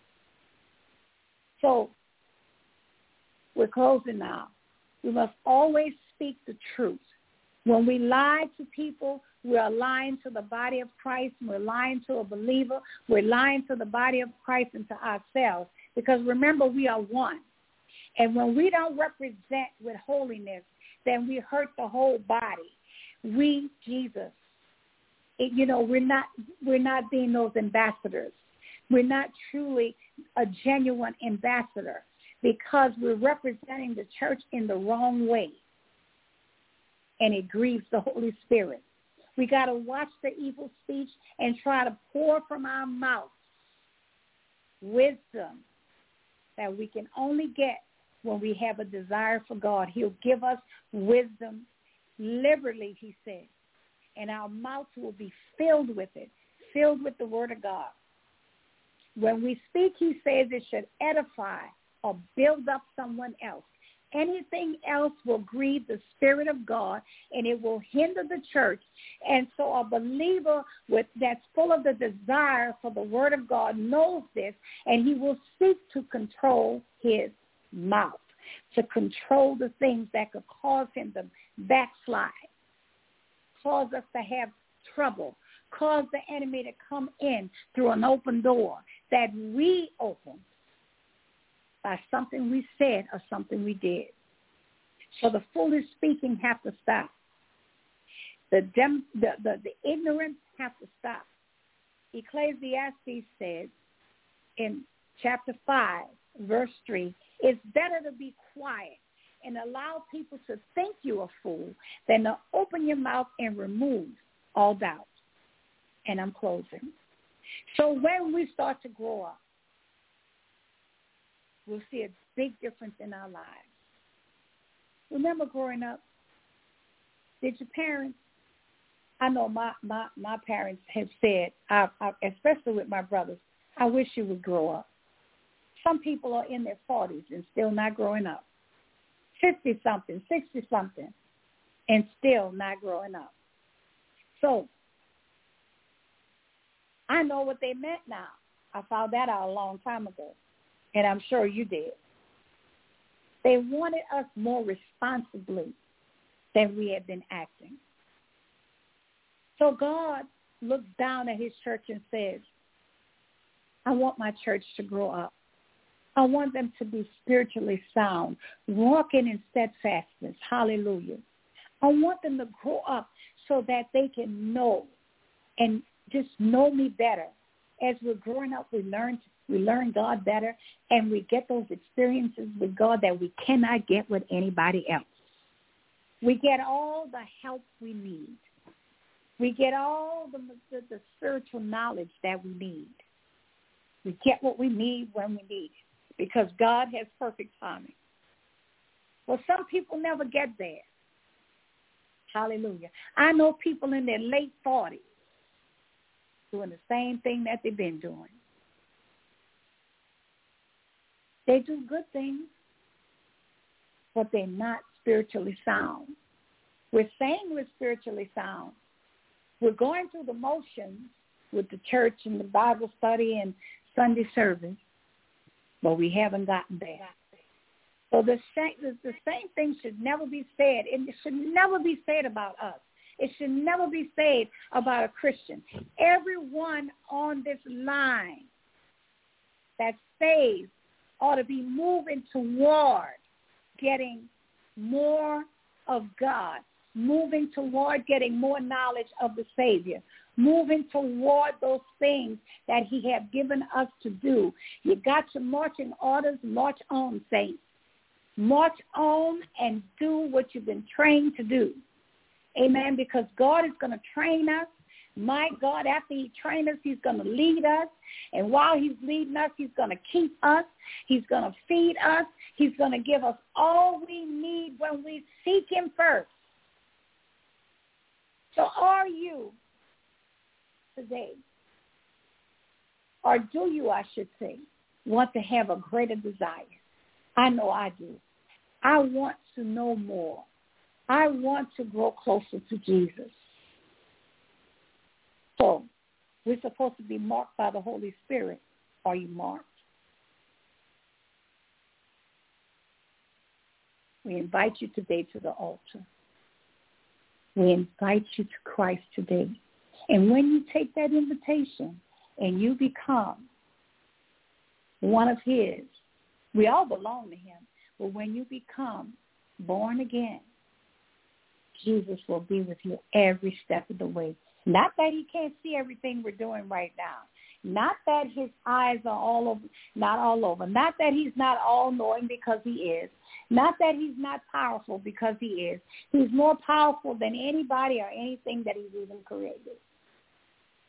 So we're closing now. We must always speak the truth. When we lie to people, we are lying to the body of Christ. We're lying to a believer. We're lying to the body of Christ and to ourselves. Because remember, we are one. And when we don't represent with holiness, then we hurt the whole body. We, Jesus, we're not being those ambassadors. We're not truly a genuine ambassador because we're representing the church in the wrong way. And it grieves the Holy Spirit. We got to watch the evil speech and try to pour from our mouth wisdom that we can only get when we have a desire for God. He'll give us wisdom liberally, he said, and our mouths will be filled with it, filled with the word of God. When we speak, he says it should edify or build up someone else. Anything else will grieve the Spirit of God, and it will hinder the church. And so a believer that's full of the desire for the word of God knows this, and he will seek to control his mouth, to control the things that could cause him to backslide, cause us to have trouble, cause the enemy to come in through an open door that we opened by something we said or something we did. So the foolish speaking have to stop. The ignorance have to stop. Ecclesiastes says in chapter 5, verse 3, it's better to be quiet and allow people to think you a fool than to open your mouth and remove all doubt. And I'm closing. So when we start to grow up, we'll see a big difference in our lives. Remember growing up, did your parents, I know my parents have said, especially with my brothers, I wish you would grow up. Some people are in their 40s and still not growing up. 50-something, 60-something, and still not growing up. So I know what they meant now. I found that out a long time ago, and I'm sure you did. They wanted us more responsibly than we had been acting. So God looks down at his church and says, I want my church to grow up. I want them to be spiritually sound, walking in steadfastness. Hallelujah. I want them to grow up so that they can know and just know me better. As we're growing up, we learn God better, and we get those experiences with God that we cannot get with anybody else. We get all the help we need. We get all the spiritual knowledge that we need. We get what we need when we need it, because God has perfect timing. Well, some people never get there. Hallelujah. I know people in their late 40s doing the same thing that they've been doing. They do good things, but they're not spiritually sound. We're saying we're spiritually sound. We're going through the motions with the church and the Bible study and Sunday service, but we haven't gotten there. So the same thing should never be said. It should never be said about us. It should never be said about a Christian. Everyone on this line that's saved ought to be moving toward getting more of God, moving toward getting more knowledge of the Savior, moving toward those things that he has given us to do. You got your marching orders, march on, saints. March on and do what you've been trained to do. Amen, because God is going to train us. My God, after he trains us, he's going to lead us. And while he's leading us, he's going to keep us. He's going to feed us. He's going to give us all we need when we seek him first. So are you today, or do you, I should say, want to have a greater desire? I know I do. I want to know more. I want to grow closer to Jesus. So we're supposed to be marked by the Holy Spirit. Are you marked? We invite you today to the altar. We invite you to Christ today. And when you take that invitation and you become one of his, we all belong to him, but when you become born again, Jesus will be with you every step of the way. Not that he can't see everything we're doing right now. Not that his eyes are all over, not all over. Not that he's not all-knowing, because he is. Not that he's not powerful, because he is. He's more powerful than anybody or anything that he's even created.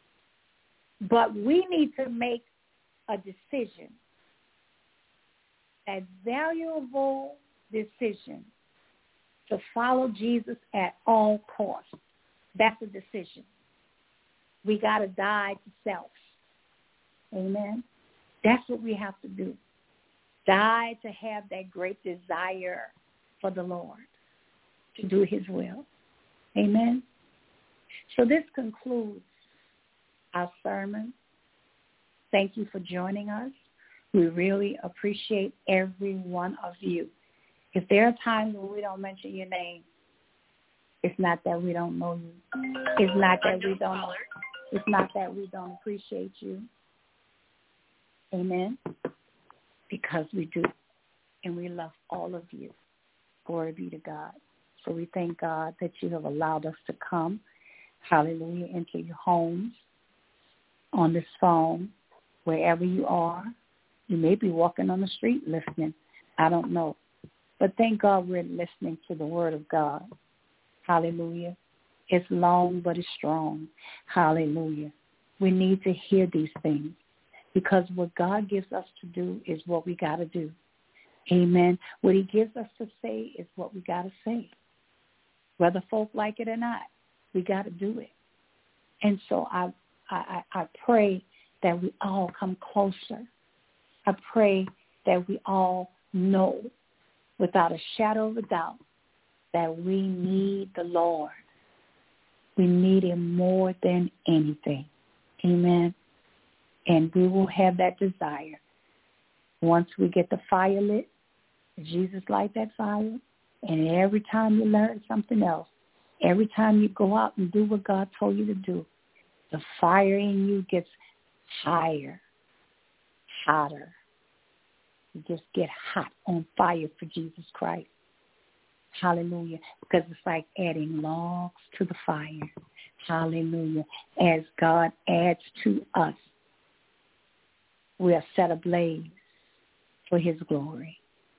But we need to make a decision that valuable decision to follow Jesus at all costs. That's a decision. We got to die to self. Amen. That's what we have to do. Die to have that great desire for the Lord, to do his will. Amen. So this concludes our sermon. Thank you for joining us. We really appreciate every one of you. If there are times when we don't mention your name, it's not that we don't know you. It's not that we don't appreciate you. Amen. Because we do. And we love all of you. Glory be to God. So we thank God that you have allowed us to come, hallelujah, into your homes, on this phone, wherever you are. You may be walking on the street listening. I don't know. But thank God we're listening to the word of God. Hallelujah. It's long, but it's strong. Hallelujah. We need to hear these things because what God gives us to do is what we got to do. Amen. What he gives us to say is what we got to say. Whether folk like it or not, we got to do it. And so I pray that we all come closer. I pray that we all know without a shadow of a doubt that we need the Lord. We need him more than anything. Amen. And we will have that desire. Once we get the fire lit, Jesus light that fire, and every time you learn something else, every time you go out and do what God told you to do, the fire in you gets higher, hotter. You just get hot on fire for Jesus Christ. Hallelujah. Because it's like adding logs to the fire. Hallelujah. As God adds to us, we are set ablaze for his glory.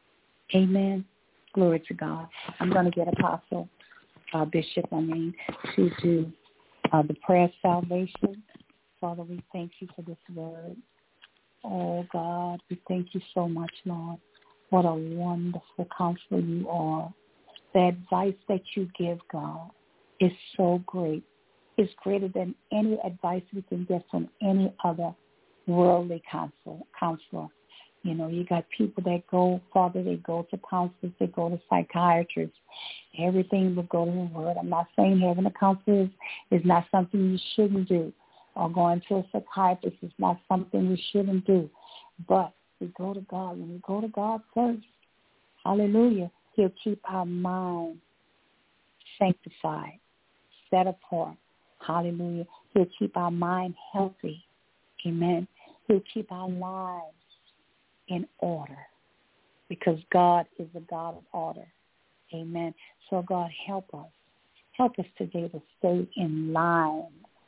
Amen. Glory to God. I'm going to get Apostle Bishop, to do the prayer of salvation. Father, we thank you for this word. Oh, God, we thank you so much, Lord. What a wonderful counselor you are. The advice that you give, God, is so great. It's greater than any advice we can get from any other worldly counselor. You know, you got people that go, Father, they go to counselors, they go to psychiatrists. Everything will go to the word. I'm not saying having a counselor is not something you shouldn't do, or going to a psychiatrist is not something we shouldn't do. But we go to God. When we go to God first, hallelujah, he'll keep our mind sanctified, set apart. Hallelujah. He'll keep our mind healthy. Amen. He'll keep our lives in order because God is a God of order. Amen. So God, help us. Help us today to stay in line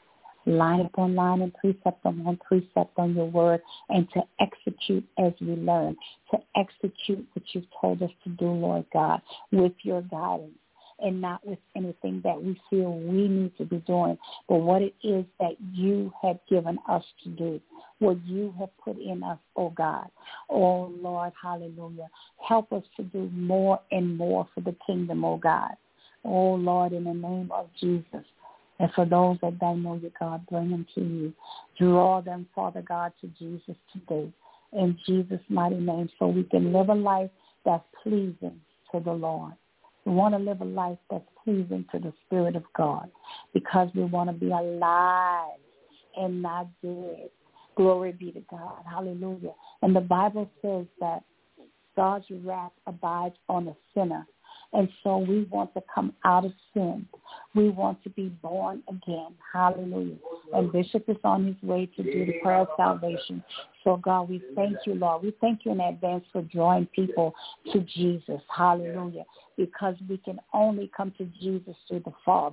upon line and precept on precept on your word, and to execute as we learn, to execute what you've told us to do, Lord God, with your guidance, and not with anything that we feel we need to be doing, but what it is that you have given us to do, what you have put in us, oh God. Oh, Lord, hallelujah. Help us to do more and more for the kingdom, oh God. Oh, Lord, in the name of Jesus. And for those that don't know you, God, bring them to you. Draw them, Father God, to Jesus today. In Jesus' mighty name, so we can live a life that's pleasing to the Lord. We want to live a life that's pleasing to the Spirit of God because we want to be alive and not dead. Glory be to God. Hallelujah. And the Bible says that God's wrath abides on a sinner. And so we want to come out of sin. We want to be born again. Hallelujah. And Bishop is on his way to do the prayer of salvation. So, God, we thank you, Lord. We thank you in advance for drawing people to Jesus. Hallelujah. Because we can only come to Jesus through the Father.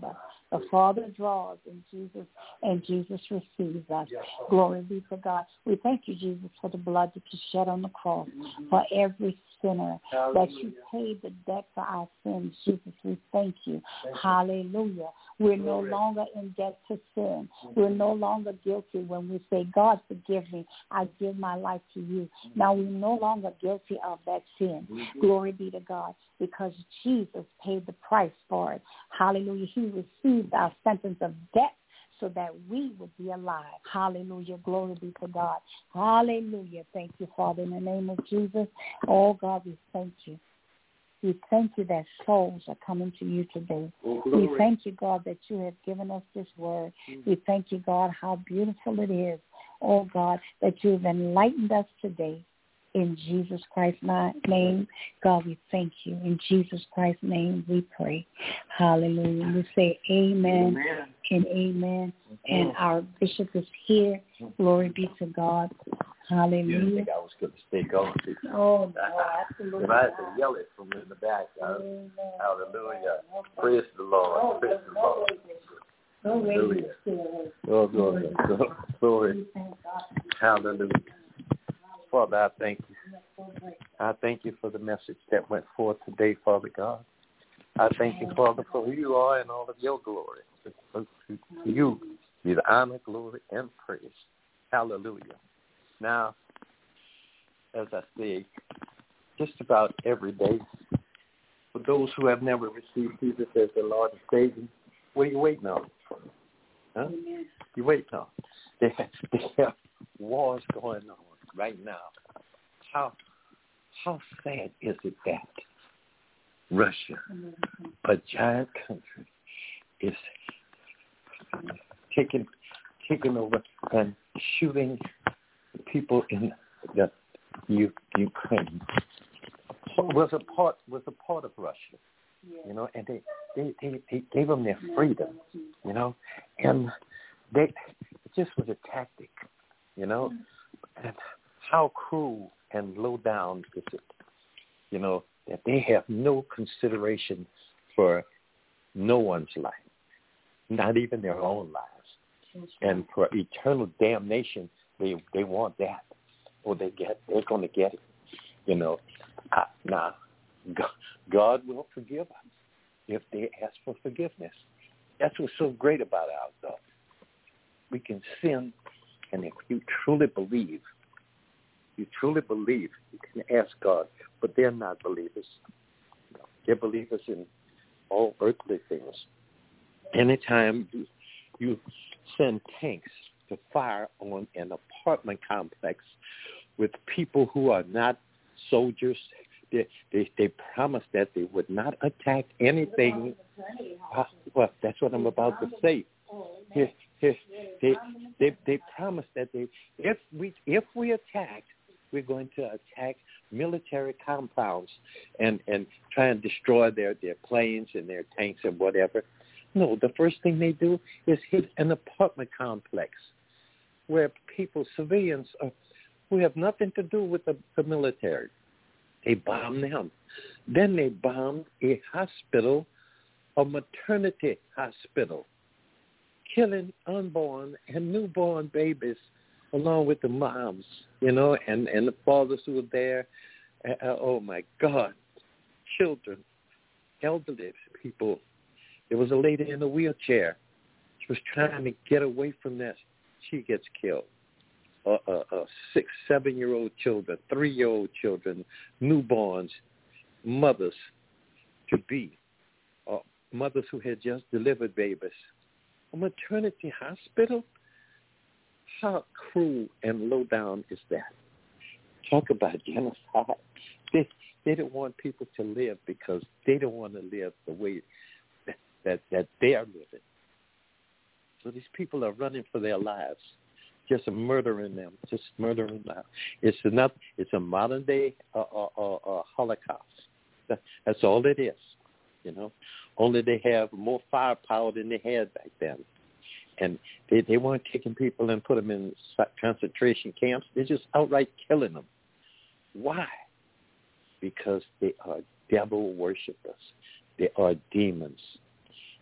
The Father draws and Jesus receives us. Glory be to God. We thank you, Jesus, for the blood that you shed on the cross for every sinner, that you paid the debt for our sins. Jesus, we thank you. Hallelujah. We're no longer in debt to sin. We're no longer guilty when we say, God, forgive me. I give my life to you. Now we're no longer guilty of that sin. Glory be to God, because Jesus paid the price for it. Hallelujah. He received our sentence of death so that we would be alive. Hallelujah. Glory be to God. Hallelujah. Thank you, Father, in the name of Jesus. Oh, God, we thank you. We thank you that souls are coming to you today. We thank you, God, that you have given us this word. We thank you, God, how beautiful it is. Oh, God, that you've enlightened us today. In Jesus Christ's name, God, we thank you. In Jesus Christ's name, we pray. Hallelujah. We say amen, and amen. And our bishop is here. Glory be to God. Hallelujah. You didn't think I was going to stay going. Oh, no, absolutely. If I had to yell it from in the back, hallelujah. Praise the Lord. Praise the Lord. Hallelujah. Oh, glory. Hallelujah. Father, I thank you. I thank you for the message that went forth today, Father God. I thank you, Father, for who you are and all of your glory. To you be the honor, glory, and praise. Hallelujah. Now, as I say, just about every day, for those who have never received Jesus as their Lord and Savior, what are you waiting on? Huh? You waiting on? They have wars going on right now. How sad is it that Russia, a giant country, is taking over and shooting people in the Ukraine? Was a part of Russia, you know, and they gave them their freedom, you know, and it just was a tactic, you know. And how cruel and low down is it, you know, that they have no consideration for no one's life, not even their own lives. And for eternal damnation, they want that, or they're going to get it, you know. Now, God will forgive us if they ask for forgiveness. That's what's so great about our God. We can sin, and if you truly believe, you can ask God, but they're not believers. They're believers in all earthly things. Anytime you send tanks to fire on an apartment complex with people who are not soldiers, they promised that they would not attack anything. Well, that's what I'm about to say. They promised that if we attack, we're going to attack military compounds and try and destroy their planes and their tanks and whatever. No, the first thing they do is hit an apartment complex where people, civilians, who have nothing to do with the military. They bomb them. Then they bomb a hospital, a maternity hospital, killing unborn and newborn babies along with the moms, you know, and the fathers who were there. Oh, my God. Children, elderly people. There was a lady in a wheelchair. She was trying to get away from this. She gets killed. 6, 7-year-old children, 3-year-old children, newborns, mothers to be, mothers who had just delivered babies. A maternity hospital? How cruel and low down is that? Talk about genocide. They don't want people to live because they don't want to live the way that they are living. So these people are running for their lives, just murdering them, them. It's a modern day Holocaust. That's all it is, you know. Only they have more firepower than they had back then. And they weren't taking people and put them in concentration camps. They're just outright killing them. Why? Because they are devil worshippers. They are demons.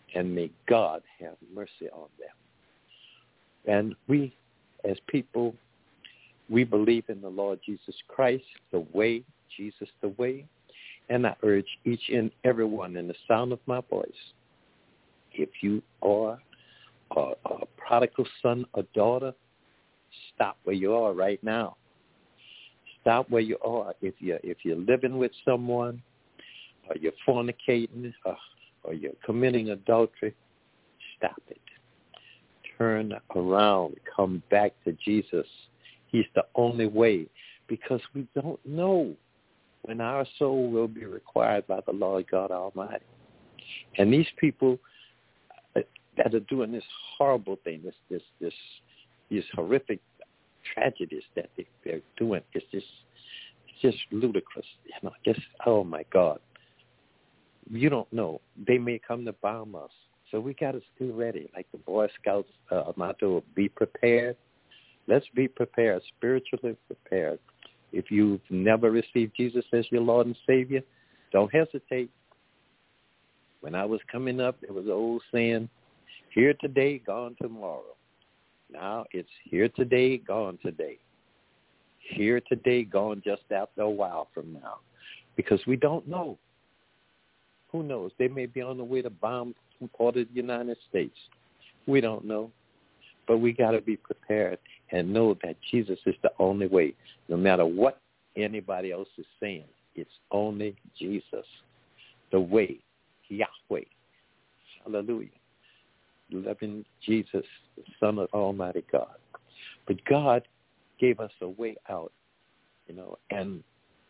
And may God have mercy on them. And we, as people, we believe in the Lord Jesus Christ, the way, Jesus the way. And I urge each and every one in the sound of my voice, if you are a prodigal son or daughter, stop where you are right now. Stop where you are. If you're living with someone, or you're fornicating, or you're committing adultery, stop it. Turn around. Come back to Jesus. He's the only way, because we don't know when our soul will be required by the Lord God Almighty. And these people that are doing this horrible thing, these horrific tragedies that they're doing, it's just ludicrous. Oh my God. You don't know. They may come to bomb us. So we got to stay ready. Like the Boy Scouts motto, be prepared. Let's be prepared, spiritually prepared. If you've never received Jesus as your Lord and Savior, don't hesitate. When I was coming up, there was an old saying, here today, gone tomorrow. Now it's here today, gone today. Here today, gone just after a while from now. Because we don't know. Who knows? They may be on the way to bomb some part of the United States. We don't know. But we got to be prepared and know that Jesus is the only way. No matter what anybody else is saying, it's only Jesus, the way, Yahweh. Hallelujah. Loving Jesus, the Son of Almighty God. But God gave us a way out, and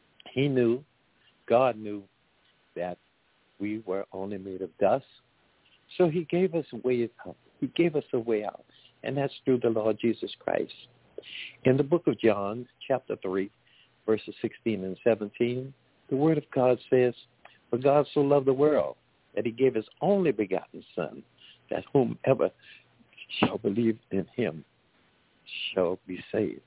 God knew that we were only made of dust. So he gave us a way out. He gave us a way out. And that's through the Lord Jesus Christ. In the book of John, chapter 3, verses 16 and 17, the word of God says, for God so loved the world that he gave his only begotten Son, that whomever shall believe in him shall be saved.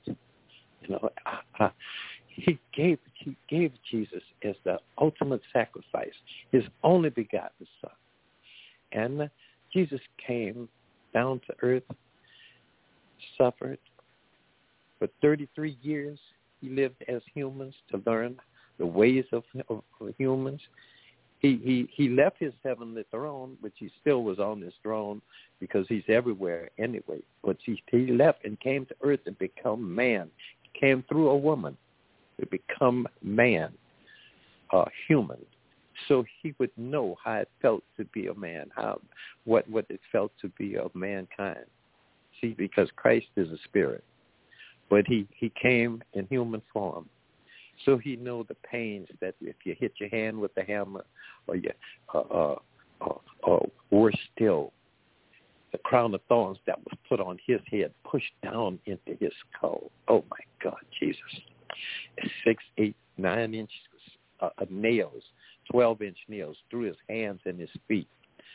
He gave Jesus as the ultimate sacrifice, his only begotten Son. And Jesus came down to earth, suffered. For 33 years, he lived as humans to learn the ways of humans. He left his heavenly throne, which he still was on his throne because he's everywhere anyway. But he left and came to earth and become man. He came through a woman to become man, human. So he would know how it felt to be a man, what it felt to be of mankind. See, because Christ is a spirit. But he came in human form. So he know the pains that if you hit your hand with a hammer, or worse still, the crown of thorns that was put on his head pushed down into his skull. Oh my God, Jesus! 6, 8, 9 inches of nails, 12-inch nails through his hands and his feet.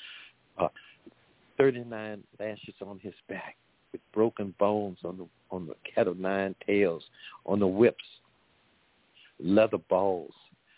39 lashes on his back, with broken bones on the cat of nine tails, on the whips, leather balls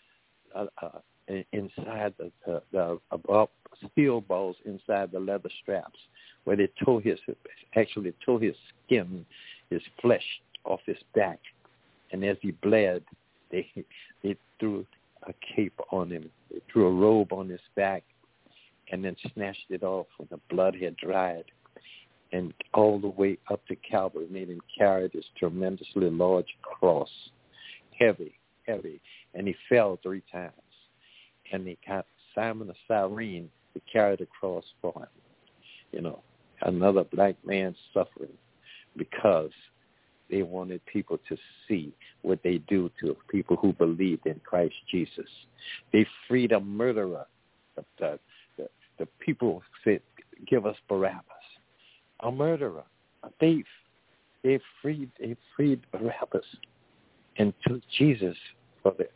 inside the steel balls inside the leather straps, where they tore his skin, his flesh off his back, and as he bled, they threw a cape on him, they threw a robe on his back, and then snatched it off when the blood had dried. And all the way up to Calvary, made him carry this tremendously large cross, heavy, and he fell 3 times. And he got Simon of Cyrene to carry the cross for him. Another black man suffering because they wanted people to see what they do to people who believed in Christ Jesus. They freed a murderer. The people said, give us Barabbas. A murderer, a thief. They freed Barabbas and took Jesus for the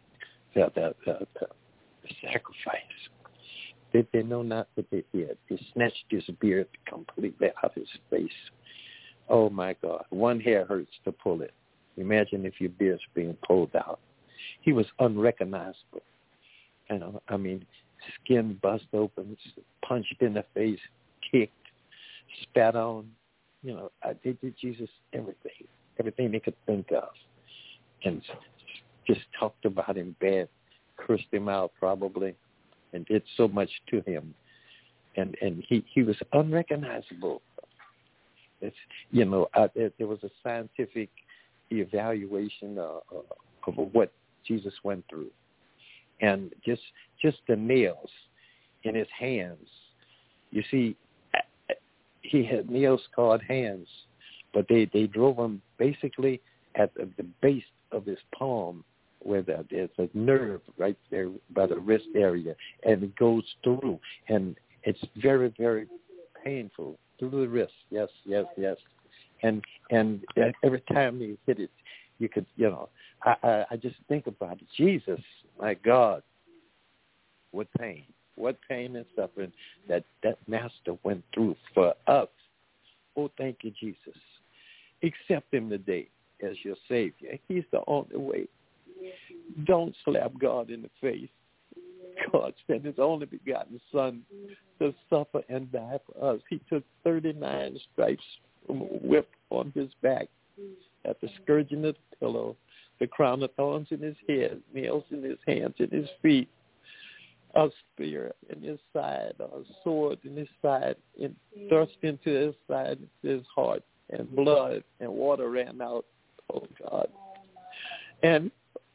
sacrifice. They know not what they did. They snatched his beard completely out of his face. Oh my God! One hair hurts to pull it. Imagine if your beard's being pulled out. He was unrecognizable. skin bust open, punched in the face, kicked, spat on. They did Jesus everything they could think of, and just talked about him bad, cursed him out probably, and did so much to him, and he was unrecognizable. It's there was a scientific evaluation of what Jesus went through, and just the nails in his hands. You see, he had nail-scarred hands, but they drove him basically at the base of his palm, where there's a nerve right there by the wrist area, and it goes through, and it's very, very painful through the wrist. Yes. And every time he hit it, you could, I just think about it. Jesus, my God, what pain and suffering that master went through for us. Oh, thank you, Jesus. Accept him today as your Savior. He's the only way. Don't slap God in the face. God sent his only begotten Son to suffer and die for us. He took 39 stripes from a whip on his back, at the scourging of the pillow, the crown of thorns in his head, nails in his hands and his feet, a spear in his side, a sword in his side, and thrust into his side, into his heart, and blood and water ran out. Oh, God. And,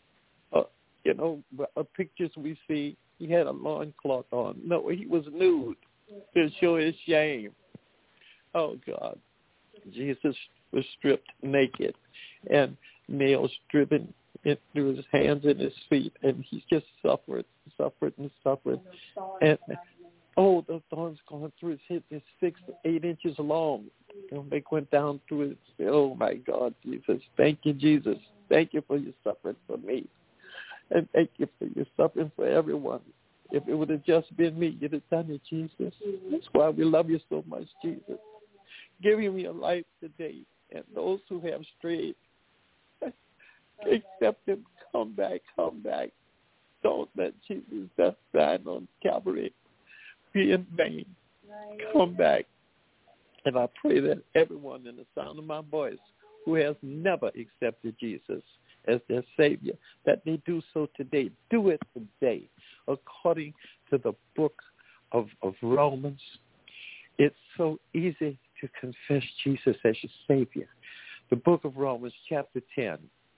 pictures we see, he had a loincloth on. No, he was nude to show his shame. Oh, God. Jesus was stripped naked and nails driven through his hands and his feet, and he just suffered. And, the thorns going through his hip is 6 to 8 inches long. They went down through it. Oh, my God, Jesus. Thank you, Jesus. Thank you for your suffering for me. And thank you for your suffering for everyone. If it would have just been me, you'd have done it, Jesus. That's why we love you so much, Jesus. Give him your life today. And those who have strayed, accept him. Come back. Don't let Jesus' death died on Calvary be in vain. Come back. And I pray that everyone in the sound of my voice who has never accepted Jesus as their Savior, that they do so today. Do it today. According to the book of Romans, it's so easy to confess Jesus as your Savior. The book of Romans, chapter 10,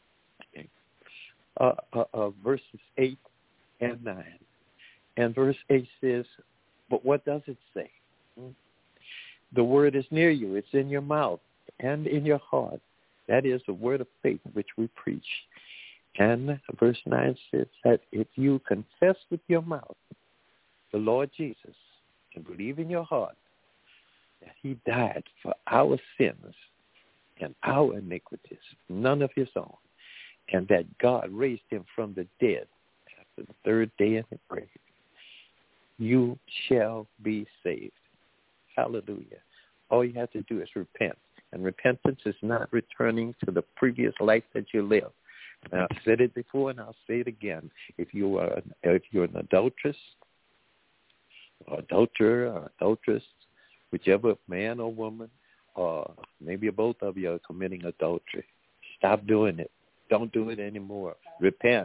verses 8 and 9. And verse 8 says, but what does it say? The word is near you. It's in your mouth and in your heart. That is the word of faith which we preach. And verse 9 says that if you confess with your mouth the Lord Jesus and believe in your heart that he died for our sins and our iniquities, none of his own, and that God raised him from the dead after the third day in the grave, you shall be saved. Hallelujah. All you have to do is repent. And repentance is not returning to the previous life that you lived. Now, I've said it before, and I'll say it again. If you're an adulteress, or adulterer, or adulteress, whichever man or woman, or maybe both of you are committing adultery, stop doing it. Don't do it anymore. Repent.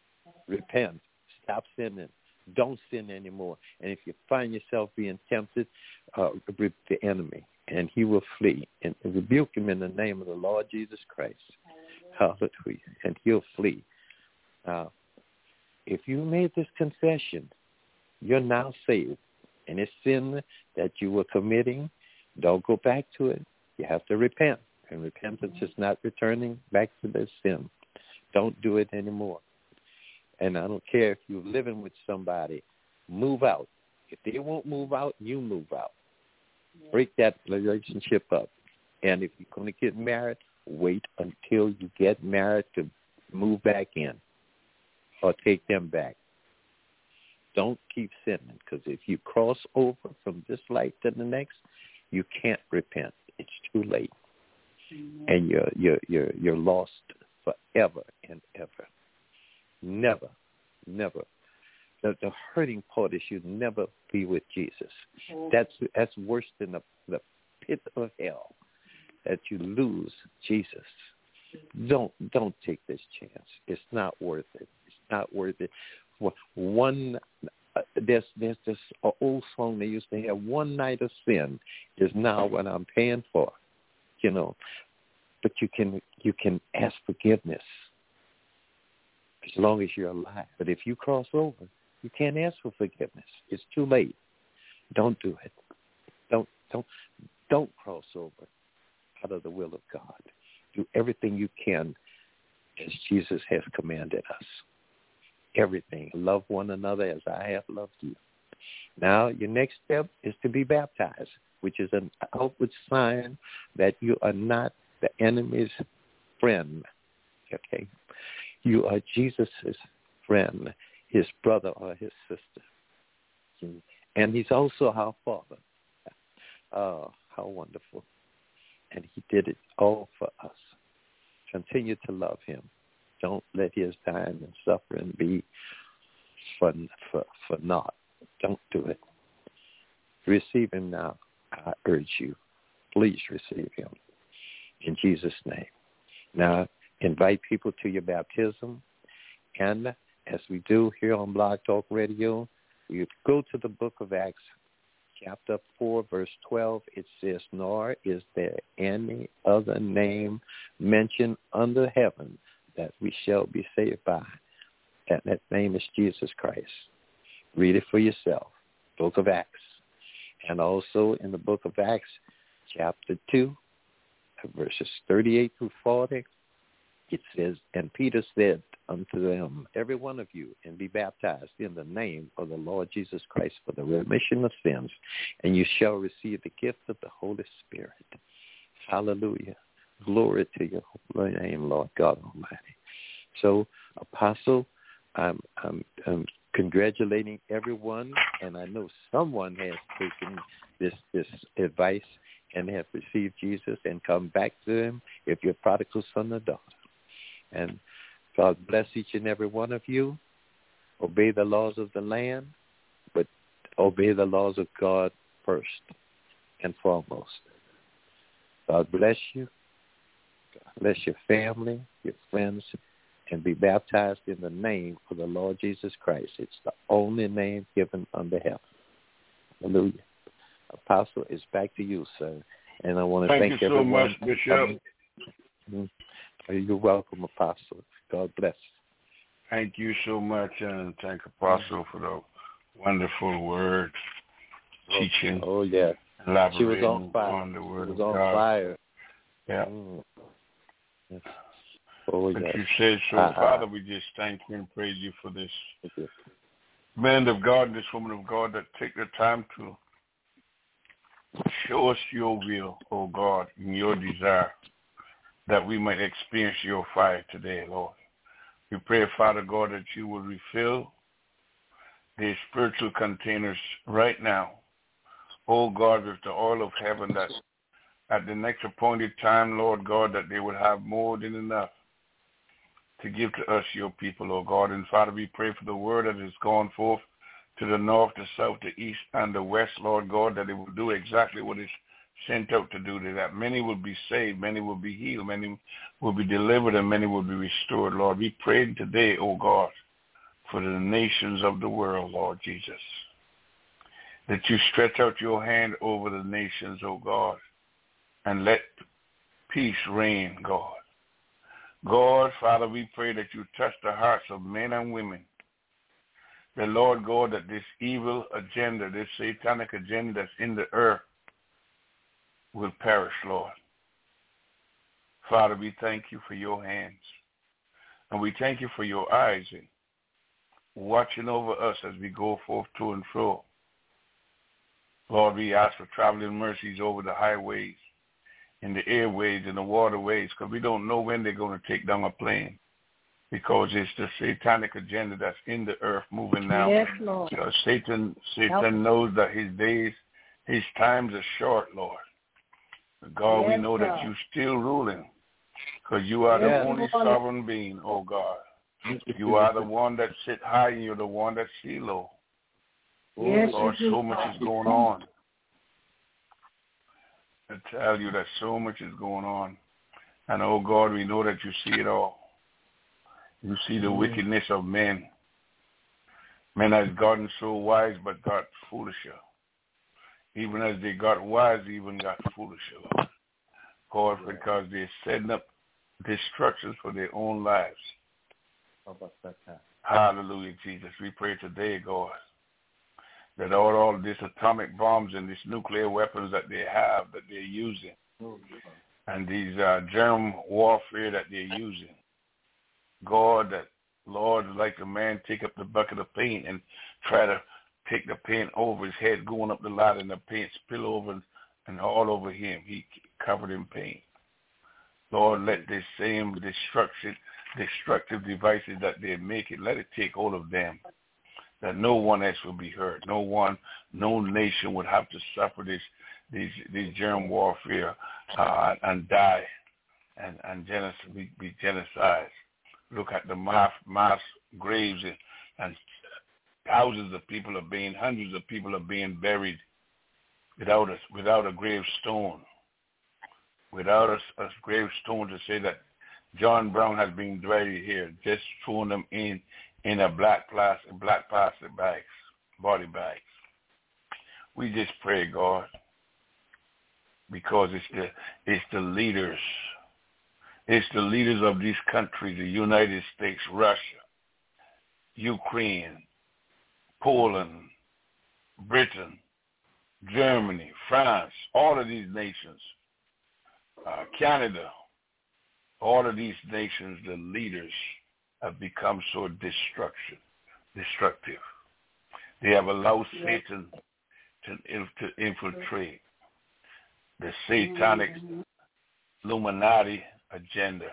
Stop sinning. Don't sin anymore. And if you find yourself being tempted, rebuke the enemy, and he will flee. And rebuke him in the name of the Lord Jesus Christ. Hallelujah. And he'll flee. Now, if you made this confession, you're now saved. And it's sin that you were committing, don't go back to it. You have to repent. And repentance is not returning back to the sin. Don't do it anymore. And I don't care if you're living with somebody, move out. If they won't move out, you move out. Break that relationship up. And if you're going to get married, wait until you get married to move back in or take them back. Don't keep sinning, because if you cross over from this life to the next, you can't repent. It's too late. And you're lost forever and ever. Never the hurting part is you'll never be with Jesus. That's worse than the pit of hell, that you lose Jesus. Don't take this chance. It's not worth it. It's not worth it. There's this old song they used to have, one night of sin is now what I'm paying for, But you can ask forgiveness as long as you're alive. But if you cross over, you can't ask for forgiveness. It's too late. Don't do it. Don't cross over out of the will of God. Do everything you can as Jesus has commanded us. Everything. Love one another as I have loved you. Now, your next step is to be baptized, which is an outward sign that you are not the enemy's friend. Okay? You are Jesus' friend, his brother or his sister. And he's also our Father. Oh, how wonderful. And he did it all for us. Continue to love him. Don't let his time and suffering be for naught. Don't do it. Receive him now. I urge you. Please receive him. In Jesus' name. Now, invite people to your baptism. And as we do here on Blog Talk Radio, you go to the book of Acts, chapter 4, verse 12. It says, nor is there any other name mentioned under heaven that we shall be saved by. And that name is Jesus Christ. Read it for yourself. Book of Acts. And also in the book of Acts, chapter 2, verses 38 through 40, it says, and Peter said unto them, every one of you, and be baptized in the name of the Lord Jesus Christ for the remission of sins, and you shall receive the gift of the Holy Spirit. Hallelujah. Glory to your holy name, Lord God Almighty. So, Apostle, I'm congratulating everyone, and I know someone has taken this advice and have received Jesus and come back to him if you're a prodigal son or daughter. And God bless each and every one of you. Obey the laws of the land, but obey the laws of God first and foremost. God bless you. God bless your family, your friends, and be baptized in the name of the Lord Jesus Christ. It's the only name given under heaven. Hallelujah. Apostle, it's back to you, sir. And I want to thank everyone. Thank you so much, Bishop. You're welcome, Apostle. God bless. Thank you so much, and thank Apostle for the wonderful word, teaching. Oh, yeah. She was on fire. On the word she was of on God. Fire. Yeah. Yes. Oh, but yes. you said so, Father, we just thank you and praise you for this man of God, this woman of God that take the time to show us your will, oh God, and your desire, that we might experience your fire today, Lord. We pray, Father God, that you will refill these spiritual containers right now, oh God, with the oil of heaven, that at the next appointed time, Lord God, that they would have more than enough to give to us, your people, oh God. And Father, we pray for the word that has gone forth to the north, the south, the east, and the west, Lord God, that it will do exactly what it's sent out to do, that many will be saved, many will be healed, many will be delivered, and many will be restored, Lord. We pray today, oh God, for the nations of the world, Lord Jesus, that you stretch out your hand over the nations, oh God, and let peace reign, God. God, Father, we pray that you touch the hearts of men and women. The Lord God, that this evil agenda, this satanic agenda that's in the earth will perish, Lord. Father, we thank you for your hands. And we thank you for your eyes in watching over us as we go forth to and fro. Lord, we ask for traveling mercies over the highways, in the airways, in the waterways, because we don't know when they're going to take down a plane, because it's the satanic agenda that's in the earth moving now. Yes, Lord. Because Satan knows that his days, his times are short, Lord. But God, we know that you're still ruling, because you are the only sovereign being, oh God. You are the one that sit high and you're the one that see low. Yes, Lord, so much is going on. I tell you that so much is going on. And, oh, God, we know that you see it all. You see the wickedness of men. Men has gotten so wise but got foolisher. Even as they got wise, even got foolish, Lord. God, because they're setting up destructions for their own lives. Hallelujah, Jesus. We pray today, God, that all these atomic bombs and these nuclear weapons that they have, that they're using, and these germ warfare that they're using, God, that, Lord, like a man take up the bucket of paint and try to take the paint over his head, going up the ladder, and the paint spill over and all over him. He covered in paint. Lord, let this same destructive devices that they're making, let it take all of them, that no one else will be hurt. No nation would have to suffer these germ warfare and die and be genocided. Look at the mass graves and thousands of people are being, hundreds of people are being buried without a gravestone, without a gravestone to say that John Brown has been buried here, just throwing them in a black plastic bags, body bags. We just pray, God, because it's the leaders. It's the leaders of these countries, the United States, Russia, Ukraine, Poland, Britain, Germany, France, all of these nations, Canada, all of these nations, the leaders have become so destructive. They have allowed Satan to infiltrate the satanic Illuminati agenda.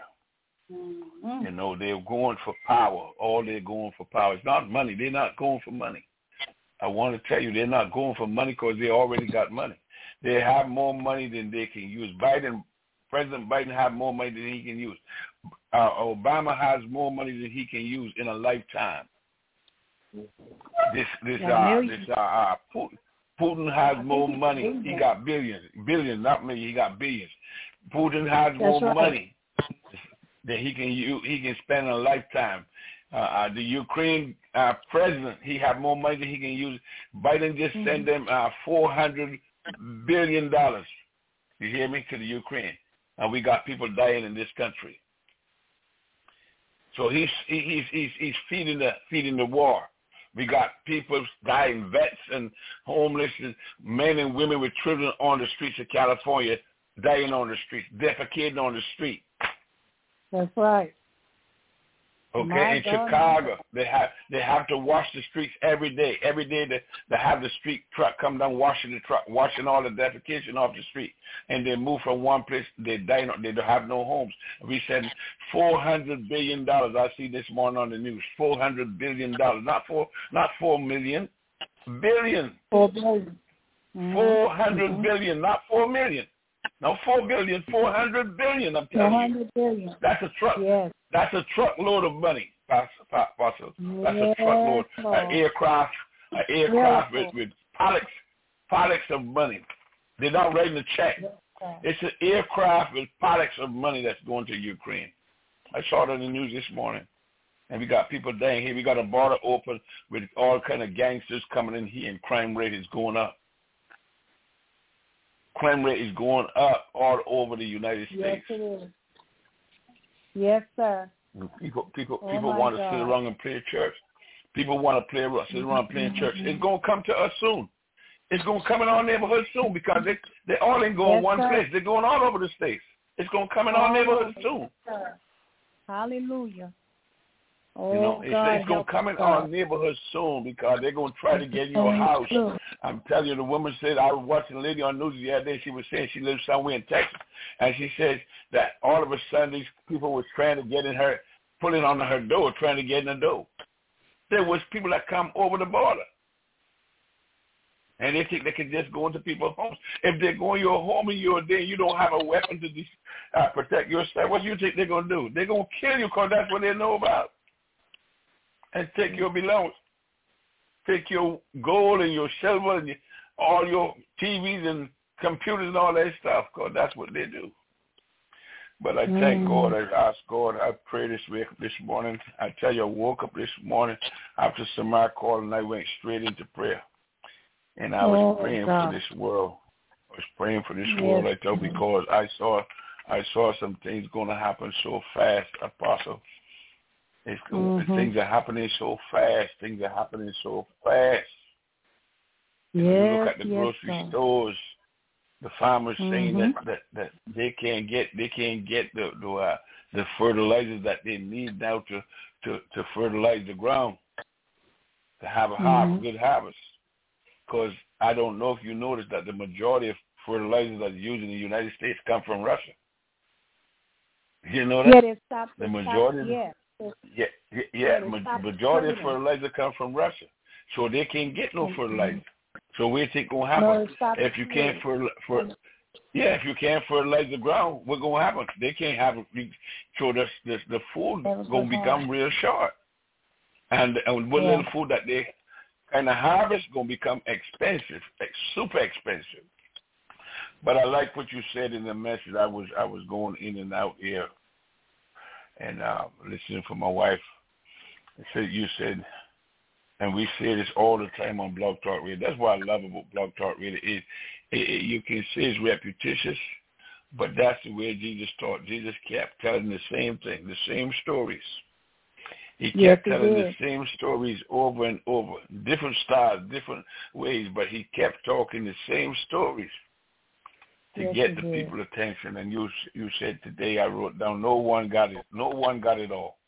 You know, they're going for power. All they're going for power. It's not money. They're not going for money. I want to tell you, they're not going for money because they already got money. They have more money than they can use. President Biden has more money than he can use. Obama has more money than he can use in a lifetime. Putin has more money. He got billions, not millions. He got billions. Putin has more money that he can spend in a lifetime. The Ukraine president, he have more money than he can use. Biden just sent them $400 billion. You hear me? To the Ukraine, and we got people dying in this country. So he's feeding the war. We got people dying, vets and homeless, and men and women with children on the streets of California, dying on the streets, defecating on the street. That's right. Okay, in Chicago, they have to wash the streets every day. Every day they have the street truck come down washing all the defecation off the street, and they move from one place. They die. They don't have no homes. We said $400 billion. I see this morning on the news. $400 billion, not 4 million, billion. 4 billion. 400 billion, not 4 million. No, 4 billion, 400 billion. I'm telling you. 400 billion. That's a truck. Yes. That's a truckload of money, Pastor. That's a truckload. An aircraft with pallets of money. They're not writing a check. It's an aircraft with pallets of money that's going to Ukraine. I saw it on the news this morning. And we got people dying here. We got a border open with all kind of gangsters coming in here, and crime rate is going up. Crime rate is going up all over the United States. Yes, it is. Yes, sir. People want to sit around and play church. People want to sit around and play in church. It's going to come to us soon. It's going to come in our neighborhood soon because they all ain't going one place. They're going all over the states. It's going to come in our neighborhood soon. Hallelujah. It's going to come in our neighborhood soon because they're going to try to get you a house. I'm telling you, the woman said, I was watching a lady on news the other day. She was saying she lives somewhere in Texas. And she said that all of a sudden these people was trying to get in her, pulling on her door, trying to get in the door. There was people that come over the border. And they think they can just go into people's homes. If they go in your home and you're there, you don't have a weapon to protect yourself, what do you think they're going to do? They're going to kill you because that's what they know about. and take your belongings. Take your gold and your silver and all your TVs and computers and all that stuff, because that's what they do. But I thank God, I ask God, I pray this morning. I tell you, I woke up this morning after Samar called and I went straight into prayer. And I was praying for this world. I was praying for this world, I tell, because I saw some things going to happen so fast, Apostle. Things are happening so fast. Things are happening so fast. When you look at the grocery stores, the farmers saying that they can't get the fertilizers that they need now to fertilize the ground to have a good harvest. Because I don't know if you noticed that the majority of fertilizers that are used in the United States come from Russia. You know that? The majority majority of fertilizer comes from Russia. So they can't get no fertilizer. So what's it gonna happen? If you can't fertilize the ground, what's gonna happen? They can't have it. So the food gonna become real short, and what little food that they kind of harvest gonna become expensive, super expensive. But I like what you said in the message. I was going in and out here, and listening for my wife. You said. And we say this all the time on Blog Talk Radio. That's what I love about Blog Talk Radio. You can say it's repetitious, but that's the way Jesus taught. Jesus kept telling the same thing, the same stories. He kept telling the same stories over and over, different styles, different ways, but he kept talking the same stories to get the people's attention. And you said today, I wrote down, no one got it. No one got it all.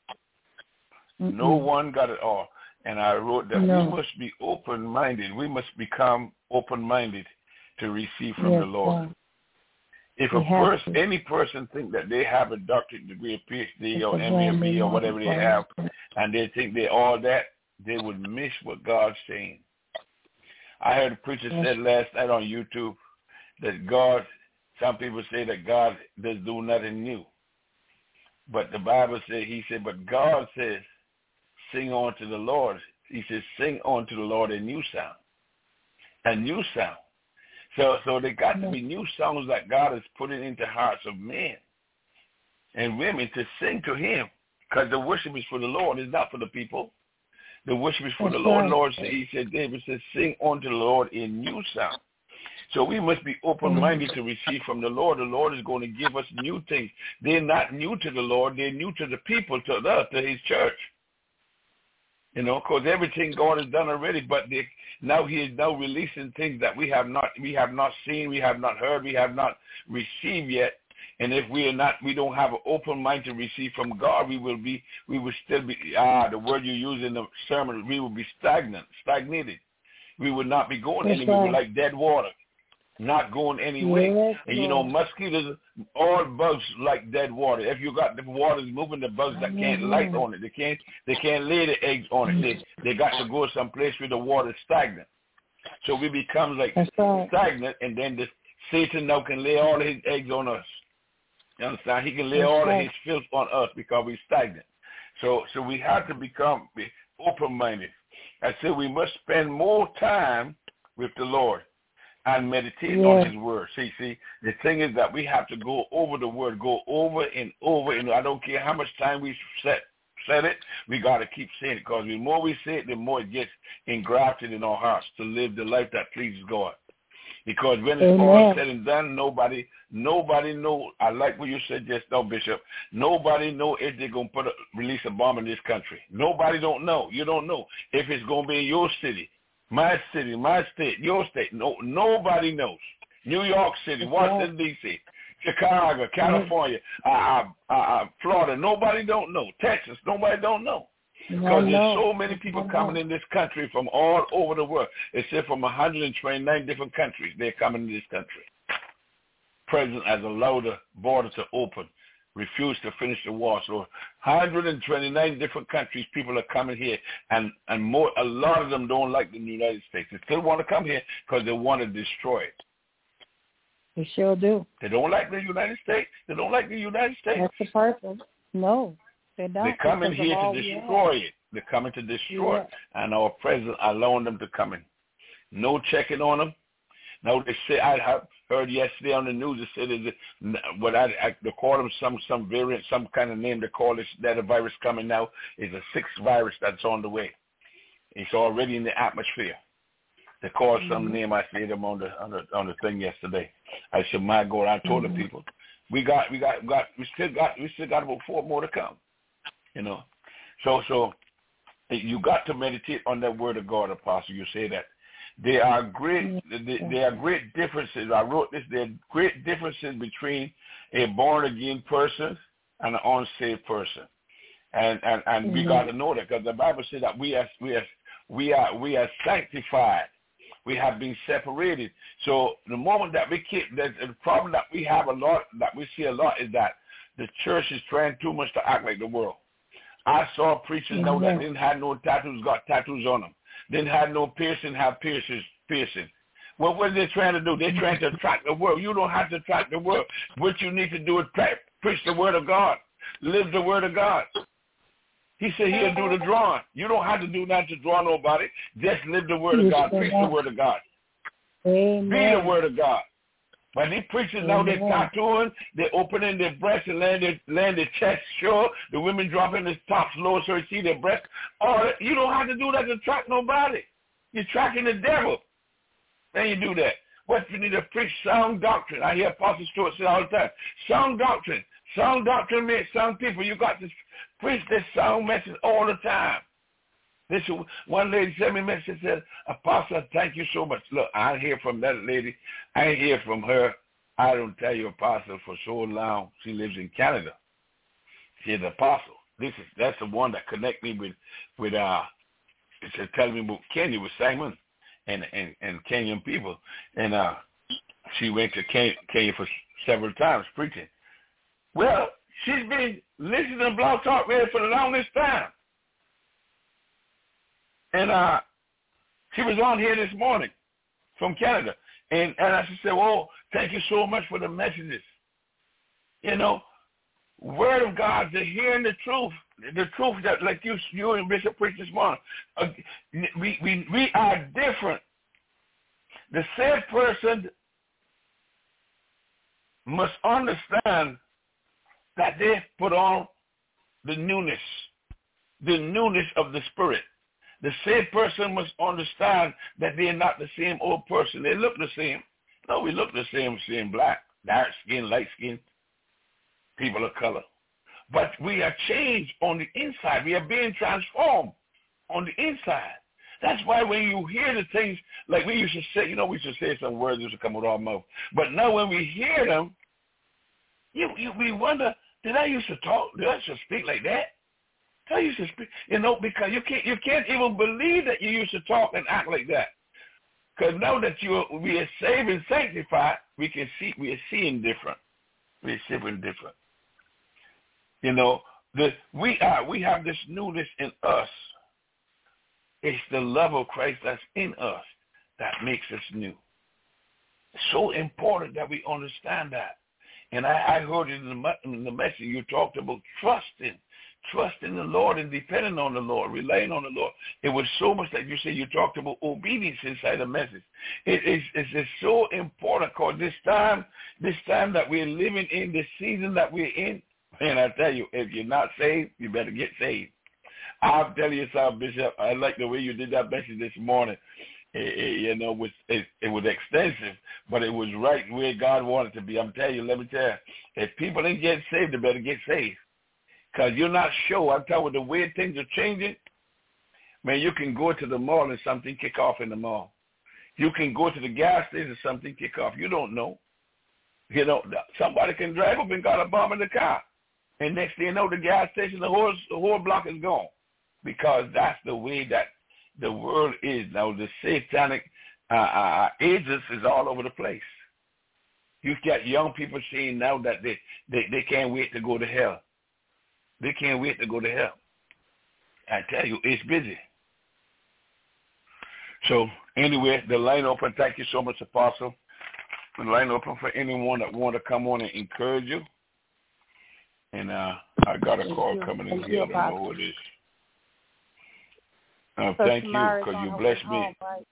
No one got it all. And I wrote that we must be open-minded. We must become open-minded to receive from the Lord. If any person think that they have a doctorate degree, a PhD or MBA or whatever they have, and they think they all that, they would miss what God's saying. I heard a preacher said last night on YouTube that God, some people say that God does do nothing new. But the Bible says, but God says, sing on to the Lord. He says, sing on to the Lord a new sound. A new sound. So there got to be new songs that God is putting into hearts of men and women to sing to him. Because the worship is for the Lord. It's not for the people. The worship is for the Lord. Lord said, David says, sing on to the Lord a new sound. So we must be open-minded to receive from the Lord. The Lord is going to give us new things. They're not new to the Lord. They're new to the people, to his church. You know, because everything God has done already, but now he is now releasing things that we have not seen, we have not heard, we have not received yet. And if we don't have an open mind to receive from God, we will still be, the word you use in the sermon, we will be stagnated. We would not be going anywhere. We're like dead water, not going anywhere. And you know, mosquitoes, all bugs like dead water. If you got the water moving, the bugs that can't light on it, they can't lay the eggs on it. They got to go someplace where the water is stagnant. So we become like stagnant, and then Satan now can lay all his eggs on us. You understand? He can lay all of his filth on us because we're stagnant. So we have to be open-minded. I said we must spend more time with the Lord and meditate on his word. See, the thing is that we have to go over the word, go over and over. And I don't care how much time we said it, we got to keep saying it, because the more we say it, the more it gets engrafted in our hearts to live the life that pleases God. Because when it's all said and done, nobody know. I like what you said just now, Bishop. Nobody know if they're going to release a bomb in this country. Nobody don't know. You don't know if it's going to be in your city, my state, your state. No, nobody knows. New York City, Washington, D.C., Chicago, California, Florida. Nobody don't know. Texas, nobody don't know. Because there's so many people coming in this country from all over the world. Except from 129 different countries, they're coming to this country. President has allowed the border to open, refused to finish the war. So 129 different countries, people are coming here, and a lot of them don't like the United States. They still want to come here because they want to destroy it. They sure do. They don't like the United States. That's the purpose. No, they don't. They come in here to destroy it. They're coming to destroy. And our president allowing them to come in. No checking on them. No, they say, I heard yesterday on the news, they said what they call them some variant, some kind of name they call this, that a virus coming now is a sixth virus that's on the way. It's already in the atmosphere. They called some name. I said them on the thing yesterday. I said, my God, I told the people, we still got about 4 more to come. You know, so you got to meditate on that word of God, Apostle. You say that. There are great differences. I wrote this. There are great differences between a born-again person and an unsaved person, and we got to know that, because the Bible says that we are sanctified. We have been separated. So the moment that we keep, the problem that we have a lot, that we see a lot, is that the church is trying too much to act like the world. I saw preachers know that didn't have no tattoos, got tattoos on them. Didn't have no piercing, have piercing. Well, what are they trying to do? They're trying to attract the world. You don't have to attract the world. What you need to do is preach the word of God. Live the word of God. He said he'll do the drawing. You don't have to do that to draw nobody. Just live the word of God. Preach the word of God. Amen. Be the word of God. When these preachers now, they're tattooing, they're opening their breasts and laying their chest show. The women dropping their tops low so you see their breasts. You don't have to do that to attract nobody. You're attracting the devil. Then you do that. What you need to preach sound doctrine. I hear Apostle Stewart say all the time, sound doctrine. Sound doctrine means sound people. You got to preach this sound message all the time. This one lady sent me a message and said, Apostle, thank you so much. Look, I hear from that lady. I ain't hear from her. I don't tell you, Apostle, for so long. She lives in Canada. She's an apostle. That's the one that connect me with telling me about Kenya with Simon and Kenyan people. And she went to Kenya for several times preaching. Well, she's been listening to Blog Talk Radio for the longest time. And she was on here this morning from Canada. And I said, well, thank you so much for the messages. You know, word of God, they're hearing the truth that, like you and Bishop preached this morning. We are different. The saved person must understand that they put on the newness of the Spirit. The saved person must understand that they're not the same old person. They look the same. No, we look the same black, dark skin, light skin, people of color. But we are changed on the inside. We are being transformed on the inside. That's why when you hear the things, like we used to say, we used to say some words used to come out of our mouth. But now when we hear them, we wonder, did I used to talk? Did I used to speak like that? I used to speak, because you can't even believe that you used to talk and act like that. Because now that we are saved and sanctified, we are seeing different. We are seeing different. We have this newness in us. It's the love of Christ that's in us that makes us new. It's so important that we understand that. And I heard it in the message you talked about trusting the Lord and depending on the Lord, relying on the Lord. It was so much that you talked about obedience inside the message. It's so important, because this time that we're living in, this season that we're in, man, I tell you, if you're not saved, you better get saved. I'll tell you something, Bishop. I like the way you did that message this morning. It was extensive, but it was right where God wanted to be. Let me tell you, if people ain't getting saved, they better get saved. Because you're not sure. I'm telling you, the way things are changing, man, you can go to the mall and something kick off in the mall. You can go to the gas station and something kick off. You don't know. Somebody can drive up and got a bomb in the car. And next thing you know, the gas station, the whole block is gone. Because that's the way that the world is. Now, the satanic agents is all over the place. You've got young people saying now that they can't wait to go to hell. They can't wait to go to hell. I tell you, it's busy. So, anyway, the line open. Thank you so much, Apostle. The line open for anyone that want to come on and encourage you. And I got a call coming in here. I don't know who it is. Thank you, Samara is because on you her blessed way me. home, right?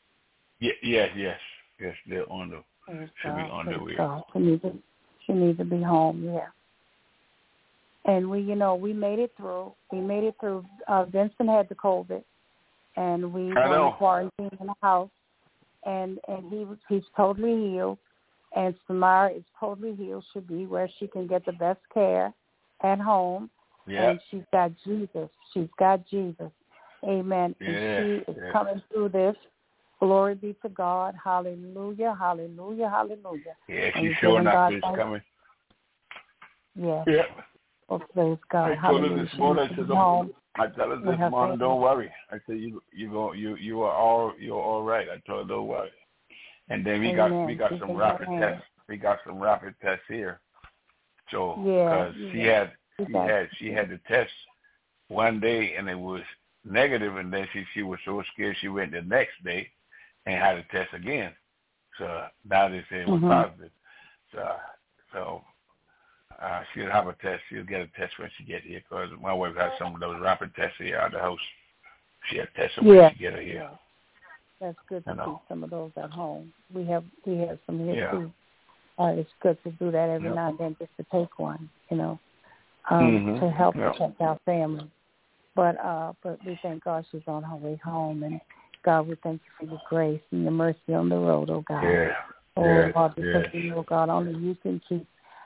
Yes, they're on the, Praise should be God, on their praise way. God. She needs to be home, yeah. And we made it through. We made it through. Vincent had the COVID, and we were in quarantine in the house, and he's totally healed, and Samara is totally healed. She'll be where she can get the best care at home, and she's got Jesus. She's got Jesus. Amen. Yeah, and she is coming through this. Glory be to God. Hallelujah, hallelujah, hallelujah. Yeah, she's showing up. She's coming. Yeah. Yeah. Oh, praise God. I told her this morning. I tell her this morning, don't worry. I said you're all right. I told her don't worry. And then we got some rapid tests. We got some rapid tests here. So because she had the test one day and it was negative, and then she was so scared she went the next day and had a test again. So now they say it was positive. So she'll have a test. She'll get a test when she get here, because my wife has some of those rapid tests here at the house. She had tests when she get her here. That's good to keep some of those at home. We have some here too. It's good to do that every now and then, just to take one, to help protect our family. But we thank God she's on her way home, and God, we thank you for your grace and your mercy on the road, oh God. Lord, because we know, God, only you can keep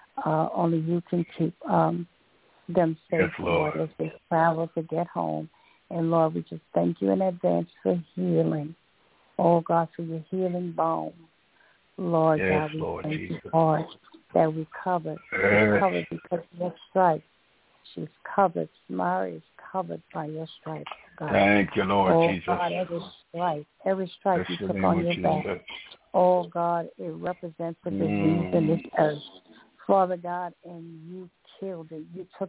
them safe, Lord, as they travel to get home. And Lord, we just thank you in advance for healing. Oh God, for your healing balm. Lord God, we thank you, Lord, that we covered. We're covered because of your stripes. She's covered. Samara is covered by your stripes, God. Thank you, Lord Jesus. God, every stripe you took on your back. Oh God, it represents the disease in this earth, Father God, and you killed it. You took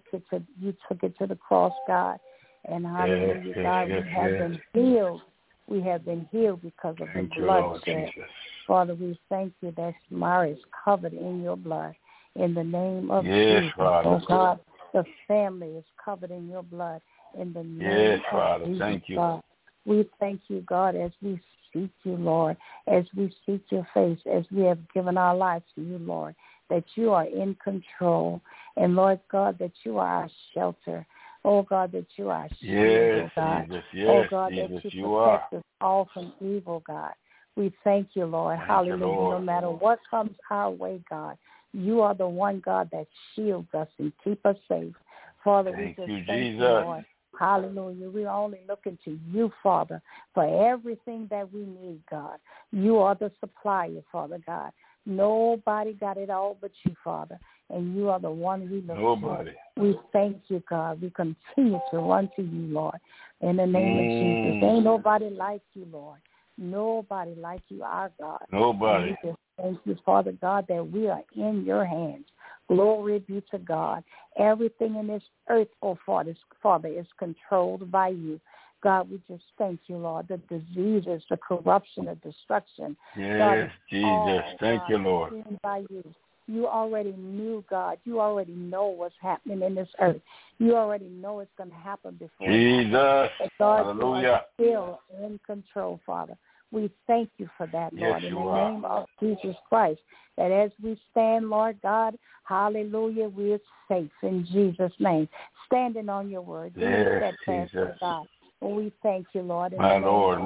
it to the cross, God, and hallelujah, God, we have been healed. We have been healed because of the blood shed. Father, we thank you that Samara is covered in your blood. In the name of Jesus, oh God, the family is covered in your blood. In the name of Jesus, thank you. God. We thank you, God, as we seek you, Lord, as we seek your face, as we have given our lives to you, Lord, that you are in control. And, Lord God, that you are our shelter. Oh, God, that you are our shield, oh God. Oh, God, that you protect us all from evil, God. We thank you, Lord. Hallelujah. No matter what comes our way, God, you are the one, God, that shields us and keep us safe. Father, we just thank you, Lord. Hallelujah. We're only looking to you, Father, for everything that we need, God. You are the supplier, Father God. Nobody got it all but you, Father, and you are the one we look to. We thank you, God. We continue to run to you, Lord, in the name of Jesus. Ain't nobody like you, Lord. Nobody like you, our God. Nobody. And we just thank you, Father God, that we are in your hands. Glory be to God. Everything in this earth, oh Father, is controlled by you. God, we just thank you, Lord. The diseases, the corruption, the destruction. Yes, God, Jesus. Thank you, Lord. By you. You already knew, God. You already know what's happening in this earth. You already know it's going to happen before. Jesus. God, hallelujah. You are still in control, Father. We thank you for that, Lord, in the name of Jesus Christ, that as we stand, Lord God, hallelujah, we're safe in Jesus' name, standing on your word. Yes, Jesus. God. And we thank you, Lord. My Lord.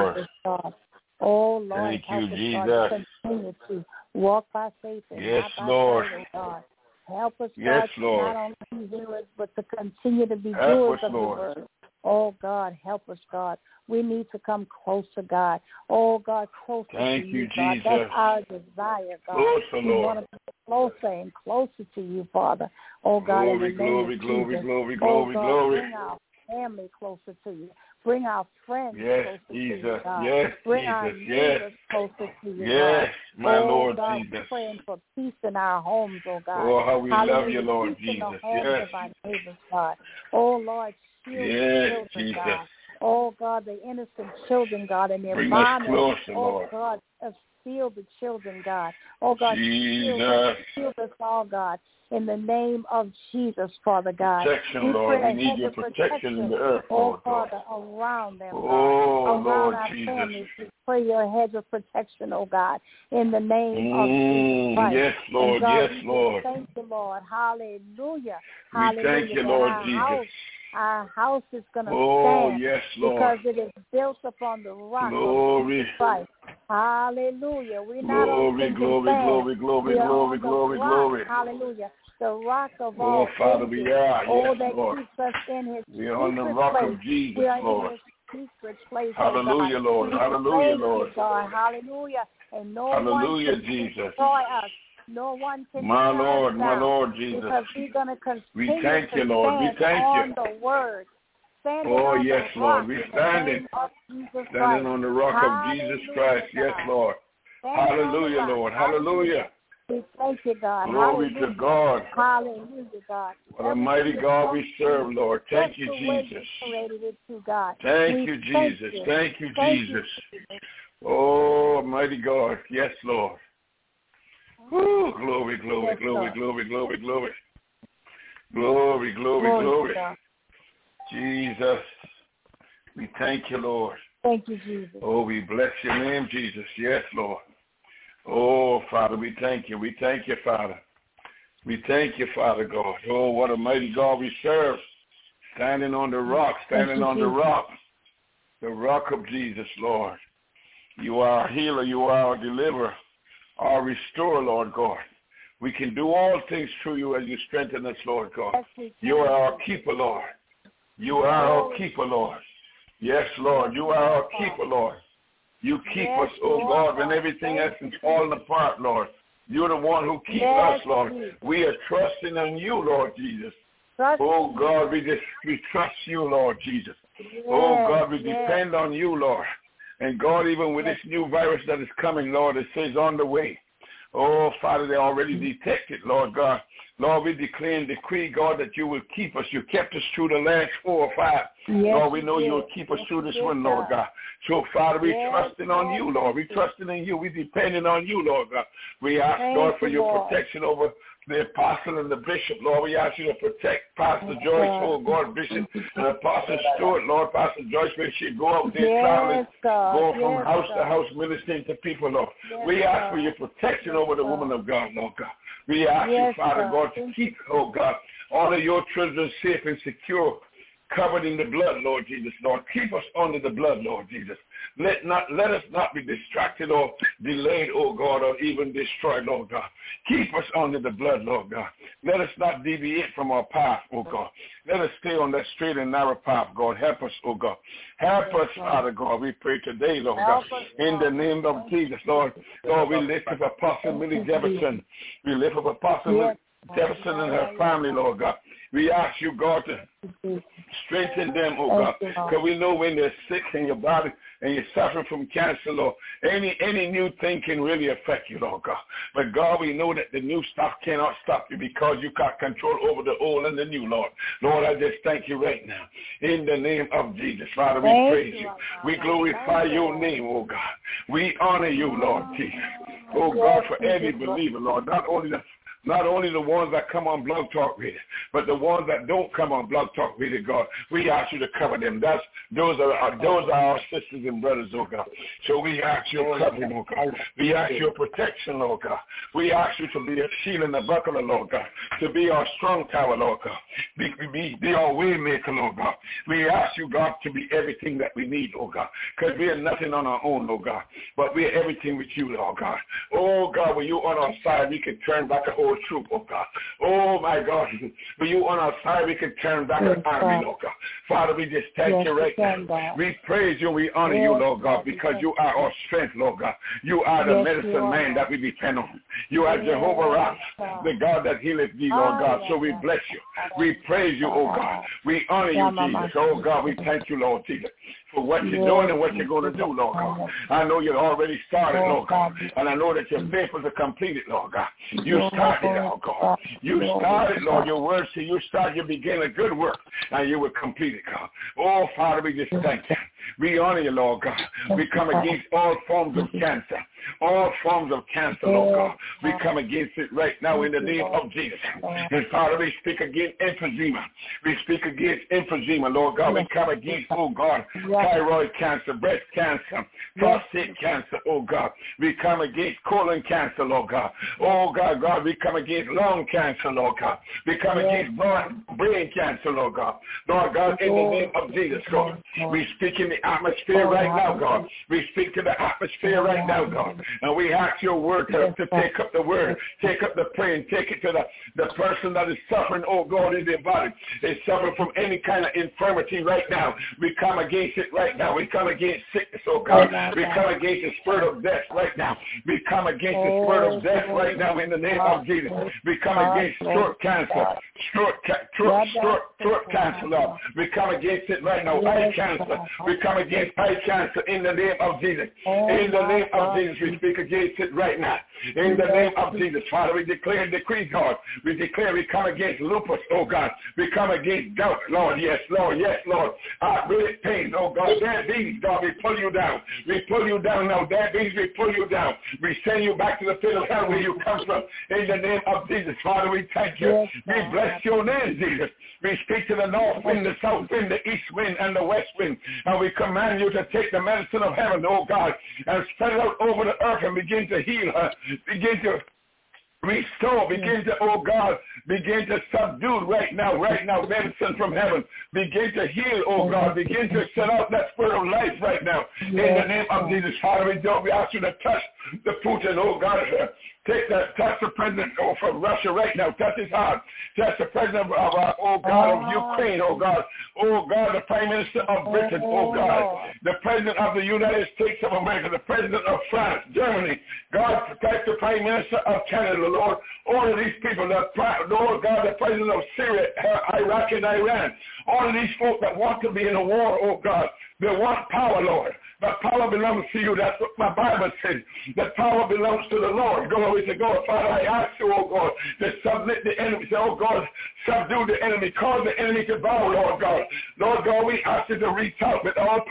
God. Oh, Lord, thank you, Jesus. God, to continue to walk by faith and not by sight, oh God. Help us, God, to not only be hearers, but to continue to be doers of your word. Oh, God, help us, God. We need to come closer, God. Oh, God, closer Thank to you, God. Jesus. That's our desire, God. Closer, we want to be closer and closer to you, Father. Oh, God, in the name of Jesus. Glory. Bring our family closer to you. Bring our friends closer to you, God. Bring our neighbors closer to you, God. My Lord God, Jesus. We're praying for peace in our homes, oh God. Oh, how we love you, Lord peace Jesus. in the homes of our neighbors, God. Oh, Lord, shield the children, God. Oh, God, the innocent children, God, and their Bring mom. us closer, Lord. God, seal the children, God. Oh, God, shield us all, God. In the name of Jesus, Father God. Protection, Lord. We need your protection in the earth, Lord. Oh, Father, around them, God. Oh, around Lord our Jesus. families. We pray your hedge of protection, oh God, in the name of Jesus Christ. Yes, Lord. God, yes, Lord. Thank you, Lord. Hallelujah. We thank you, Lord Jesus. Our house is going to stand yes, Lord. because it is built upon the rock of Jesus Christ. Hallelujah. We're not on sinking sand. Glory. Hallelujah. The rock of Oh, all Father, ages. we are. Yes, that Lord. keeps us in his We are on the rock place. of Jesus, we are Lord. in his secret place, Hallelujah, oh God. Lord. Hallelujah, Lord. God. Hallelujah. And no Hallelujah, one can Jesus. destroy us. No one can my turn us down, Lord Jesus. Because we're going to continue we thank you, Lord. We stand thank on you. the word. Standing Oh, on yes, the Lord. rock We're in standing. the name of Jesus Standing Christ. on the rock of Jesus Christ. Yes, Lord. Standing Hallelujah, on the rock. Lord. Hallelujah. We thank you, God. Glory Hallelujah. to God. Hallelujah, God. What a mighty God we serve, Lord. Thank you, Jesus. Thank you, Jesus. Thank you, Jesus. Oh, mighty God. Yes, Lord. Woo, glory, glory, Yes, glory, Lord. glory, glory, glory. Glory, glory, glory. Jesus. We thank you, Lord. Thank you, Jesus. Oh, we bless your name, Jesus. Yes, Lord. Oh, Father, we thank you. We thank you, Father. We thank you, Father God. Oh, what a mighty God we serve. Standing on the rock, standing on the rock. The rock of Jesus, Lord. You are our healer. You are our deliverer, our restorer, Lord God. We can do all things through you as you strengthen us, Lord God. You are our keeper, Lord. You are our keeper, Lord. Yes, Lord. You are our keeper, Lord. You keep us, oh God, when everything else is falling apart, Lord. You're the one who keeps us, Lord. We are trusting in you, Lord Jesus. Oh God, we trust you, Lord Jesus. Oh God, we depend on you, Lord. And God, even with this new virus that is coming, Lord, it says on the way. Oh, Father, they already detected, Lord God. Lord, we declare and decree, God, that you will keep us. You kept us through the last 4 or 5. Lord, we know you will keep us through this one, Lord God. So, Father, we trusting on you, Lord. We trusting in you. We depending on you, Lord God. We ask, God, for your protection over the apostle and the bishop, Lord. We ask you to protect Pastor Joyce, oh God, Bishop, and Apostle Stewart, Lord. Pastor Joyce, may she go out there traveling, go from house to house ministering to people, Lord. We ask for your protection over the woman of God, Lord God. We ask you, Father God, to keep, oh God, all of your children safe and secure, covered in the blood, Lord Jesus, Lord. Keep us under the blood, Lord Jesus. Let us not be distracted or delayed, oh God, or even destroyed, Lord God. Keep us under the blood, Lord God. Let us not deviate from our path, oh God. Let us stay on that straight and narrow path, God. Help us, oh God. Help us, Father God. We pray today, Lord God, in the name of Jesus, Lord. Lord, we lift up Apostle Millie Jefferson. We lift up Apostle Millie Jefferson and her family, Lord God. We ask you, God, to strengthen them, oh God, because we know when they're sick in your body and you're suffering from cancer, Lord, any new thing can really affect you, Lord God. But God, we know that the new stuff cannot stop you because you got control over the old and the new, Lord. Lord, I just thank you right now. In the name of Jesus, Father, we praise you. We glorify your name, oh God. We honor you, Lord Jesus. Oh God, for every believer, Lord, not only the ones that come on Blog Talk Radio, but the ones that don't come on Blog Talk Radio, God. We ask you to cover them. Those are our sisters and brothers, oh God. So we ask your covering, oh God. We ask your protection, oh God. We ask you to be a shield and a buckler, Lord God. To be our strong tower, Lord God. Be our way maker, Lord God. We ask you, God, to be everything that we need, oh God. Because we are nothing on our own, oh God. But we are everything with you, Lord God. Oh God, when you on our side, we can turn back a whole troop, oh God. Oh my God, when you on our side, we can turn back an army, Lord God. Father, we just thank you right now. We praise you, we honor you, Lord God, because you are our strength, Lord God. You are the medicine man that we depend on. You are Jehovah Rapha, the God that healeth thee, Lord God. So we bless you. We praise you, oh God. We honor you, Jesus. Oh God, we thank you, Lord Jesus. for what you're doing and what you're going to do, Lord God. I know you already started, Lord God, and I know that your faithful to complete it, Lord God. You started, Lord God. You started, Lord. Your word says you start, you begin a good work, and you will complete it, God. Oh, Father, we just thank you. We honor you, Lord God. We come against all forms of cancer. All forms of cancer, Lord God. We come against it right now in the name of Jesus. And Father, we speak against emphysema. We speak against emphysema, Lord God. We come against, oh God, thyroid cancer, breast cancer, prostate cancer, oh God. We come against colon cancer, Lord God. Oh God, we come against lung cancer, Lord God. We come against brain cancer, Lord God. Lord God, in the name of Jesus, God. We speak in the atmosphere right now, God. We speak to the atmosphere right now, God. And we ask your word to take up the word, take up the prayer, and take it to the person that is suffering, oh God, in their body. They suffer from any kind of infirmity right now. We come against it right now. We come against sickness, oh God. We come against the spirit of death right now. We come against the spirit of death right now in the name of Jesus. We come against throat cancer, throat cancer, Lord. We come against it right now. Eye cancer. We come against eye cancer in the name of Jesus. In the name of Jesus, we speak against it right now. In the name of Jesus, Father, we declare and decree, God. We declare we come against lupus, oh God. We come against gout, Lord. Yes, Lord. Yes, Lord. Arthritic pain, oh God. Diabetes, God, we pull you down. We pull you down now. Diabetes, we pull you down. We send you back to the pit of hell where you come from. In the name of Jesus, Father, we thank you. We bless your name, Jesus. We speak to the north wind, the south wind, the east wind, and the west wind. And we command you to take the medicine of heaven, oh God, and spread it out over the earth and begin to heal her. Begin to restore, begin to, oh God, begin to subdue right now, medicine from heaven. Begin to heal, oh God. Begin to set out that spirit of life right now. In the name of Jesus, Father, we ask you to touch the Putin, oh God. Touch the president from Russia right now. Touch his heart. Touch the president of, oh God, of Ukraine, oh God. Oh God, the Prime Minister of Britain, oh God. The President of the United States of America, the President of France, Germany. God, protect the Prime Minister of Canada, Lord. All of these people, Lord God, the President of Syria, Iraq, and Iran. All of these folks that want to be in a war, oh God. They want power, Lord. But power belongs to you. That's what my Bible says. That power belongs to the Lord. Glory to God. Father, I ask you, oh God, to submit the enemy. Say, oh God, subdue the enemy. Cause the enemy to bow, Lord God. Lord God, we ask you to reach out with all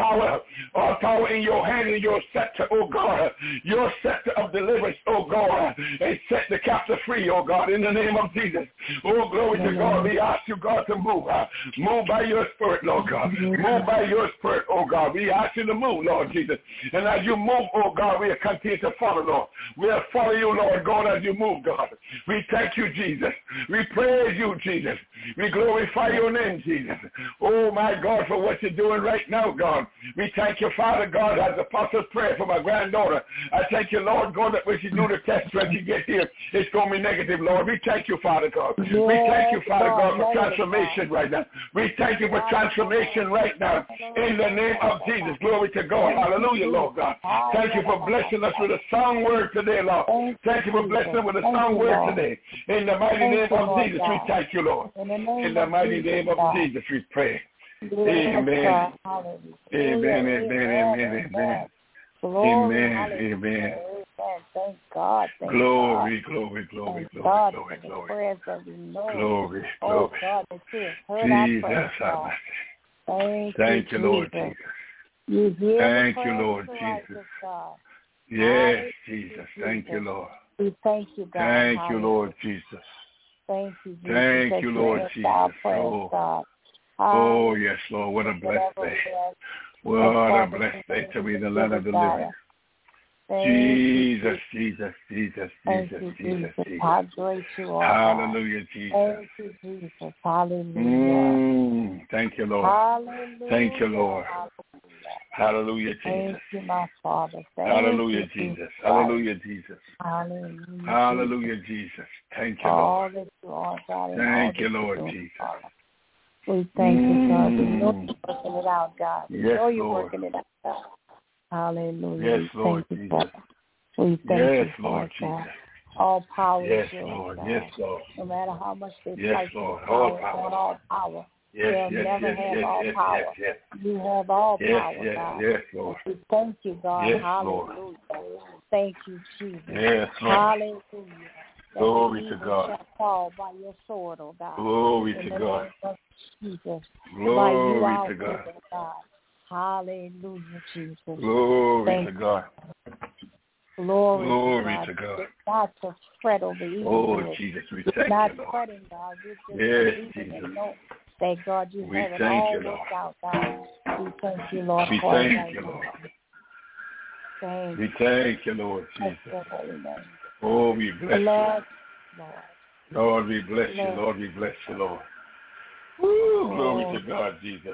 power in your hand and your scepter, oh God. Your scepter of deliverance, oh God. And set the captive free, oh God, in the name of Jesus. Oh, glory to God. We ask you, God, to move. Move by your spirit, Lord God. Move by your spirit, oh God. We ask you to move, Lord Jesus. And as you move, oh God, we'll continue to follow, Lord. We'll follow you, Lord God, as you move, God. We thank you, Jesus. We praise you, Jesus. We glorify your name, Jesus. Oh, my God, for what you're doing right now, God. We thank you, Father God, as Apostle's prayer for my granddaughter. I thank you, Lord God, that when she do the test when she gets here, it's going to be negative, Lord. We thank you, Father God. We thank you, Father God, for transformation right now. We thank you for transformation right now. In the name of Jesus, glory to God. Hallelujah, Lord God. Thank you for blessing us with a song word today, Lord. Thank you for blessing us with a song word today. In the mighty name of Jesus, we thank you, Lord. In the mighty name of Jesus, we pray. Amen. Amen, amen, amen, amen. Amen, amen. Thank God. Glory, glory, glory, glory, glory, glory. Glory, glory. Jesus, thank you, Lord Jesus. Thank you, Lord Jesus. Yes, Jesus. Thank you, Lord. We thank you, God. Thank you, Lord Jesus. Thank you, Jesus. Thank you, Lord Jesus. Oh, yes, Lord. What a blessed day. What a blessed day to be the land of the living. Jesus, Jesus, Jesus, Jesus, Jesus, Jesus. How great you are. Hallelujah, Jesus. Thank you, Jesus. Hallelujah. Thank you, Lord. Hallelujah. Thank you, Lord. Hallelujah, Jesus. Thank you, my Father. Hallelujah, Jesus. Hallelujah, Jesus. Hallelujah. Hallelujah, Jesus. Thank you, all Lord. That you are, God, thank you, Lord Jesus. We thank you, God. We know you're working it out, God. We yes, know you're Lord. working it out, God. Hallelujah. Yes, Lord Jesus. We thank yes, you, Lord God. Jesus. All power yes, is yours, Lord. God. Yes, Lord. No matter how much they yes, fight Lord. for All power, power. all power Yes, You'll never have all power. Yes. You have all power, Yes, God. yes, Lord. We thank you, God. Yes, Hallelujah. Lord. Thank you, Jesus. Yes, Lord. Hallelujah. That Glory the to evil God. shall fall by your sword, oh God. Glory In to the God. name of Jesus. By you Glory our to God. will, God. Hallelujah, Jesus. Glory Thank to God. Glory to God. It's not to fret over evil. Oh, Jesus, we It's thank not you, Lord. fretting, God. We're just Yes, believing Jesus. and know that, God, you We have it thank all you, Lord. worked out, God. We thank you, Lord, We for it thank right you, now. Lord. Thank We thank you, Lord Bless Jesus. your holy name. Oh, we bless Bless, Lord. you. Lord, we bless you. Bless. Lord, we bless you, Lord. Woo, glory Oh. to God, Jesus.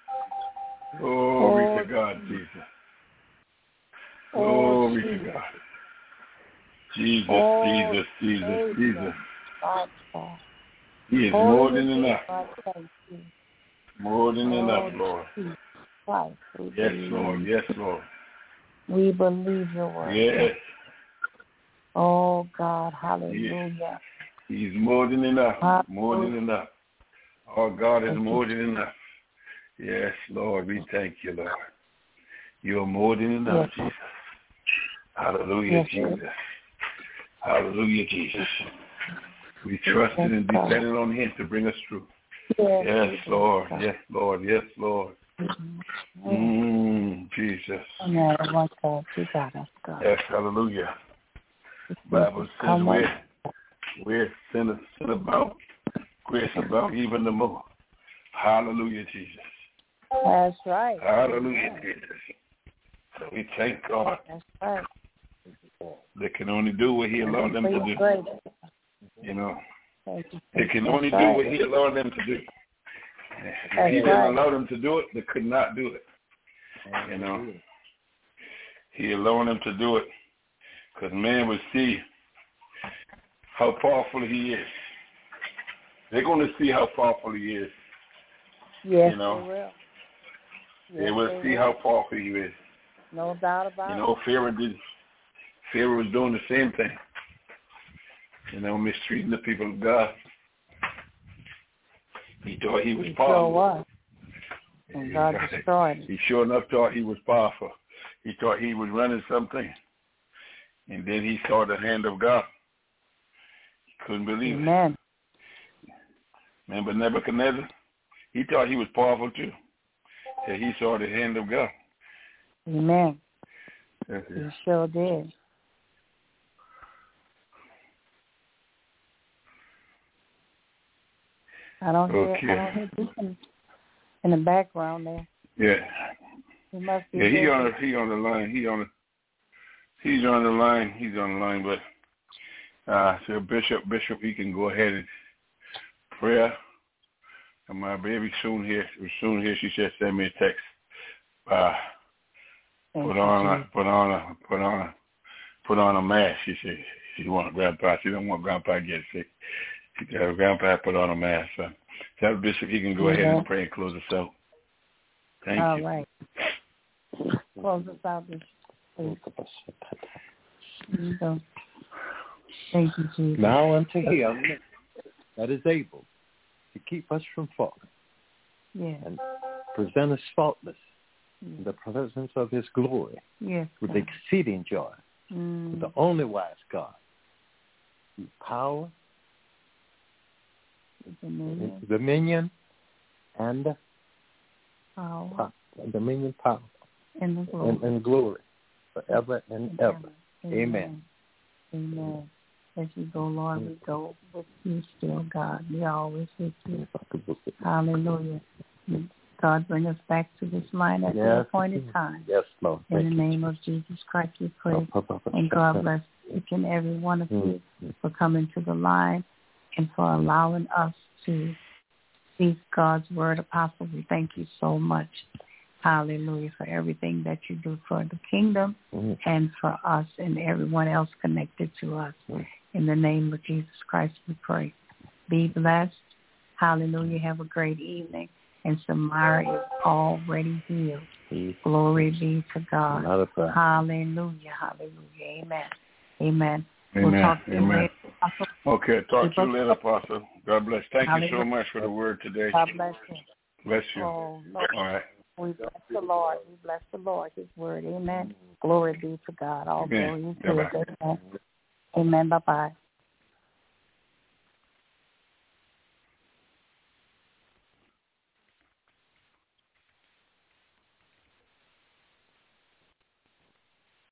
Glory to God, Jesus. Glory to God. Jesus, Oh, Jesus, Jesus. God. He is Holy more than enough. God, thank you. More than enough, Oh, Lord. Jesus Christ, Yes, Lord. Yes, Lord. We believe your word. Yes. Oh, God, hallelujah. He's more than enough. Hallelujah. More than enough. Our God is Thank more you. than enough. Yes, Lord, we thank you, Lord. You are more than enough, Yes. Jesus. Hallelujah, Yes, Jesus. Lord. Hallelujah, Jesus. We trusted and God. depended on him to bring us through. Yes, Yes, Lord. God. Yes, Lord. Yes, Lord. Jesus. No matter what, God, you got us, God. Yes, hallelujah. Bible says we're sin about, grace about even the more. Hallelujah, Jesus. That's right. Hallelujah, Jesus. So we thank God. That's right. They can only do what he allowed them to do. Great. You know, Thank you. they can only That's do right. what he allowed them to do. If That's he didn't right. allow them to do it, they could not do it. You know, he allowed them to do it because man would see how powerful he is. They're going to see how powerful he is. Yes, you know, they will. They will see how powerful he is. No doubt about it. You know, Pharaoh was doing the same thing. You know, mistreating the people of God. He thought he was powerful. Sure was. And God destroyed him. He sure enough thought he was powerful. He thought he was running something. And then he saw the hand of God. He couldn't believe Amen. it. Remember Nebuchadnezzar? He thought he was powerful too. So he saw the hand of God. Amen. That's it. He sure did. I don't hear this in the background there. Yeah. He must be he on the line. He's on the line, but so Bishop, he can go ahead and prayer. And my baby soon here. She said send me a text. Put on a mask. She said she want Grandpa. She don't want Grandpa to get sick. She can have Grandpa put on a mask. So tell Bishop he can go ahead and pray and close us out. Thank you. All right. Close us out, Bishop. There you go. Thank you, Jesus. Now unto him that is able to keep us from falling and present us faultless in the presence of his glory with exceeding joy. With the only wise God, through power, dominion, and power, and glory forever and ever. Amen. Amen. As you go, Lord, we go with you still, God. We are always with you. Hallelujah. God, bring us back to this line at the appointed time. Yes, Lord. In the name of Jesus Christ, we pray. And God bless each and every one of you for coming to the line and for allowing us to speak God's word. Apostle, we thank you so much. Hallelujah, for everything that you do for the kingdom and for us and everyone else connected to us. In the name of Jesus Christ, we pray. Be blessed. Hallelujah. Have a great evening. And Samara is already healed. Glory be to God. Hallelujah. Hallelujah. Amen. We'll talk to you later, Apostle. Okay, talk to you later, Apostle. God bless. Thank you so much for the word today. God bless you. Bless you. Oh, Lord. All right. We bless the Lord. We bless the Lord, his word. Amen. Glory be to God. All glory to his. Amen. Amen. Bye-bye.